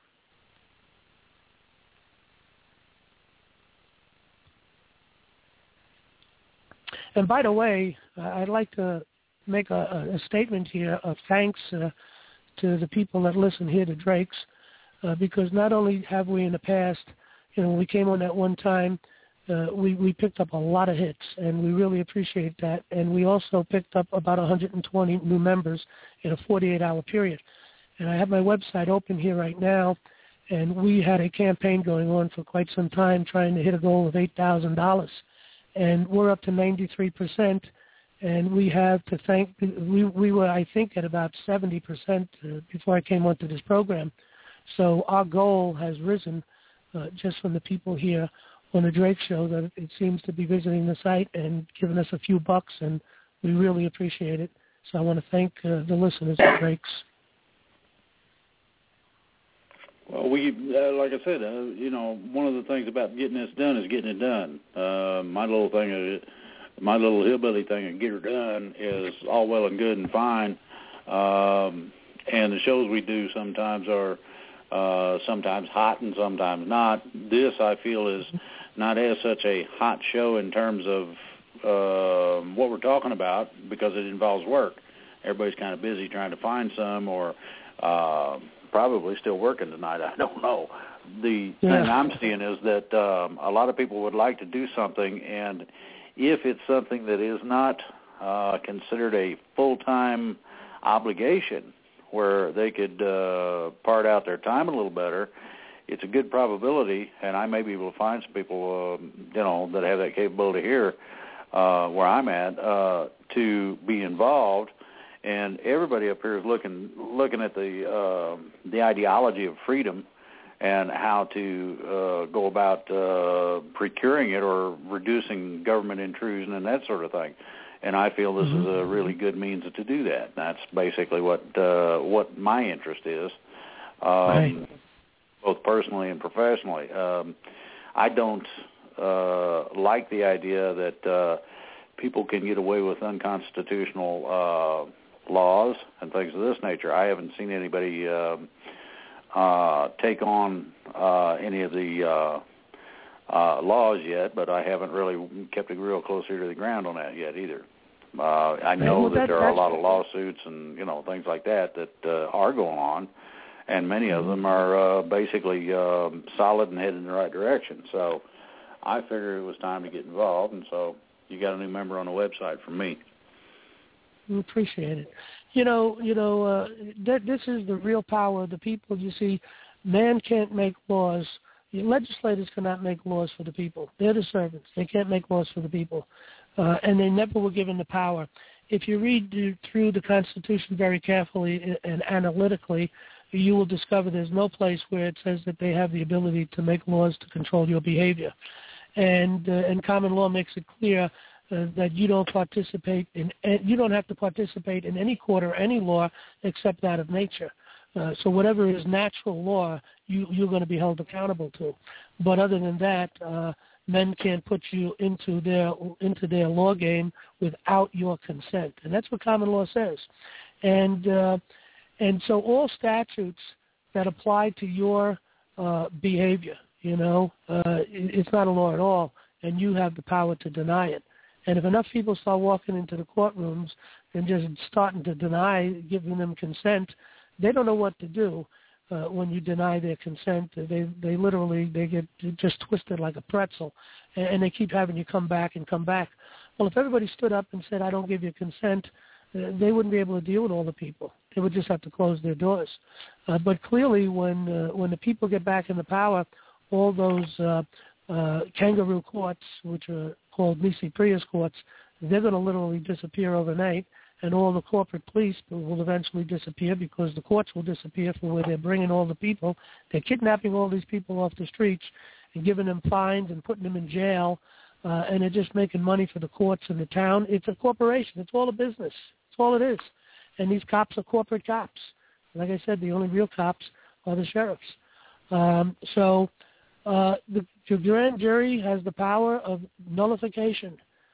And by the way, I'd like to make a statement here of thanks to the people that listen here to Drake's, because not only have we in the past, when we came on that one time, we picked up a lot of hits, and we really appreciate that. And we also picked up about 120 new members in a 48-hour period. And I have my website open here right now, and we had a campaign going on for quite some time trying to hit a goal of $8,000. And we're up to 93%, and we have to thank, we were, I think, at about 70% before I came onto this program. So our goal has risen just from the people here on the Drake Show, that it seems to be visiting the site and giving us a few bucks, and we really appreciate it. So I want to thank the listeners of Drake's. Well, we, like I said, one of the things about getting this done is getting it done. My little hillbilly thing of get her done is all well and good and fine. And the shows we do sometimes are sometimes hot and sometimes not. This, I feel, is not as such a hot show in terms of what we're talking about because it involves work. Everybody's kind of busy trying to find some or probably still working tonight. I don't know. The thing I'm seeing is that a lot of people would like to do something, and if it's something that is not considered a full-time obligation where they could part out their time a little better, it's a good probability, and I may be able to find some people, that have that capability here where I'm at to be involved. And everybody up here is looking at the ideology of freedom and how to go about procuring it or reducing government intrusion and that sort of thing. And I feel this is a really good means to do that. That's basically what my interest is, both personally and professionally. I don't like the idea that people can get away with unconstitutional laws and things of this nature. I haven't seen anybody take on any of the laws yet, but I haven't really kept a real close ear to the ground on that yet either. I know that there are a lot of lawsuits and things like that are going on, and many of them are basically solid and headed in the right direction. So I figured it was time to get involved, and so you got a new member on the website from me. We appreciate it. This is the real power of the people. You see, man can't make laws legislators cannot make laws for the people. They're the servants. They can't make laws for the people. And they never were given the power. If you read through the Constitution very carefully and analytically, you will discover there's no place where it says that they have the ability to make laws to control your behavior. And common law makes it clear that you don't participate in, you don't have to participate in any court or any law except that of nature. So whatever is natural law, you're going to be held accountable to. But other than that, men can't put you into their law game without your consent, and that's what common law says. And so all statutes that apply to your behavior, it's not a law at all, and you have the power to deny it. And if enough people start walking into the courtrooms and just starting to deny giving them consent, they don't know what to do when you deny their consent. They literally get just twisted like a pretzel, and they keep having you come back and come back. Well, if everybody stood up and said, I don't give you consent, they wouldn't be able to deal with all the people. They would just have to close their doors. But clearly, when the people get back into power, all those kangaroo courts, which are called Nisi Prius courts, they're going to literally disappear overnight, and all the corporate police will eventually disappear because the courts will disappear for where they're bringing all the people. They're kidnapping all these people off the streets and giving them fines and putting them in jail, and they're just making money for the courts and the town. It's a corporation. It's all a business. That's all it is. And these cops are corporate cops. Like I said, the only real cops are the sheriffs. So the grand jury has the power of nullification.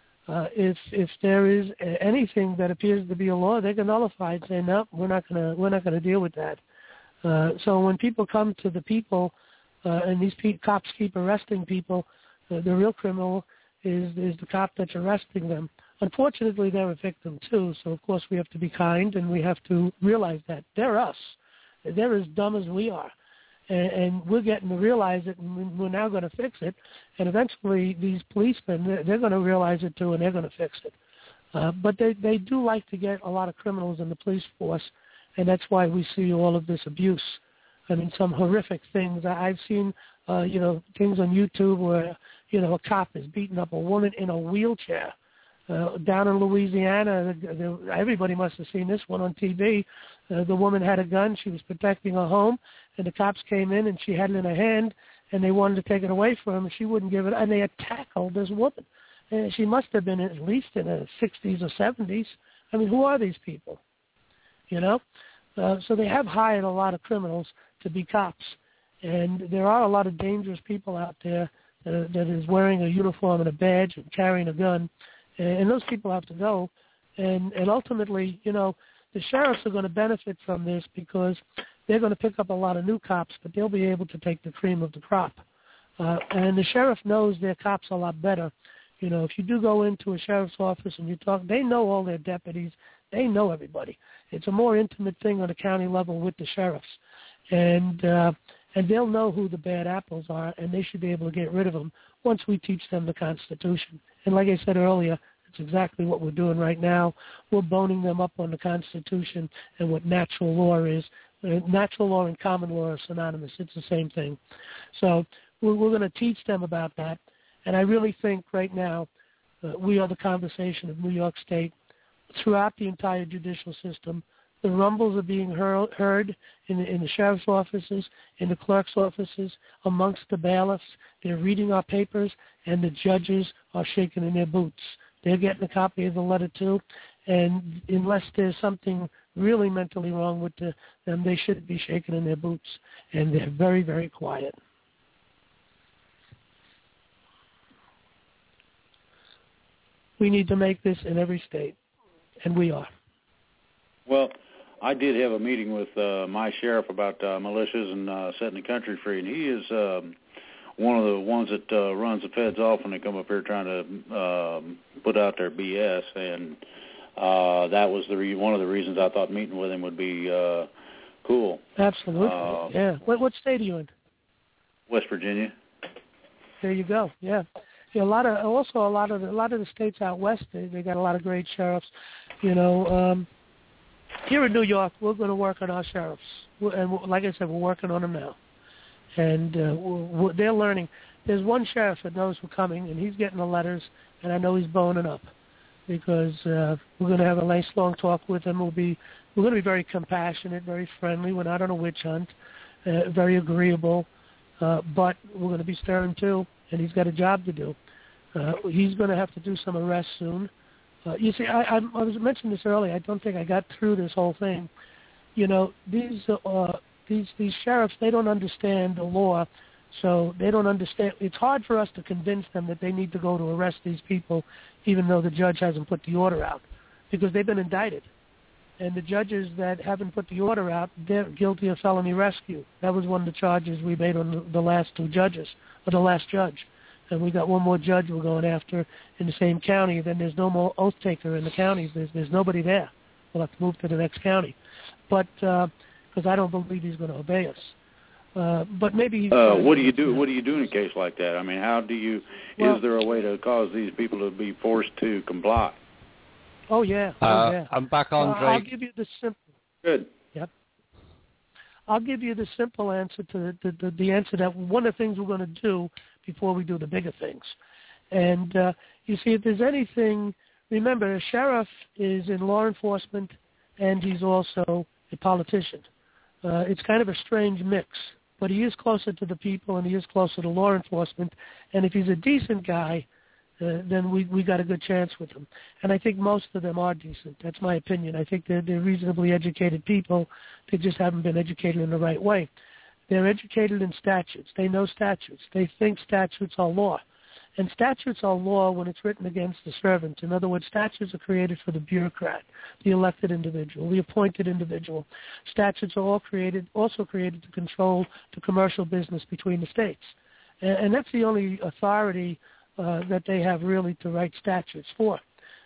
If there is anything that appears to be a law, they can nullify it, say no, we're not gonna deal with that. So when people come to the people, and these cops keep arresting people, the real criminal is the cop that's arresting them. Unfortunately, they're a victim too. So of course we have to be kind, and we have to realize that they're us. They're as dumb as we are. And we're getting to realize it, and we're now going to fix it. And eventually these policemen, they're going to realize it too, and they're going to fix it. But they do like to get a lot of criminals in the police force, and that's why we see all of this abuse. I mean, some horrific things. I've seen, things on YouTube where, a cop is beating up a woman in a wheelchair. Down in Louisiana, everybody must have seen this one on TV. The woman had a gun. She was protecting her home, and the cops came in, and she had it in her hand, and they wanted to take it away from her, and she wouldn't give it, and they had tackled this woman. And she must have been at least in her 60s or 70s. I mean, who are these people? So they have hired a lot of criminals to be cops, and there are a lot of dangerous people out there that is wearing a uniform and a badge and carrying a gun. And those people have to go. And ultimately, the sheriffs are going to benefit from this because they're going to pick up a lot of new cops, but they'll be able to take the cream of the crop. And the sheriff knows their cops a lot better. If you do go into a sheriff's office and you talk, they know all their deputies. They know everybody. It's a more intimate thing on a county level with the sheriffs. And they'll know who the bad apples are, and they should be able to get rid of them once we teach them the Constitution. And like I said earlier, it's exactly what we're doing right now. We're boning them up on the Constitution and what natural law is. Natural law and common law are synonymous. It's the same thing. So we're going to teach them about that. And I really think right now we are the conversation of New York State throughout the entire judicial system. The rumbles are being heard in the sheriff's offices, in the clerk's offices, amongst the bailiffs. They're reading our papers, and the judges are shaking in their boots. They're getting a copy of the letter too, and unless there's something really mentally wrong with them, they shouldn't be shaking in their boots, and they're very, very quiet. We need to make this in every state, and we are. Well, I did have a meeting with my sheriff about militias and setting the country free, and he is one of the ones that runs the feds off when they come up here trying to put out their BS, and that was one of the reasons I thought meeting with him would be cool. Absolutely, yeah. What state are you in? West Virginia. There you go. Yeah. A lot of the states out west, they got a lot of great sheriffs. Here in New York, we're going to work on our sheriffs, and like I said, we're working on them now. And they're learning. There's one sheriff that knows we're coming, and he's getting the letters, and I know he's boning up because we're going to have a nice long talk with him. We're going to be very compassionate, very friendly. We're not on a witch hunt, very agreeable, but we're going to be stern too, and he's got a job to do. He's going to have to do some arrests soon. You see, I was mentioning this earlier. I don't think I got through this whole thing. You know, these sheriffs, they don't understand the law, so they don't understand. It's hard for us to convince them that they need to go to arrest these people, even though the judge hasn't put the order out, because they've been indicted. And the judges that haven't put the order out, they're guilty of felony rescue. That was one of the charges we made on the last two judges, or the last judge. And we got one more judge we're going after in the same county. Then there's no more oath taker in the counties. There's nobody there. We'll have to move to the next county. But because I don't believe he's going to obey us. But maybe he's what do you do? What do you do in a case like that? I mean, how do you? Is there a way to cause these people to be forced to comply? Oh yeah. Yeah. I'm back on, Drake. I'll give you the simple. Good. Yep. I'll give you the simple answer to the answer that one of the things we're going to do before we do the bigger things. And you see, if there's anything, remember, a sheriff is in law enforcement, and he's also a politician. It's kind of a strange mix, but he is closer to the people, and he is closer to law enforcement. And if he's a decent guy, then we got a good chance with him. And I think most of them are decent. That's my opinion. I think they're reasonably educated people. They just haven't been educated in the right way. They're educated in statutes. They know statutes. They think statutes are law. And statutes are law when it's written against the servant. In other words, statutes are created for the bureaucrat, the elected individual, the appointed individual. Statutes are also created to control the commercial business between the states. And that's the only authority that they have really to write statutes for.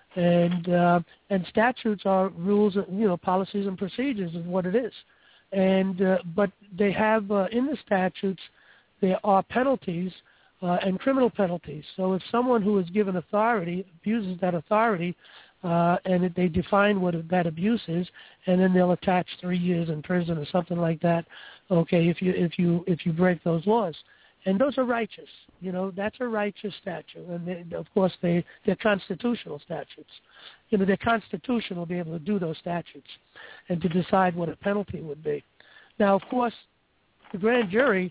And statutes are rules, policies and procedures is what it is. And but they have in the statutes there are penalties and criminal penalties. So if someone who is given authority abuses that authority, and they define what that abuse is, and then they'll attach 3 years in prison or something like that. Okay, if you break those laws, and those are righteous. That's a righteous statute, and of course they're constitutional statutes. They're constitutional to be able to do those statutes and to decide what a penalty would be. Now, of course, the grand jury,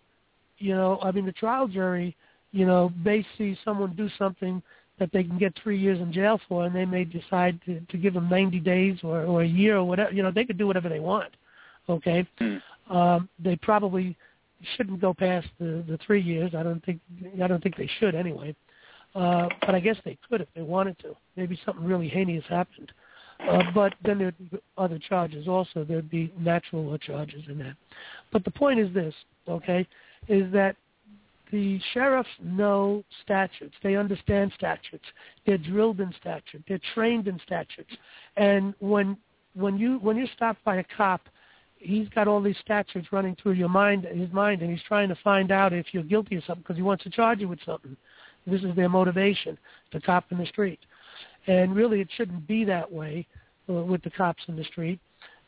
the trial jury, may see someone do something that they can get 3 years in jail for, and they may decide to give them 90 days or a year or whatever. They could do whatever they want. Okay, they probably shouldn't go past the 3 years. I don't think they should anyway. But I guess they could if they wanted to. Maybe something really heinous happened. But then there'd be other charges also. There'd be natural law charges in that. But the point is this, okay, is that the sheriffs know statutes. They understand statutes. They're drilled in statute. They're trained in statutes. And when you're stopped by a cop, he's got all these statutes running through his mind, and he's trying to find out if you're guilty of something because he wants to charge you with something. This is their motivation, the cop in the street. And really it shouldn't be that way with the cops in the street.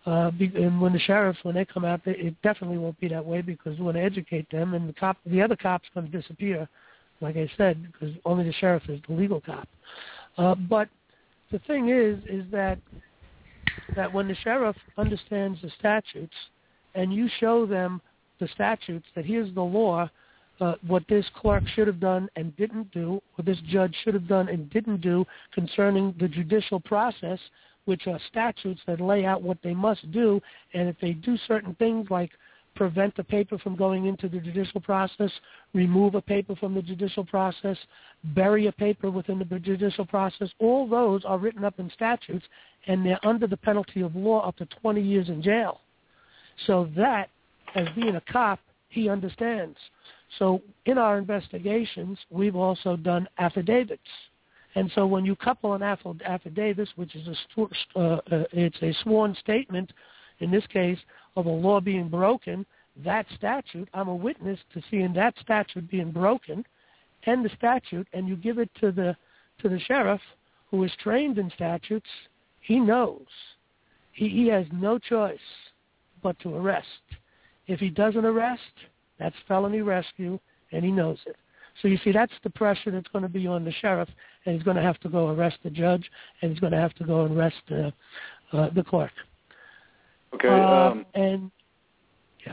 And when the sheriffs, when they come out, it definitely won't be that way because we want to educate them, and the other cop's going to disappear, like I said, because only the sheriff is the legal cop. But the thing is that when the sheriff understands the statutes and you show them the statutes, that here's the law, what this clerk should have done and didn't do, what this judge should have done and didn't do concerning the judicial process, which are statutes that lay out what they must do, and if they do certain things like prevent a paper from going into the judicial process, remove a paper from the judicial process, bury a paper within the judicial process, all those are written up in statutes, and they're under the penalty of law up to 20 years in jail. So that, as being a cop, he understands. So in our investigations, we've also done affidavits. And so when you couple an affidavit, which is it's a sworn statement, in this case, of a law being broken, that statute, I'm a witness to seeing that statute being broken, and the statute, and you give it to the sheriff who is trained in statutes, he knows. He has no choice but to arrest. If he doesn't arrest, That's felony rescue, and he knows it. So you see, that's the pressure that's going to be on the sheriff, and he's going to have to go arrest the judge, and he's going to have to go and arrest the clerk. Okay. And yeah,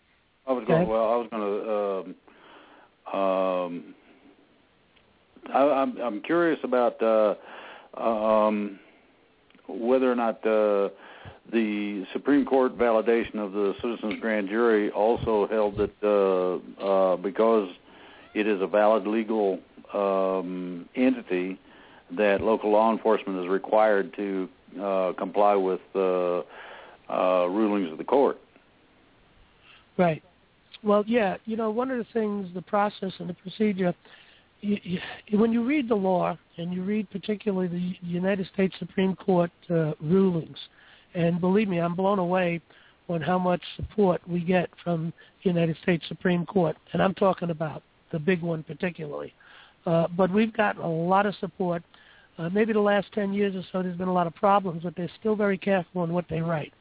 I'm curious about whether or not the Supreme Court validation of the Citizens Grand Jury also held that because it is a valid legal entity, that local law enforcement is required to comply with rulings of the court. Right. Well, yeah, one of the things, the process and the procedure, when you read the law, and you read particularly the United States Supreme Court rulings, and believe me, I'm blown away on how much support we get from the United States Supreme Court, and I'm talking about the big one particularly. But we've gotten a lot of support. Maybe the last 10 years or so there's been a lot of problems, but they're still very careful on what they write.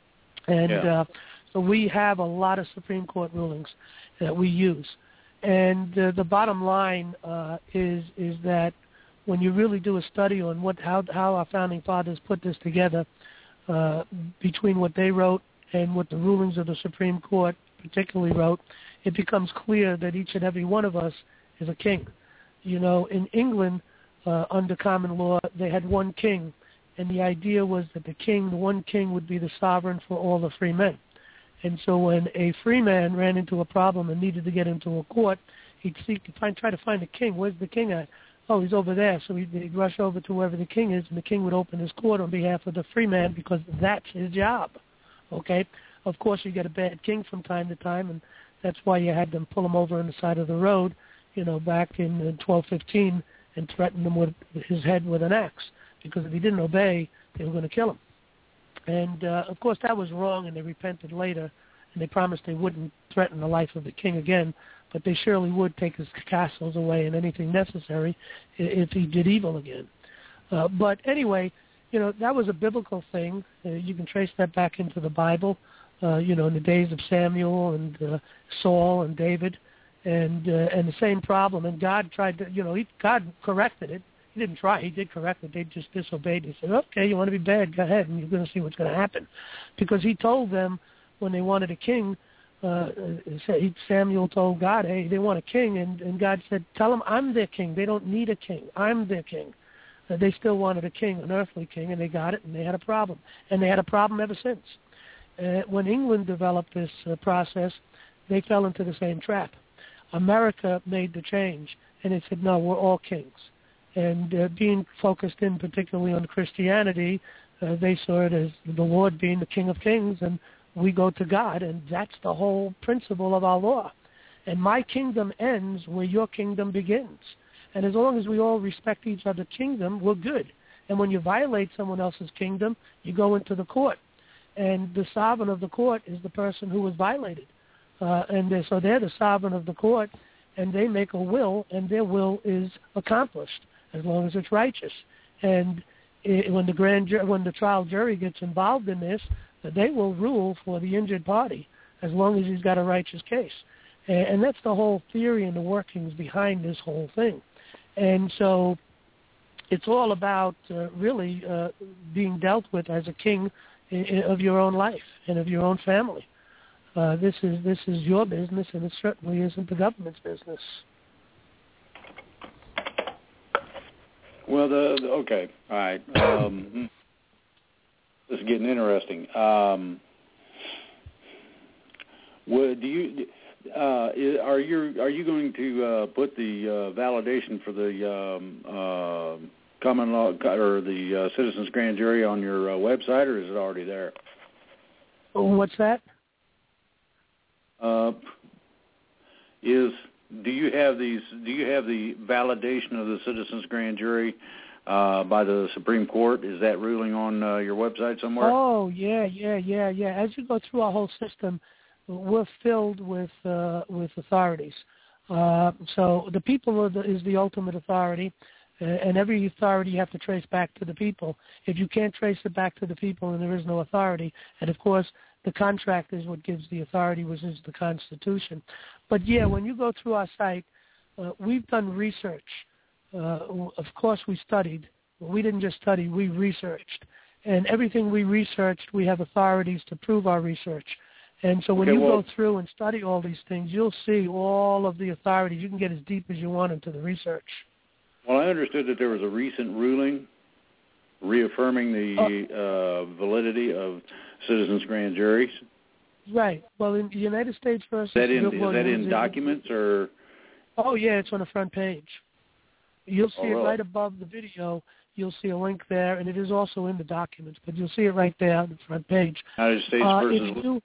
And so we have a lot of Supreme Court rulings that we use. And the bottom line is that when you really do a study on how our founding fathers put this together, between what they wrote and what the rulings of the Supreme Court particularly wrote, it becomes clear that each and every one of us is a king. In England, under common law, they had one king, and the idea was that the one king would be the sovereign for all the free men. And so when a free man ran into a problem and needed to get into a court, he'd try to find the king. Where's the king at? Oh, he's over there. So he'd rush over to wherever the king is, and the king would open his court on behalf of the free man because that's his job. Okay? Of course, you get a bad king from time to time, and that's why you had them pull him over on the side of the road, back in 1215 and threaten him with his head with an axe, because if he didn't obey, they were going to kill him. And, of course, that was wrong, and they repented later, and they promised they wouldn't threaten the life of the king again, but they surely would take his castles away and anything necessary if he did evil again. But anyway, that was a biblical thing. You can trace that back into the Bible, in the days of Samuel and Saul and David, and the same problem. And God tried to, God corrected it. He didn't try. He did correct it. They just disobeyed. He said, okay, you want to be bad, go ahead, and you're going to see what's going to happen. Because he told them when they wanted a king, Samuel told God, hey, they want a king, and God said, tell them I'm their king. They don't need a king. I'm their king. They still wanted a king, an earthly king, and they got it, and they had a problem. And they had a problem ever since. When England developed this process, they fell into the same trap. America made the change, and it said, no, we're all kings. And being focused in particularly on Christianity, they saw it as the Lord being the King of Kings, and we go to God, and that's the whole principle of our law. And my kingdom ends where your kingdom begins. And as long as we all respect each other's kingdom, we're good. And when you violate someone else's kingdom, you go into the court. And the sovereign of the court is the person who was violated. So they're the sovereign of the court, and they make a will, and their will is accomplished as long as it's righteous. And when the trial jury gets involved in this, they will rule for the injured party as long as he's got a righteous case. And that's the whole theory and the workings behind this whole thing. And so it's all about really being dealt with as a king of your own life and of your own family. This is your business, and it certainly isn't the government's business. Well, okay, all right. This is getting interesting. Are you going to put the validation for the common law or the Citizens Grand Jury on your website, or is it already there? What's that? Do you have the validation of the Citizens Grand Jury by the Supreme Court? Is that ruling on your website somewhere? Oh, yeah. As you go through our whole system, we're filled with authorities. So the people is the ultimate authority, and every authority you have to trace back to the people. If you can't trace it back to the people, then there is no authority. And, of course, the contract is what gives the authority, which is the Constitution. But, yeah, when you go through our site, we've done research. Of course, we studied. We didn't just study. We researched. And everything we researched, we have authorities to prove our research. And so when you go through and study all these things, you'll see all of the authorities. You can get as deep as you want into the research. Well, I understood that there was a recent ruling reaffirming the validity of citizens' grand juries. Right. Well, in the United States versus... Is that in documents or... Oh, yeah, it's on the front page. You'll see it right above the video. You'll see a link there, and it is also in the documents, but you'll see it right there on the front page. United States versus...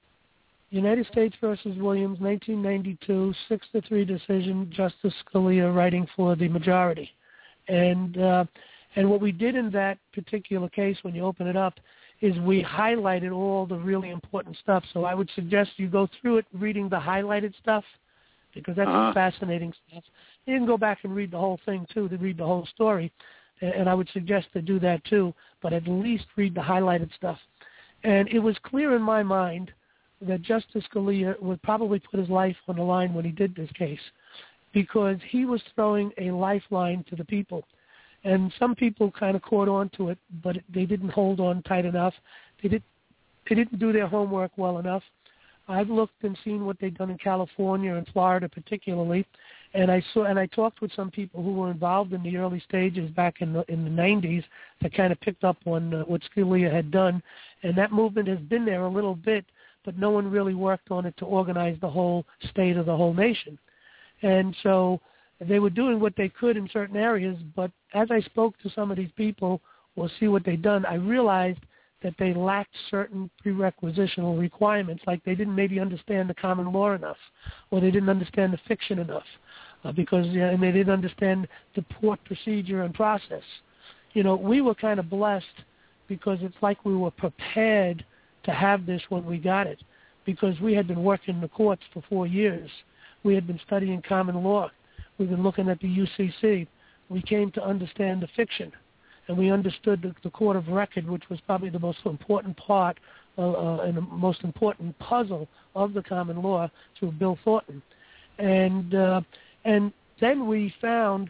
United States versus Williams, 1992, 6-3 decision, Justice Scalia writing for the majority. And what we did in that particular case, when you open it up, is we highlighted all the really important stuff. So I would suggest you go through it reading the highlighted stuff, because that's fascinating stuff. You can go back and read the whole thing, too, to read the whole story. And I would suggest to do that, too, but at least read the highlighted stuff. And it was clear in my mind that Justice Scalia would probably put his life on the line when he did this case, because he was throwing a lifeline to the people. And some people kind of caught on to it, but they didn't hold on tight enough. They didn't do their homework well enough. I've looked and seen what they've done in California and Florida particularly, and I talked with some people who were involved in the early stages back in the 90s that kind of picked up on what Scalia had done, and that movement has been there a little bit, but no one really worked on it to organize the whole state of the whole nation. And so they were doing what they could in certain areas, but as I spoke to some of these people or see what they'd done, I realized that they lacked certain prerequisitional requirements, like they didn't maybe understand the common law enough, or they didn't understand the fiction enough, and they didn't understand the court procedure and process. You know, we were kind of blessed because it's like we were prepared to have this when we got it, because we had been working in the courts for 4 years. We had been studying common law. We've been looking at the UCC. We came to understand the fiction, and we understood the court of record, which was probably the most important part and the most important puzzle of the common law through Bill Thornton. And then we found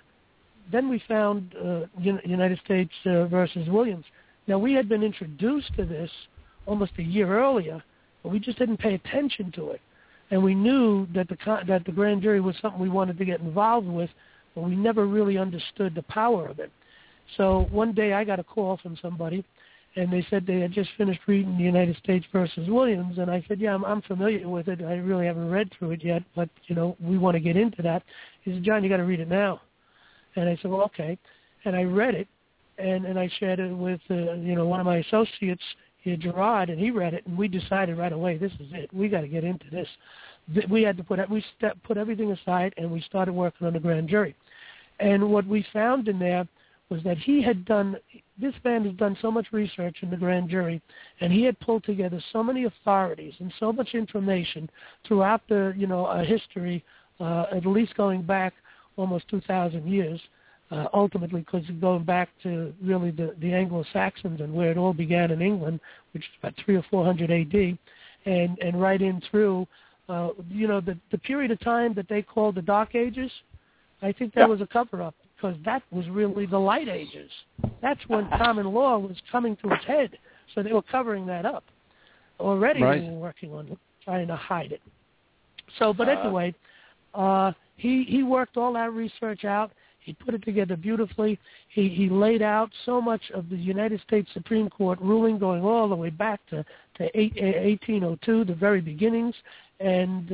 United States versus Williams. Now, we had been introduced to this almost a year earlier, but we just didn't pay attention to it. And we knew that the grand jury was something we wanted to get involved with, but we never really understood the power of it. So one day I got a call from somebody, and they said they had just finished reading the United States versus Williams, and I said, yeah, I'm familiar with it. I really haven't read through it yet, but, we want to get into that. He said, John, you got to read it now. And I said, well, okay. And I read it, and I shared it with, one of my associates, Gerard, and he read it, and we decided right away, this is it. We got to get into this. We had to put everything aside, and we started working on the grand jury. And what we found in there was that this man has done so much research in the grand jury, and he had pulled together so many authorities and so much information throughout the, history, at least going back almost 2,000 years, ultimately, because going back to really the Anglo-Saxons and where it all began in England, which is about 300 or 400 A.D., and right in through, the period of time that they called the Dark Ages, I think that was a cover-up, because that was really the Light Ages. That's when common law was coming to its head, so they were covering that up. Already they were working on it, trying to hide it. So, but anyway, he worked all that research out. He put it together beautifully. He laid out so much of the United States Supreme Court ruling going all the way back to 1802, the very beginnings. And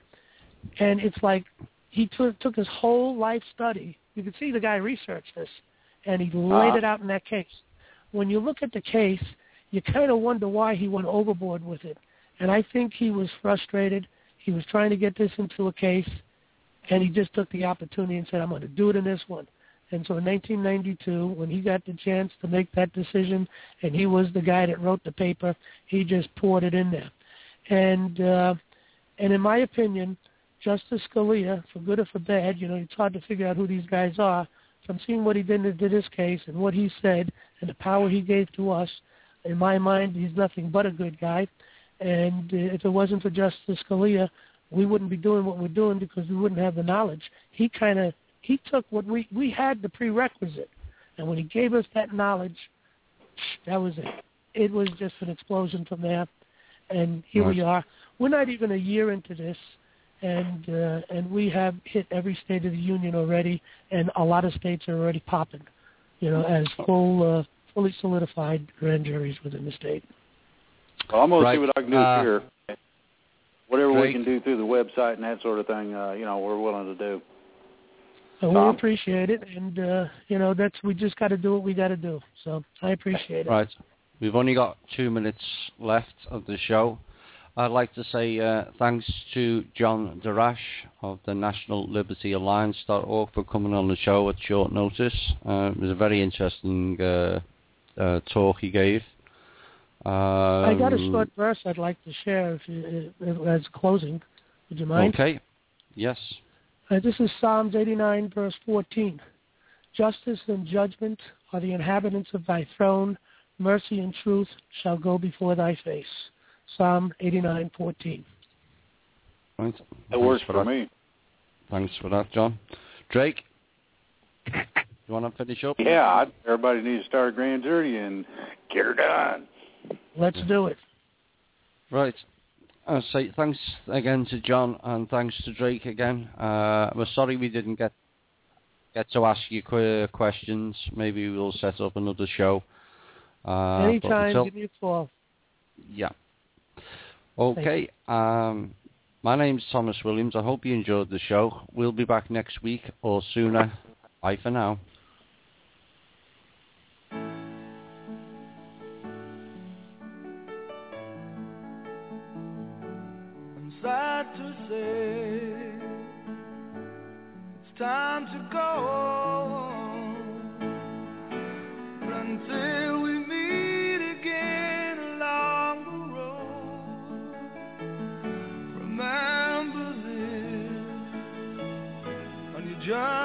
it's like he took his whole life study. You can see the guy researched this, and he laid it out in that case. When you look at the case, you kind of wonder why he went overboard with it. And I think he was frustrated. He was trying to get this into a case, and he just took the opportunity and said, I'm going to do it in this one. And so in 1992, when he got the chance to make that decision, and he was the guy that wrote the paper, he just poured it in there. And in my opinion, Justice Scalia, for good or for bad, it's hard to figure out who these guys are. From seeing what he did in this case and what he said and the power he gave to us, in my mind, he's nothing but a good guy. And if it wasn't for Justice Scalia, we wouldn't be doing what we're doing because we wouldn't have the knowledge. He took what we had the prerequisite, and when he gave us that knowledge, that was it. It was just an explosion from there, and here we are. We're not even a year into this, and we have hit every state of the union already, and a lot of states are already popping, as fully solidified grand juries within the state. Well, I'm going to see what I can do here. Whatever we can do through the website and that sort of thing, we're willing to do. Well, we appreciate it, and we just got to do what we got to do. So I appreciate it. Right, we've only got 2 minutes left of the show. I'd like to say thanks to John Darash of the National Liberty Alliance.org for coming on the show at short notice. It was a very interesting talk he gave. I got a short verse I'd like to share as closing. Would you mind? Okay. Yes. This is Psalms 89, verse 14. Justice and judgment are the inhabitants of thy throne. Mercy and truth shall go before thy face. Psalm 89:14. Right. That works for me. Thanks for that, John. Drake, you want to finish up? Yeah, everybody needs to start a grand jury and get her done. Let's do it. Right. I'll say thanks again to John and thanks to Drake again. We're sorry we didn't get to ask you questions. Maybe we'll set up another show. Anytime, give me a call. Yeah. Okay. My name's Thomas Williams. I hope you enjoyed the show. We'll be back next week or sooner. Bye for now. Sad to say, it's time to go. But until we meet again along the road, remember this on your journey.